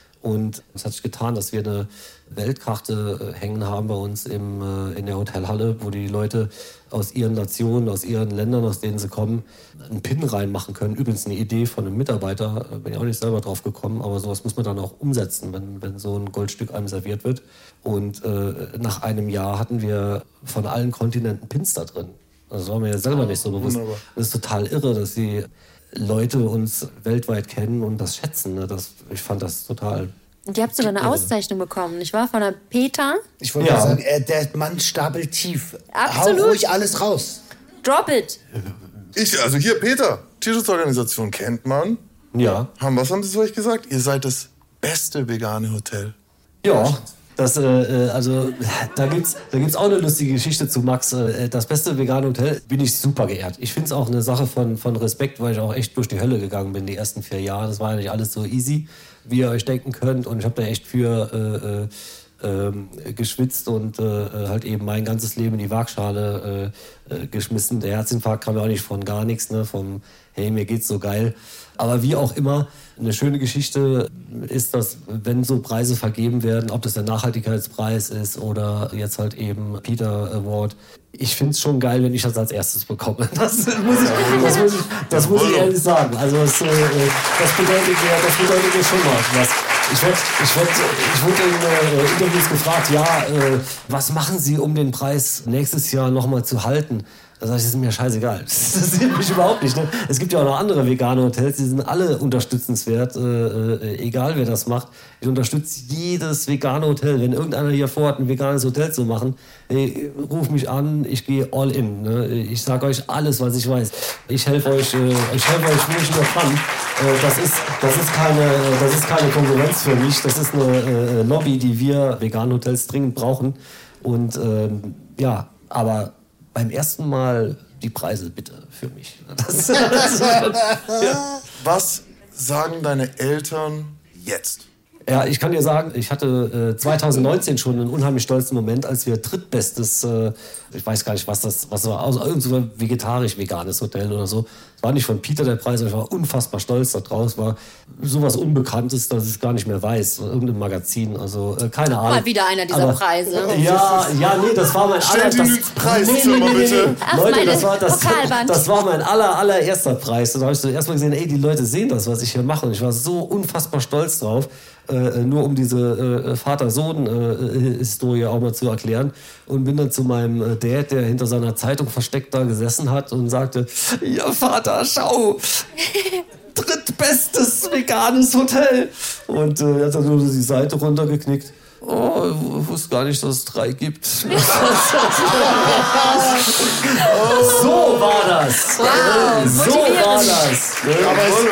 Und es hat sich getan, dass wir eine Weltkarte hängen haben bei uns im, äh, in der Hotelhalle, wo die Leute aus ihren Nationen, aus ihren Ländern, aus denen sie kommen, einen Pin reinmachen können. Übrigens eine Idee von einem Mitarbeiter, bin ich auch nicht selber drauf gekommen, aber sowas muss man dann auch umsetzen, wenn, wenn so ein Goldstück einem serviert wird. Und äh, nach einem Jahr hatten wir von allen Kontinenten Pins da drin. Das war mir ja selber nicht so bewusst. Wunderbar. Das ist total irre, dass die Leute uns weltweit kennen und das schätzen. Ne? Das, ich fand das total... Und ihr habt sogar eine Auszeichnung bekommen, nicht wahr? Von der Peter? Ich wollte ja. sagen, äh, der Mann stapelt tief. Absolut. Hau ruhig alles raus. Drop it. Ich, also hier, Peter, Tierschutzorganisation kennt man. Ja. Haben, was haben Sie zu euch gesagt? Ihr seid das beste vegane Hotel. Ja. Das, äh, also, da gibt's, da gibt's auch eine lustige Geschichte zu Max. Das beste vegane Hotel, bin ich super geehrt. Ich finde es auch eine Sache von, von Respekt, weil ich auch echt durch die Hölle gegangen bin die ersten vier Jahre. Das war ja nicht alles so easy, wie ihr euch denken könnt. Und ich habe da echt für ähm, geschwitzt und äh, halt eben mein ganzes Leben in die Waagschale äh, äh, geschmissen. Der Herzinfarkt kam ja auch nicht von gar nichts, ne? Vom hey, mir geht's so geil. Aber wie auch immer, eine schöne Geschichte ist, dass wenn so Preise vergeben werden, ob das der Nachhaltigkeitspreis ist oder jetzt halt eben Peter Award, ich finde es schon geil, wenn ich das als erstes bekomme. Das muss ich, das muss ich, das muss ich ehrlich sagen. Also das, äh, das, bedeutet, mir, das bedeutet mir schon was. Ich wurde ich werd, ich werd in äh, Interviews gefragt, ja, äh, was machen Sie, um den Preis nächstes Jahr nochmal zu halten? Da sage ich, das ist mir scheißegal. Das interessiert mich überhaupt nicht. Ne? Es gibt ja auch noch andere vegane Hotels, die sind alle unterstützenswert, äh, äh, egal wer das macht. Ich unterstütze jedes vegane Hotel. Wenn irgendeiner hier vorhat, ein veganes Hotel zu machen, ey, ruf mich an, ich gehe all in. Ne? Ich sage euch alles, was ich weiß. Ich helfe euch, äh, ich helfe euch, wo ich nur kann. Äh, das ist, das ist keine, das ist keine Konkurrenz für mich. Das ist eine äh, Lobby, die wir vegane Hotels dringend brauchen. Und ähm, ja, aber beim ersten Mal die Preise bitte für mich. Das, das ja. Was sagen deine Eltern jetzt? Ja, ich kann dir sagen, ich hatte äh, zwanzig neunzehn schon einen unheimlich stolzen Moment, als wir drittbestes, äh, ich weiß gar nicht, was das was war, also irgend so ein vegetarisch-veganes Hotel oder so. Es war nicht von Peter der Preis, aber ich war unfassbar stolz da draus. War sowas Unbekanntes, dass ich es gar nicht mehr weiß. Irgendein Magazin, also äh, keine Ahnung. Mal wieder einer dieser aber, Preise. Ja, ja, nee, das war mein Stell aller... dir ins Preiszimmer, nee, nee, nee, bitte. nee. Ach, Leute, meine das war, das, Pokalwand. das war mein aller, allererster Preis. Da habe ich so erstmal gesehen, ey, die Leute sehen das, was ich hier mache. Und ich war so unfassbar stolz drauf. Äh, nur um diese äh, Vater-Sohn-Historie äh, auch mal zu erklären. Und bin dann zu meinem äh, Dad, der hinter seiner Zeitung versteckt da gesessen hat und sagte, ja Vater, schau, drittbestes veganes Hotel. Und äh, er hat dann nur die Seite runtergeknickt. Oh, ich wusste gar nicht, dass es drei gibt. So war das. Wow, so war das. Aber es,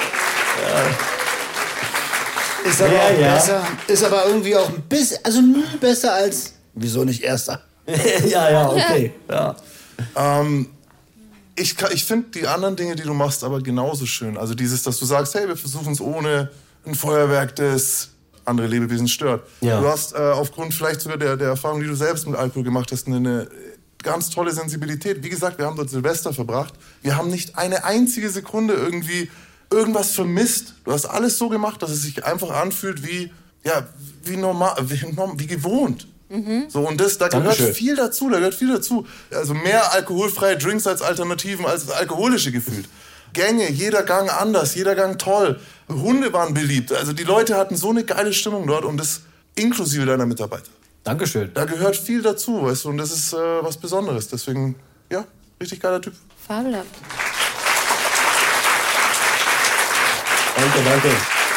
ist, aber Ja, auch ja. besser, ist aber irgendwie auch ein bisschen, also nie besser als, wieso nicht Erster? Ja, ja, okay. Ja. Ähm, ich kann- ich finde die anderen Dinge, die du machst, aber genauso schön. Also dieses, dass du sagst, hey, wir versuchen es ohne ein Feuerwerk, das andere Lebewesen stört. Ja. Du hast äh, aufgrund vielleicht sogar der, der Erfahrung, die du selbst mit Alkohol gemacht hast, eine, eine ganz tolle Sensibilität. Wie gesagt, wir haben dort Silvester verbracht. Wir haben nicht eine einzige Sekunde irgendwie irgendwas vermisst. Du hast alles so gemacht, dass es sich einfach anfühlt wie, ja, wie normal, wie, wie gewohnt. So, und das, da gehört Dankeschön. viel dazu, da gehört viel dazu. Also mehr alkoholfreie Drinks als Alternativen, als alkoholische gefühlt. Gänge, jeder Gang anders, jeder Gang toll. Hunde waren beliebt. Also die Leute hatten so eine geile Stimmung dort und das inklusive deiner Mitarbeiter. Dankeschön. Da gehört viel dazu, weißt du, und das ist äh, was Besonderes. Deswegen, ja, richtig geiler Typ. Fabelhaft. Danke, danke.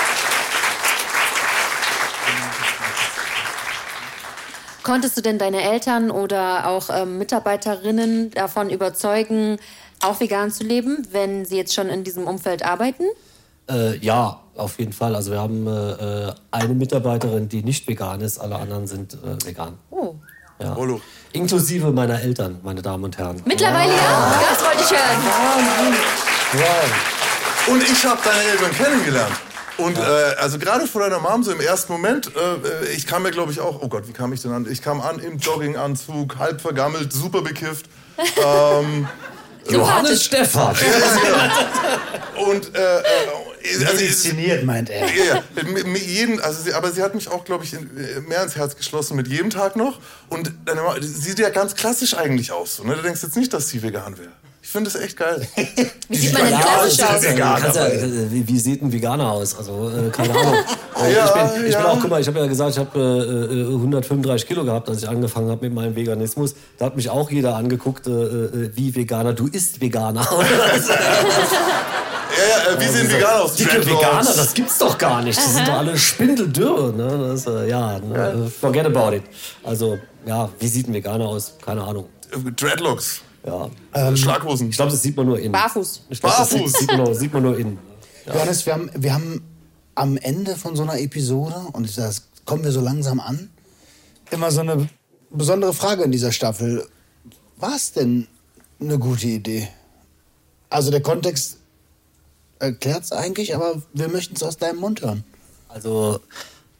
Konntest du denn deine Eltern oder auch ähm, Mitarbeiterinnen davon überzeugen, auch vegan zu leben, wenn sie jetzt schon in diesem Umfeld arbeiten? Äh, ja, auf jeden Fall. Also wir haben äh, eine Mitarbeiterin, die nicht vegan ist, alle anderen sind äh, vegan. Oh. Ja. Hallo. Inklusive meiner Eltern, meine Damen und Herren. Mittlerweile ja? Das wollte ich hören. Und ich habe deine Eltern kennengelernt. Und äh, also gerade vor deiner Mom, so im ersten Moment, äh, ich kam mir, glaube ich, auch, oh Gott, wie kam ich denn an? Ich kam an im Jogginganzug, halb vergammelt, super bekifft. ähm, Johannes Stephan. und äh, äh, also, Inszeniert, meint er. ja, ja, mit, mit jeden, also sie, aber sie hat mich auch, glaube ich, in, mehr ins Herz geschlossen mit jedem Tag noch. Und deine Mama, sie sieht ja ganz klassisch eigentlich aus. So, ne? Du denkst jetzt nicht, dass sie vegan wäre. Ich finde das echt geil. Wie sieht man denn klassisch aus? Ja, kannst ja, wie, wie sieht ein Veganer aus? Also, äh, keine Ahnung. Äh, Ja, ich bin, ich ja. bin auch, guck mal, ich habe ja gesagt, ich habe äh, hundertfünfunddreißig Kilo gehabt, als ich angefangen habe mit meinem Veganismus. Da hat mich auch jeder angeguckt, äh, äh, wie Veganer. Du isst Veganer. Ja, ja, äh, wie sehen Veganer aus? Dicke Dreadlocks. Veganer, das gibt's doch gar nicht. Das sind doch alle spindeldürr. Ne? Das, äh, ja, ne? Forget about it. Also, ja, wie sieht ein Veganer aus? Keine Ahnung. Dreadlocks. Ja. Schlaghosen. Ich glaube, das sieht man nur innen. Barfuß. Ich glaub, das sieht, Barfuß. sieht, man nur, sieht man nur innen. Johannes, wir haben, wir haben am Ende von so einer Episode, und das kommen wir so langsam an, immer so eine besondere Frage in dieser Staffel. War es denn eine gute Idee? Also der Kontext erklärt es eigentlich, aber wir möchten es aus deinem Mund hören. Also,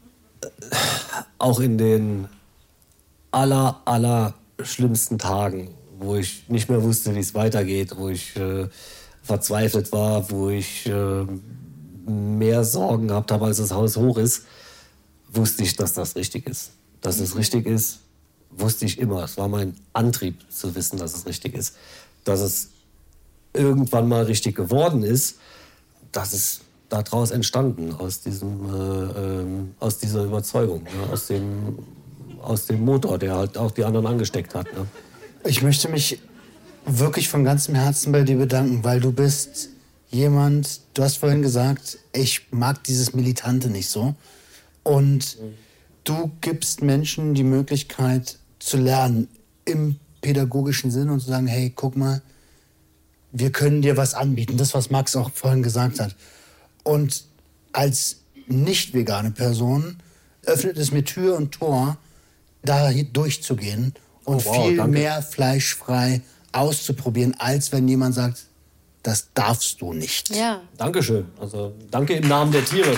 auch in den aller, aller schlimmsten Tagen, wo ich nicht mehr wusste, wie es weitergeht, wo ich äh, verzweifelt war, wo ich äh, mehr Sorgen gehabt habe, als das Haus hoch ist, wusste ich, dass das richtig ist. Dass es richtig ist, wusste ich immer. Es war mein Antrieb zu wissen, dass es richtig ist. Dass es irgendwann mal richtig geworden ist, das ist daraus entstanden, aus, diesem, äh, ähm, aus dieser Überzeugung, ne? aus, dem, aus dem Motor, der halt auch die anderen angesteckt hat. Ne? Ich möchte mich wirklich von ganzem Herzen bei dir bedanken, weil du bist jemand, du hast vorhin gesagt, ich mag dieses Militante nicht so. Und du gibst Menschen die Möglichkeit zu lernen im pädagogischen Sinn und zu sagen, hey, guck mal, wir können dir was anbieten. Das, was Max auch vorhin gesagt hat. Und als nicht vegane Person öffnet es mir Tür und Tor, da durchzugehen und oh, wow, viel danke. mehr fleischfrei auszuprobieren, als wenn jemand sagt, das darfst du nicht. Ja. Dankeschön. Also danke im Namen der Tiere.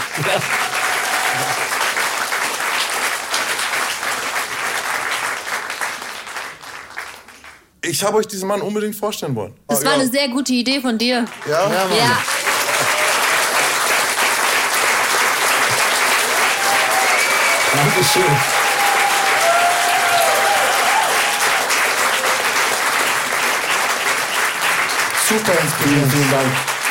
Ich habe euch diesen Mann unbedingt vorstellen wollen. Das Ah, war ja. eine sehr gute Idee von dir. Ja? Ja, Mann. Ja. Dankeschön. Super inspirierend, vielen Dank.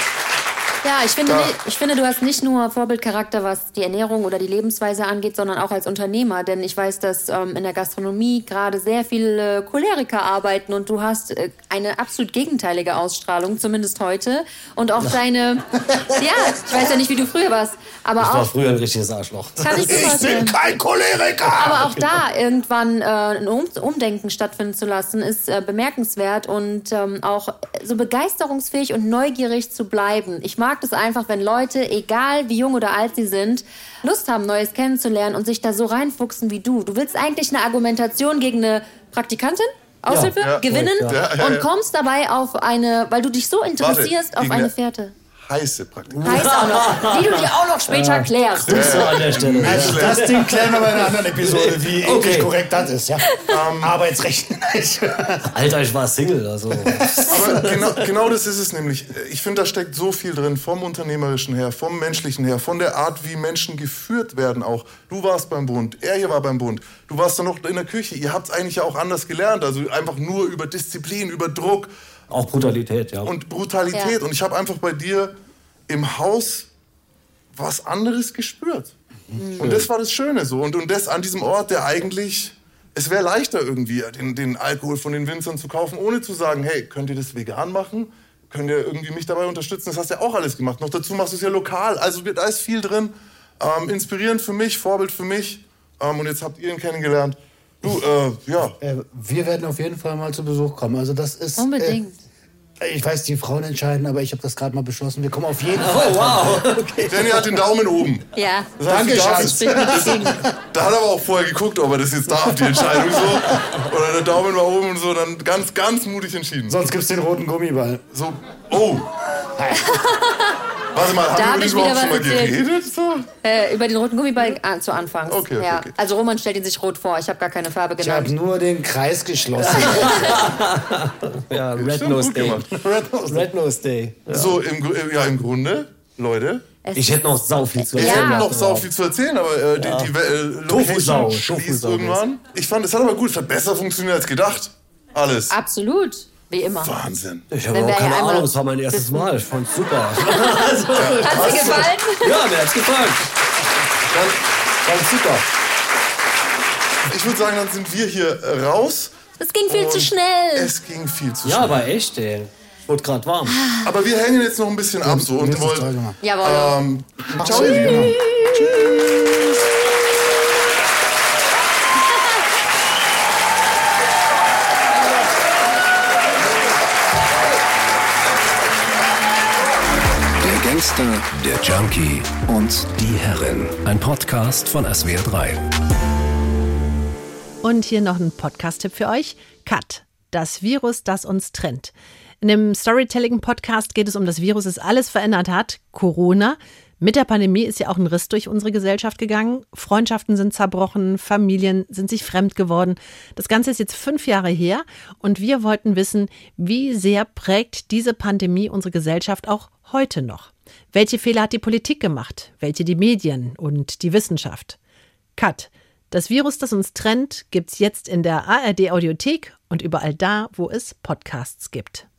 Ja, ich finde, Da- nicht- ich finde, du hast nicht nur Vorbildcharakter, was die Ernährung oder die Lebensweise angeht, sondern auch als Unternehmer. Denn ich weiß, dass ähm, in der Gastronomie gerade sehr viele Choleriker arbeiten und du hast äh, eine absolut gegenteilige Ausstrahlung, zumindest heute. Und auch deine, ja, ich weiß ja nicht, wie du früher warst, aber Ich war auch, früher ein richtiges Arschloch. kann ich mir vorstellen. kein Choleriker! Aber auch da irgendwann äh, ein um Umdenken stattfinden zu lassen, ist äh, bemerkenswert und ähm, auch so begeisterungsfähig und neugierig zu bleiben. Ich mag das einfach, wenn Leute, egal wie jung oder alt sie sind, Lust haben, Neues kennenzulernen und sich da so reinfuchsen wie du. Du willst eigentlich eine Argumentation gegen eine Praktikantin? Aushilfe Ja, ja, gewinnen ja, ja, ja. und kommst dabei auf eine, weil du dich so interessierst, Warte, auf gegen eine eine- Fährte. Heiße Praktikum. Heißt auch noch, die du dir auch noch später klärst. Grüße an der Stelle. Also das Ding klären wir bei einer anderen Episode, wie Okay. ethisch korrekt das ist. Ja? Ähm, Arbeitsrecht. Alter, ich war Single. Also. Aber genau, genau das ist es nämlich. Ich finde, da steckt so viel drin, vom Unternehmerischen her, vom Menschlichen her, von der Art, wie Menschen geführt werden auch. Du warst beim Bund, er hier war beim Bund, du warst dann noch in der Küche. Ihr habt es eigentlich ja auch anders gelernt, also einfach nur über Disziplin, über Druck Auch Brutalität, ja. und Brutalität. Ja. Und ich habe einfach bei dir im Haus was anderes gespürt. Und das war das Schöne so. Und, und das an diesem Ort, der eigentlich, es wäre leichter irgendwie, den, den Alkohol von den Winzern zu kaufen, ohne zu sagen, hey, könnt ihr das vegan machen? Könnt ihr irgendwie mich dabei unterstützen? Das hast du ja auch alles gemacht. Noch dazu machst du es ja lokal. Also da ist viel drin. Ähm, inspirierend für mich, Vorbild für mich. Ähm, und jetzt habt ihr ihn kennengelernt. Du, äh, ja. Äh, wir werden auf jeden Fall mal zu Besuch kommen. Also das ist... Unbedingt. Äh, ich weiß, die Frauen entscheiden, aber ich habe das gerade mal beschlossen. Wir kommen auf jeden Fall. Oh, wow. Danny hat den Daumen oben. Ja. Das heißt, Danke, du darfst- Schatz. Ich bin bestätigen. Da hat er aber auch vorher geguckt, ob er das jetzt darf, die Entscheidung so. Oder der Daumen war oben und so, dann ganz, ganz mutig entschieden. Sonst gibt's den roten Gummiball. So, oh. Warte mal, Da haben hab wir ich überhaupt wieder schon mal was erzählt. geredet? So? Äh, über den roten Gummiball an, zu Anfangs. Okay, okay, ja. okay. Also Roman stellt ihn sich rot vor. Ich habe gar keine Farbe Ich habe genannt. nur den Kreis geschlossen. Ja, Red Stimmt, Nose gut Day. gemacht. Red Nose Day. Ja. So, im, Gru- ja, im Grunde, Leute, Es Ich hätte noch sau viel zu ich Ja. erzählen. hätte noch gehabt, sau aber- viel zu erzählen, aber äh, die, die äh, Tofu-Sau, Location schließt Tofu-Sau irgendwann. Ich fand, es hat aber gut, es hat besser funktioniert als gedacht. Alles. Absolut. Wie immer. Wahnsinn. Ich habe Wenn auch wir keine ja einmal Ahnung, es war mein erstes Mal. Ich fand's super. Hat dir gefallen? Ja, mir hat's gefallen. Dann, Fand's super. ich würde sagen, dann sind wir hier äh, raus. Es ging viel zu Und schnell. Es ging viel zu Ja, schnell. aber echt, ey. Wurde grad warm. Aber wir hängen jetzt noch ein bisschen ab so Mir und ist das toll wollen. gemacht. Jawohl. Ähm, Mach's ciao, wie ihr Lieben. immer. Der Gangster, der Junkie und die Herrin. Ein Podcast von S W R drei. Und hier noch ein Podcast-Tipp für euch. Cut. Das Virus, das uns trennt. In dem Storytelling-Podcast geht es um das Virus, das alles verändert hat. Corona. Mit der Pandemie ist ja auch ein Riss durch unsere Gesellschaft gegangen. Freundschaften sind zerbrochen, Familien sind sich fremd geworden. Das Ganze ist jetzt fünf Jahre her und wir wollten wissen, wie sehr prägt diese Pandemie unsere Gesellschaft auch heute noch? Welche Fehler hat die Politik gemacht? Welche die Medien und die Wissenschaft? Cut. Das Virus, das uns trennt, gibt's jetzt in der A R D Audiothek und überall da, wo es Podcasts gibt.